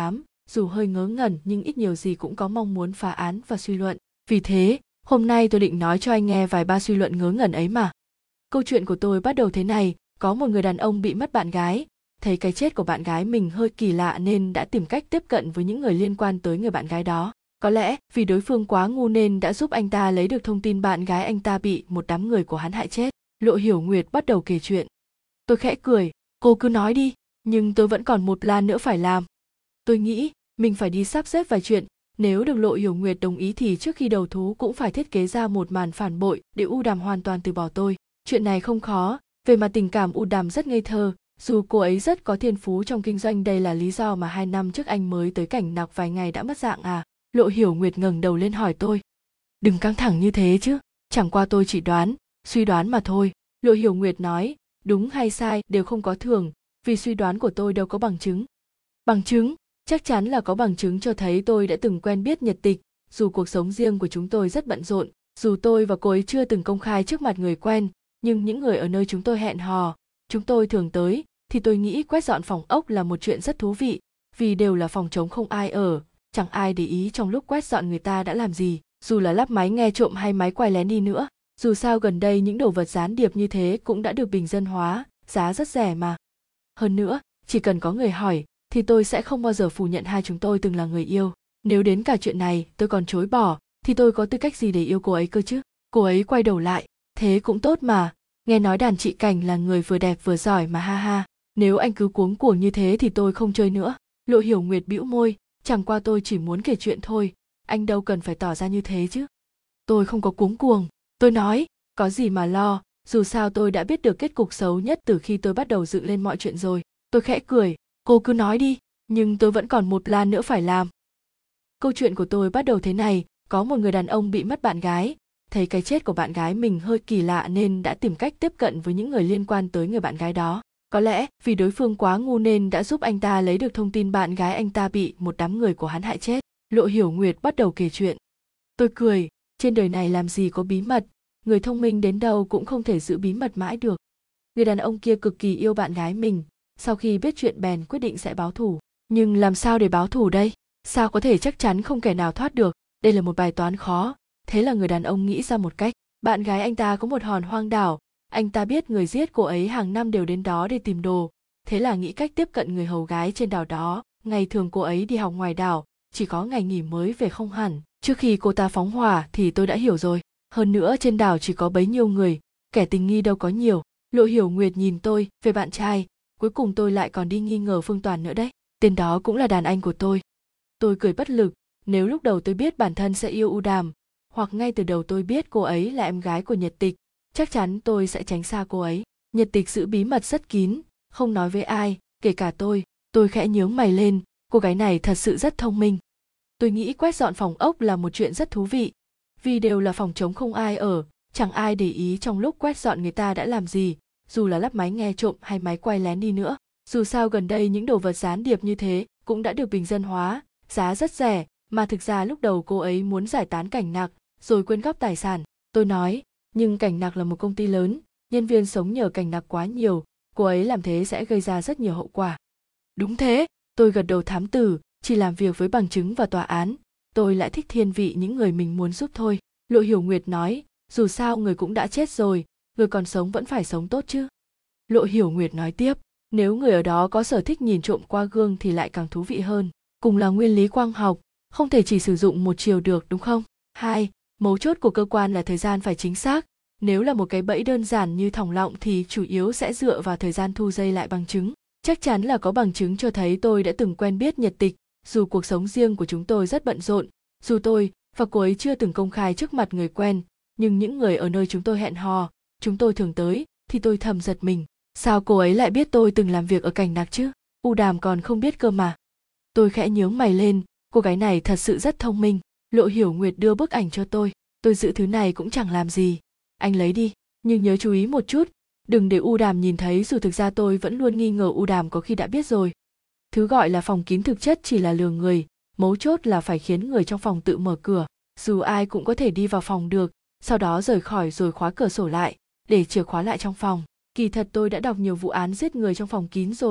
dù hơi ngớ ngẩn nhưng ít nhiều gì cũng có mong muốn phá án và suy luận. Vì thế, hôm nay tôi định nói cho anh nghe vài ba suy luận ngớ ngẩn ấy mà. Câu chuyện của tôi bắt đầu thế này, có một người đàn ông bị mất bạn gái, thấy cái chết của bạn gái mình hơi kỳ lạ nên đã tìm cách tiếp cận với những người liên quan tới người bạn gái đó. Có lẽ vì đối phương quá ngu nên đã giúp anh ta lấy được thông tin bạn gái anh ta bị một đám người của hắn hại chết. Lộ Hiểu Nguyệt bắt đầu kể chuyện. Tôi khẽ cười, cô cứ nói đi, nhưng tôi vẫn còn một plan nữa phải làm. Tôi nghĩ mình phải đi sắp xếp vài chuyện, nếu được Lộ Hiểu Nguyệt đồng ý thì trước khi đầu thú cũng phải thiết kế ra một màn phản bội để U Đàm hoàn toàn từ bỏ tôi. Chuyện này không khó, về mặt tình cảm U Đàm rất ngây thơ, dù cô ấy rất có thiên phú trong kinh doanh, đây là lý do mà 2 năm trước anh mới tới Cảnh Nặc vài ngày đã mất dạng à. Lộ Hiểu Nguyệt ngẩng đầu lên hỏi tôi. Đừng căng thẳng như thế chứ, chẳng qua tôi chỉ suy đoán mà thôi. Lộ Hiểu Nguyệt nói, đúng hay sai đều không có thường, vì suy đoán của tôi đâu có bằng chứng. Bằng chứng? Chắc chắn là có bằng chứng cho thấy tôi đã từng quen biết Nhật Tịch, dù cuộc sống riêng của chúng tôi rất bận rộn, dù tôi và cô ấy chưa từng công khai trước mặt người quen, nhưng những người ở nơi chúng tôi hẹn hò, chúng tôi thường tới, thì tôi nghĩ quét dọn phòng ốc là một chuyện rất thú vị, vì đều là phòng trống không ai ở, chẳng ai để ý trong lúc quét dọn người ta đã làm gì, dù là lắp máy nghe trộm hay máy quay lén đi nữa. Dù sao gần đây những đồ vật gián điệp như thế cũng đã được bình dân hóa, giá rất rẻ mà. Hơn nữa, chỉ cần có người hỏi, thì tôi sẽ không bao giờ phủ nhận hai chúng tôi từng là người yêu. Nếu đến cả chuyện này tôi còn chối bỏ, thì tôi có tư cách gì để yêu cô ấy cơ chứ? Cô ấy quay đầu lại, thế cũng tốt mà, nghe nói đàn chị Cảnh là người vừa đẹp vừa giỏi mà ha ha. Nếu anh cứ cuống cuồng như thế thì tôi không chơi nữa. Lộ Hiểu Nguyệt bĩu môi, chẳng qua tôi chỉ muốn kể chuyện thôi, anh đâu cần phải tỏ ra như thế chứ. Tôi không có cuống cuồng, tôi nói, có gì mà lo, dù sao tôi đã biết được kết cục xấu nhất từ khi tôi bắt đầu dựng lên mọi chuyện rồi. Tôi khẽ cười, cô cứ nói đi, nhưng tôi vẫn còn một plan nữa phải làm. Câu chuyện của tôi bắt đầu thế này, có một người đàn ông bị mất bạn gái, thấy cái chết của bạn gái mình hơi kỳ lạ nên đã tìm cách tiếp cận với những người liên quan tới người bạn gái đó. Có lẽ vì đối phương quá ngu nên đã giúp anh ta lấy được thông tin bạn gái anh ta bị một đám người của hắn hại chết. Lộ Hiểu Nguyệt bắt đầu kể chuyện. Tôi cười, trên đời này làm gì có bí mật, người thông minh đến đâu cũng không thể giữ bí mật mãi được. Người đàn ông kia cực kỳ yêu bạn gái mình, sau khi biết chuyện bèn quyết định sẽ báo thù. Nhưng làm sao để báo thù đây? Sao có thể chắc chắn không kẻ nào thoát được? Đây là một bài toán khó. Thế là người đàn ông nghĩ ra một cách. Bạn gái anh ta có một hòn hoang đảo, anh ta biết người giết cô ấy hàng năm đều đến đó để tìm đồ. Thế là nghĩ cách tiếp cận người hầu gái trên đảo đó. Ngày thường cô ấy đi học ngoài đảo, chỉ có ngày nghỉ mới về không hẳn. Trước khi cô ta phóng hỏa thì tôi đã hiểu rồi. Hơn nữa trên đảo chỉ có bấy nhiêu người, kẻ tình nghi đâu có nhiều. Lộ Hiểu Nguyệt nhìn tôi, về bạn trai, cuối cùng tôi lại còn đi nghi ngờ Phương Toàn nữa đấy. Tên đó cũng là đàn anh của tôi. Tôi cười bất lực, nếu lúc đầu tôi biết bản thân sẽ yêu U Đàm, hoặc ngay từ đầu tôi biết cô ấy là em gái của Nhật Tịch, chắc chắn tôi sẽ tránh xa cô ấy. Nhật Tịch giữ bí mật rất kín, không nói với ai, kể cả tôi khẽ nhướng mày lên, cô gái này thật sự rất thông minh. Tôi nghĩ quét dọn phòng ốc là một chuyện rất thú vị, vì đều là phòng trống không ai ở, chẳng ai để ý trong lúc quét dọn người ta đã làm gì, dù là lắp máy nghe trộm hay máy quay lén đi nữa. Dù sao gần đây những đồ vật gián điệp như thế cũng đã được bình dân hóa, giá rất rẻ, mà thực ra lúc đầu cô ấy muốn giải tán Cảnh Nặc, rồi quyên góp tài sản. Tôi nói, nhưng Cảnh Nặc là một công ty lớn, nhân viên sống nhờ Cảnh Nặc quá nhiều, cô ấy làm thế sẽ gây ra rất nhiều hậu quả. Đúng thế, tôi gật đầu thám tử, chỉ làm việc với bằng chứng và tòa án, tôi lại thích thiên vị những người mình muốn giúp thôi. Lộ Hiểu Nguyệt nói, dù sao người cũng đã chết rồi, người còn sống vẫn phải sống tốt chứ. Lộ Hiểu Nguyệt nói tiếp, nếu người ở đó có sở thích nhìn trộm qua gương thì lại càng thú vị hơn. Cùng là nguyên lý quang học, không thể chỉ sử dụng một chiều được đúng không? 2. Mấu chốt của cơ quan là thời gian phải chính xác. Nếu là một cái bẫy đơn giản như thòng lọng thì chủ yếu sẽ dựa vào thời gian thu dây lại bằng chứng. Chắc chắn là có bằng chứng cho thấy tôi đã từng quen biết Nhật Tịch, dù cuộc sống riêng của chúng tôi rất bận rộn, dù tôi và cô ấy chưa từng công khai trước mặt người quen, nhưng những người ở nơi chúng tôi hẹn hò, chúng tôi thường tới, thì tôi thầm giật mình. Sao cô ấy lại biết tôi từng làm việc ở Cảnh Nặc chứ? U Đàm còn không biết cơ mà. Tôi khẽ nhướng mày lên, cô gái này thật sự rất thông minh. Lộ Hiểu Nguyệt đưa bức ảnh cho tôi giữ thứ này cũng chẳng làm gì. Anh lấy đi, nhưng nhớ chú ý một chút, đừng để U Đàm nhìn thấy, dù thực ra tôi vẫn luôn nghi ngờ U Đàm có khi đã biết rồi. Thứ gọi là phòng kín thực chất chỉ là lừa người, mấu chốt là phải khiến người trong phòng tự mở cửa. Dù ai cũng có thể đi vào phòng được, sau đó rời khỏi rồi khóa cửa sổ lại, để chìa khóa lại trong phòng. Kỳ thật tôi đã đọc nhiều vụ án giết người trong phòng kín rồi,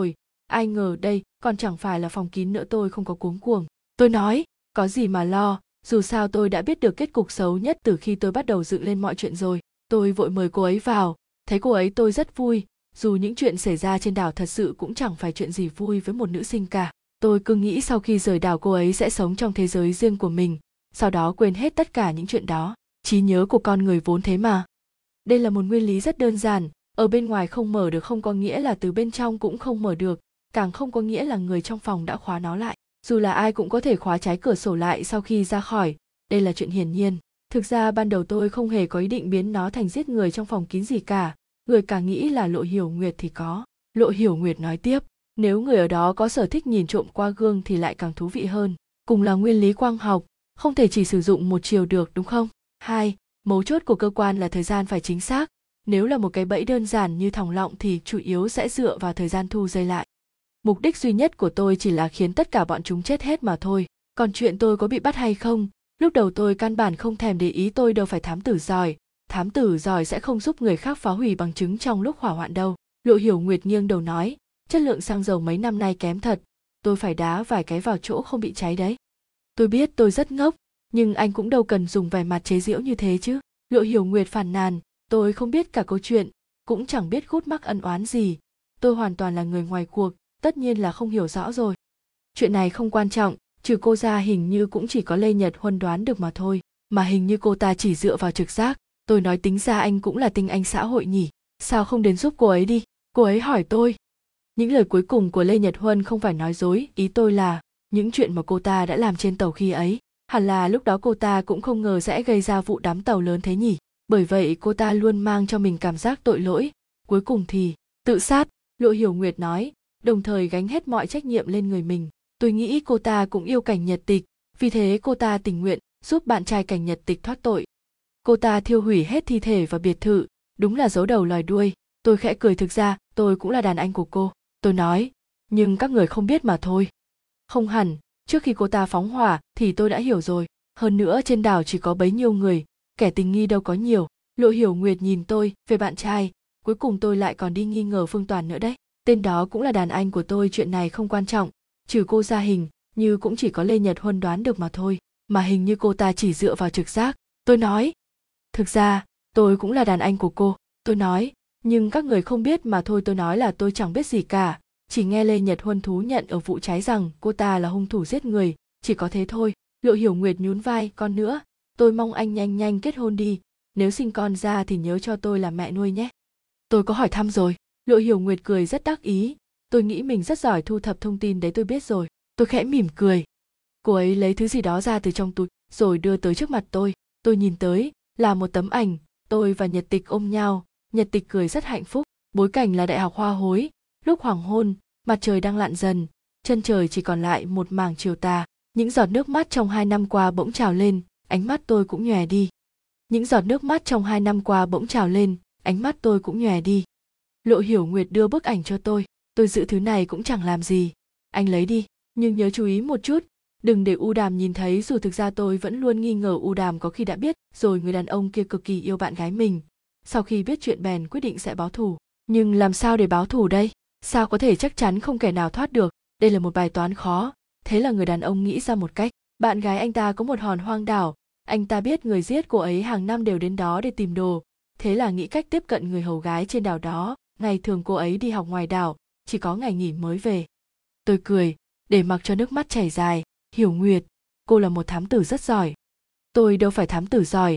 Ai ngờ đây còn chẳng phải là phòng kín nữa. Tôi không có cuống cuồng. Tôi nói, có gì mà lo, dù sao tôi đã biết được kết cục xấu nhất từ khi tôi bắt đầu dựng lên mọi chuyện rồi. Tôi vội mời cô ấy vào, thấy cô ấy tôi rất vui, dù những chuyện xảy ra trên đảo thật sự cũng chẳng phải chuyện gì vui với một nữ sinh cả. Tôi cứ nghĩ sau khi rời đảo cô ấy sẽ sống trong thế giới riêng của mình, sau đó quên hết tất cả những chuyện đó. Trí nhớ của con người vốn thế mà. Đây là một nguyên lý rất đơn giản, ở bên ngoài không mở được không có nghĩa là từ bên trong cũng không mở được, càng không có nghĩa là người trong phòng đã khóa nó lại. Dù là ai cũng có thể khóa trái cửa sổ lại sau khi ra khỏi, đây là chuyện hiển nhiên. Thực ra ban đầu tôi không hề có ý định biến nó thành giết người trong phòng kín gì cả, người càng nghĩ là Lộ Hiểu Nguyệt thì có. Lộ Hiểu Nguyệt nói tiếp, nếu người ở đó có sở thích nhìn trộm qua gương thì lại càng thú vị hơn. Cùng là nguyên lý quang học, không thể chỉ sử dụng một chiều được đúng không? 2. Mấu chốt của cơ quan là thời gian phải chính xác. Nếu là một cái bẫy đơn giản như thòng lọng thì chủ yếu sẽ dựa vào thời gian thu dây lại. Mục đích duy nhất của tôi chỉ là khiến tất cả bọn chúng chết hết mà thôi. Còn chuyện tôi có bị bắt hay không, lúc đầu tôi căn bản không thèm để ý. Tôi đâu phải thám tử giỏi. Thám tử giỏi sẽ không giúp người khác phá hủy bằng chứng trong lúc hỏa hoạn đâu. Lộ Hiểu Nguyệt nghiêng đầu nói, chất lượng xăng dầu mấy năm nay kém thật. Tôi phải đá vài cái vào chỗ không bị cháy đấy. Tôi biết tôi rất ngốc, nhưng anh cũng đâu cần dùng vẻ mặt chế giễu như thế chứ. Lộ Hiểu Nguyệt phàn nàn, tôi không biết cả câu chuyện, cũng chẳng biết gút mắc ân oán gì. Tôi hoàn toàn là người ngoài cuộc, tất nhiên là không hiểu rõ rồi. Chuyện này không quan trọng, trừ cô ra hình như cũng chỉ có Lê Nhật Huân đoán được mà thôi. Mà hình như cô ta chỉ dựa vào trực giác. Tôi nói tính ra anh cũng là tinh anh xã hội nhỉ, sao không đến giúp cô ấy đi? Cô ấy hỏi tôi. Những lời cuối cùng của Lê Nhật Huân không phải nói dối, ý tôi là những chuyện mà cô ta đã làm trên tàu khi ấy, hẳn là lúc đó cô ta cũng không ngờ sẽ gây ra vụ đám tàu lớn thế nhỉ. Bởi vậy cô ta luôn mang cho mình cảm giác tội lỗi, cuối cùng thì tự sát. Lộ Hiểu Nguyệt nói, đồng thời gánh hết mọi trách nhiệm lên người mình. Tôi nghĩ cô ta cũng yêu Cảnh Nhật Tịch, vì thế cô ta tình nguyện giúp bạn trai Cảnh Nhật Tịch thoát tội. Cô ta thiêu hủy hết thi thể và biệt thự, đúng là giấu đầu lòi đuôi. Tôi khẽ cười, thực ra tôi cũng là đàn anh của cô. Tôi nói, nhưng các người không biết mà thôi. Không hẳn, trước khi cô ta phóng hỏa thì tôi đã hiểu rồi. Hơn nữa trên đảo chỉ có bấy nhiêu người, kẻ tình nghi đâu có nhiều. Lộ Hiểu Nguyệt nhìn tôi, về bạn trai, cuối cùng tôi lại còn đi nghi ngờ Phương Toàn nữa đấy. Tên đó cũng là đàn anh của tôi, chuyện này không quan trọng, trừ cô ra hình như cũng chỉ có Lê Nhật Huân đoán được mà thôi. Mà hình như cô ta chỉ dựa vào trực giác. Tôi nói, thực ra tôi cũng là đàn anh của cô. Tôi nói, nhưng các người không biết mà thôi. Tôi nói là tôi chẳng biết gì cả, chỉ nghe Lê Nhật Huân thú nhận ở vụ cháy rằng cô ta là hung thủ giết người, chỉ có thế thôi. Lộ Hiểu Nguyệt nhún vai, còn nữa, tôi mong anh nhanh nhanh kết hôn đi, nếu sinh con ra thì nhớ cho tôi làm mẹ nuôi nhé. Tôi có hỏi thăm rồi. Lộ Hiểu Nguyệt cười rất đắc ý, tôi nghĩ mình rất giỏi thu thập thông tin đấy, tôi biết rồi. Tôi khẽ mỉm cười. Cô ấy lấy thứ gì đó ra từ trong túi rồi đưa tới trước mặt tôi. Tôi nhìn tới, là một tấm ảnh, tôi và Nhật Tịch ôm nhau. Nhật Tịch cười rất hạnh phúc. Bối cảnh là Đại học Hoa Hối, lúc hoàng hôn, mặt trời đang lặn dần, chân trời chỉ còn lại một mảng chiều tà. Những giọt nước mắt trong 2 năm qua bỗng trào lên, ánh mắt tôi cũng nhòe đi. Những giọt nước mắt trong 2 năm qua bỗng trào lên, ánh mắt tôi cũng nhòe đi. Lộ Hiểu Nguyệt đưa bức ảnh cho tôi giữ thứ này cũng chẳng làm gì. Anh lấy đi, nhưng nhớ chú ý một chút, đừng để U Đàm nhìn thấy. Dù thực ra tôi vẫn luôn nghi ngờ U Đàm có khi đã biết rồi người đàn ông kia cực kỳ yêu bạn gái mình. Sau khi biết chuyện bèn quyết định sẽ báo thù. Nhưng làm sao để báo thù đây? Sao có thể chắc chắn không kẻ nào thoát được? Đây là một bài toán khó. Thế là người đàn ông nghĩ ra một cách. Bạn gái anh ta có một hòn hoang đảo. Anh ta biết người giết cô ấy hàng năm đều đến đó để tìm đồ. Thế là nghĩ cách tiếp cận người hầu gái trên đảo đó. Ngày thường cô ấy đi học ngoài đảo, chỉ có ngày nghỉ mới về. Tôi cười, để mặc cho nước mắt chảy dài. Hiểu Nguyệt, cô là một thám tử rất giỏi. Tôi đâu phải thám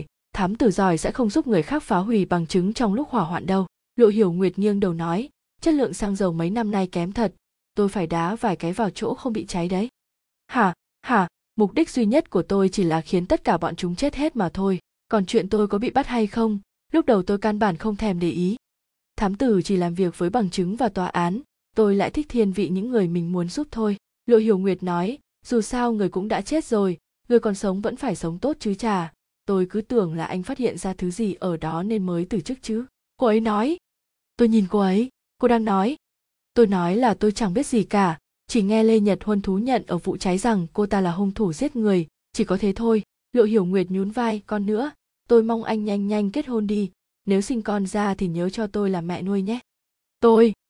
tử giỏi sẽ không giúp người khác phá hủy bằng chứng trong lúc hỏa hoạn đâu. Lộ Hiểu Nguyệt nghiêng đầu nói, chất lượng xăng dầu mấy năm nay kém thật. Tôi phải đá vài cái vào chỗ không bị cháy đấy. Hả, mục đích duy nhất của tôi chỉ là khiến tất cả bọn chúng chết hết mà thôi. Còn chuyện tôi có bị bắt hay không, lúc đầu tôi căn bản không thèm để ý. Thám tử chỉ làm việc với bằng chứng và tòa án, tôi lại thích thiên vị những người mình muốn giúp thôi. Lộ Hiểu Nguyệt nói, dù sao người cũng đã chết rồi, người còn sống vẫn phải sống tốt chứ chà. Tôi cứ tưởng là anh phát hiện ra thứ gì ở đó nên mới từ chức chứ. Cô ấy nói. Tôi nhìn cô ấy, cô đang nói. Tôi nói là tôi chẳng biết gì cả, chỉ nghe Lê Nhật Huân thú nhận ở vụ cháy rằng cô ta là hung thủ giết người, chỉ có thế thôi. Lộ Hiểu Nguyệt nhún vai, còn nữa, tôi mong anh nhanh nhanh kết hôn đi, nếu sinh con ra thì nhớ cho tôi làm mẹ nuôi nhé. Tôi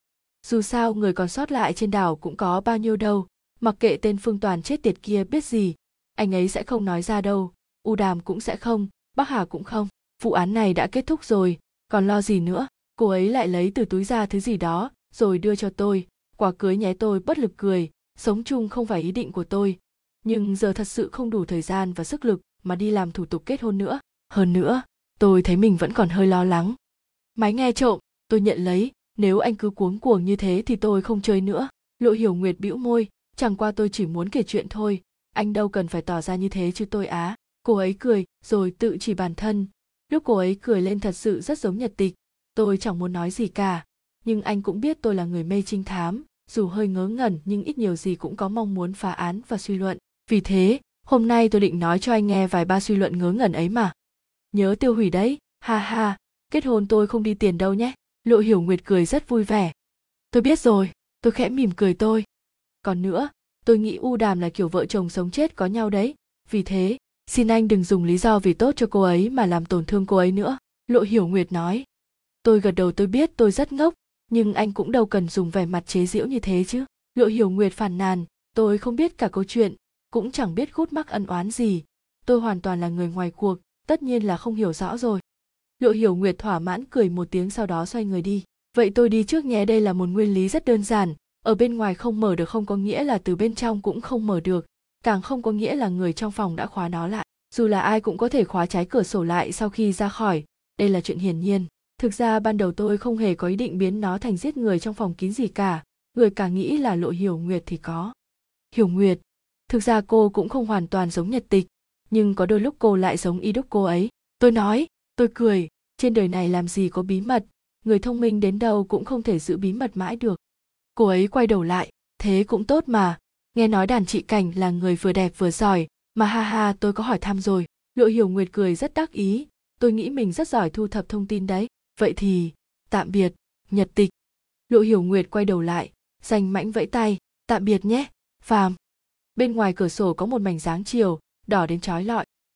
Dù sao người còn sót lại trên đảo cũng có bao nhiêu đâu, mặc kệ tên Phương Toàn chết tiệt kia biết gì, anh ấy sẽ không nói ra đâu, U Đàm cũng sẽ không, Bắc Hà cũng không. Vụ án này đã kết thúc rồi, còn lo gì nữa. Cô ấy lại lấy từ túi ra thứ gì đó, rồi đưa cho tôi. Quả cưới nhé, tôi bất lực cười, sống chung không phải ý định của tôi. Nhưng giờ thật sự không đủ thời gian và sức lực mà đi làm thủ tục kết hôn nữa. Hơn nữa, tôi thấy mình vẫn còn hơi lo lắng. Máy nghe trộm, tôi nhận lấy, nếu anh cứ cuống cuồng như thế thì tôi không chơi nữa. Lộ Hiểu Nguyệt bĩu môi, chẳng qua tôi chỉ muốn kể chuyện thôi, anh đâu cần phải tỏ ra như thế chứ tôi á. Cô ấy cười rồi tự chỉ bản thân. Lúc cô ấy cười lên thật sự rất giống Nhật Tịch. Tôi chẳng muốn nói gì cả, nhưng anh cũng biết tôi là người mê trinh thám, dù hơi ngớ ngẩn nhưng ít nhiều gì cũng có mong muốn phá án và suy luận. Vì thế, hôm nay tôi định nói cho anh nghe vài ba suy luận ngớ ngẩn ấy mà. Nhớ tiêu hủy đấy, ha ha, kết hôn tôi không đi tiền đâu nhé. Lộ Hiểu Nguyệt cười rất vui vẻ. Tôi biết rồi, tôi khẽ mỉm cười tôi. Còn nữa, tôi nghĩ U Đàm là kiểu vợ chồng sống chết có nhau đấy, vì thế, xin anh đừng dùng lý do vì tốt cho cô ấy mà làm tổn thương cô ấy nữa. Lộ Hiểu Nguyệt nói. Tôi gật đầu, tôi biết tôi rất ngốc, nhưng anh cũng đâu cần dùng vẻ mặt chế giễu như thế chứ. Lộ Hiểu Nguyệt phàn nàn, tôi không biết cả câu chuyện, cũng chẳng biết gút mắc ân oán gì. Tôi hoàn toàn là người ngoài cuộc, tất nhiên là không hiểu rõ rồi. Lộ Hiểu Nguyệt thỏa mãn cười một tiếng, sau đó xoay người đi. Vậy tôi đi trước nhé, đây là một nguyên lý rất đơn giản. Ở bên ngoài không mở được không có nghĩa là từ bên trong cũng không mở được, càng không có nghĩa là người trong phòng đã khóa nó lại. Dù là ai cũng có thể khóa trái cửa sổ lại sau khi ra khỏi, đây là chuyện hiển nhiên. Thực ra ban đầu tôi không hề có ý định biến nó thành giết người trong phòng kín gì cả, người càng nghĩ là Lộ Hiểu Nguyệt thì có. Hiểu Nguyệt, thực ra cô cũng không hoàn toàn giống Nhật Tịch, nhưng có đôi lúc cô lại giống y đúc cô ấy. Tôi nói, tôi cười, trên đời này làm gì có bí mật, người thông minh đến đâu cũng không thể giữ bí mật mãi được. Cô ấy quay đầu lại, thế cũng tốt mà, nghe nói đàn chị Cảnh là người vừa đẹp vừa giỏi, mà ha ha tôi có hỏi thăm rồi. Lộ Hiểu Nguyệt cười rất đắc ý, tôi nghĩ mình rất giỏi thu thập thông tin đấy. Vậy thì, tạm biệt, Nhật Tịch. Lộ Hiểu Nguyệt quay đầu lại, danh mãnh vẫy tay, tạm biệt nhé, Phàm. Bên ngoài cửa sổ có một mảnh dáng chiều, đỏ đến chói lọi.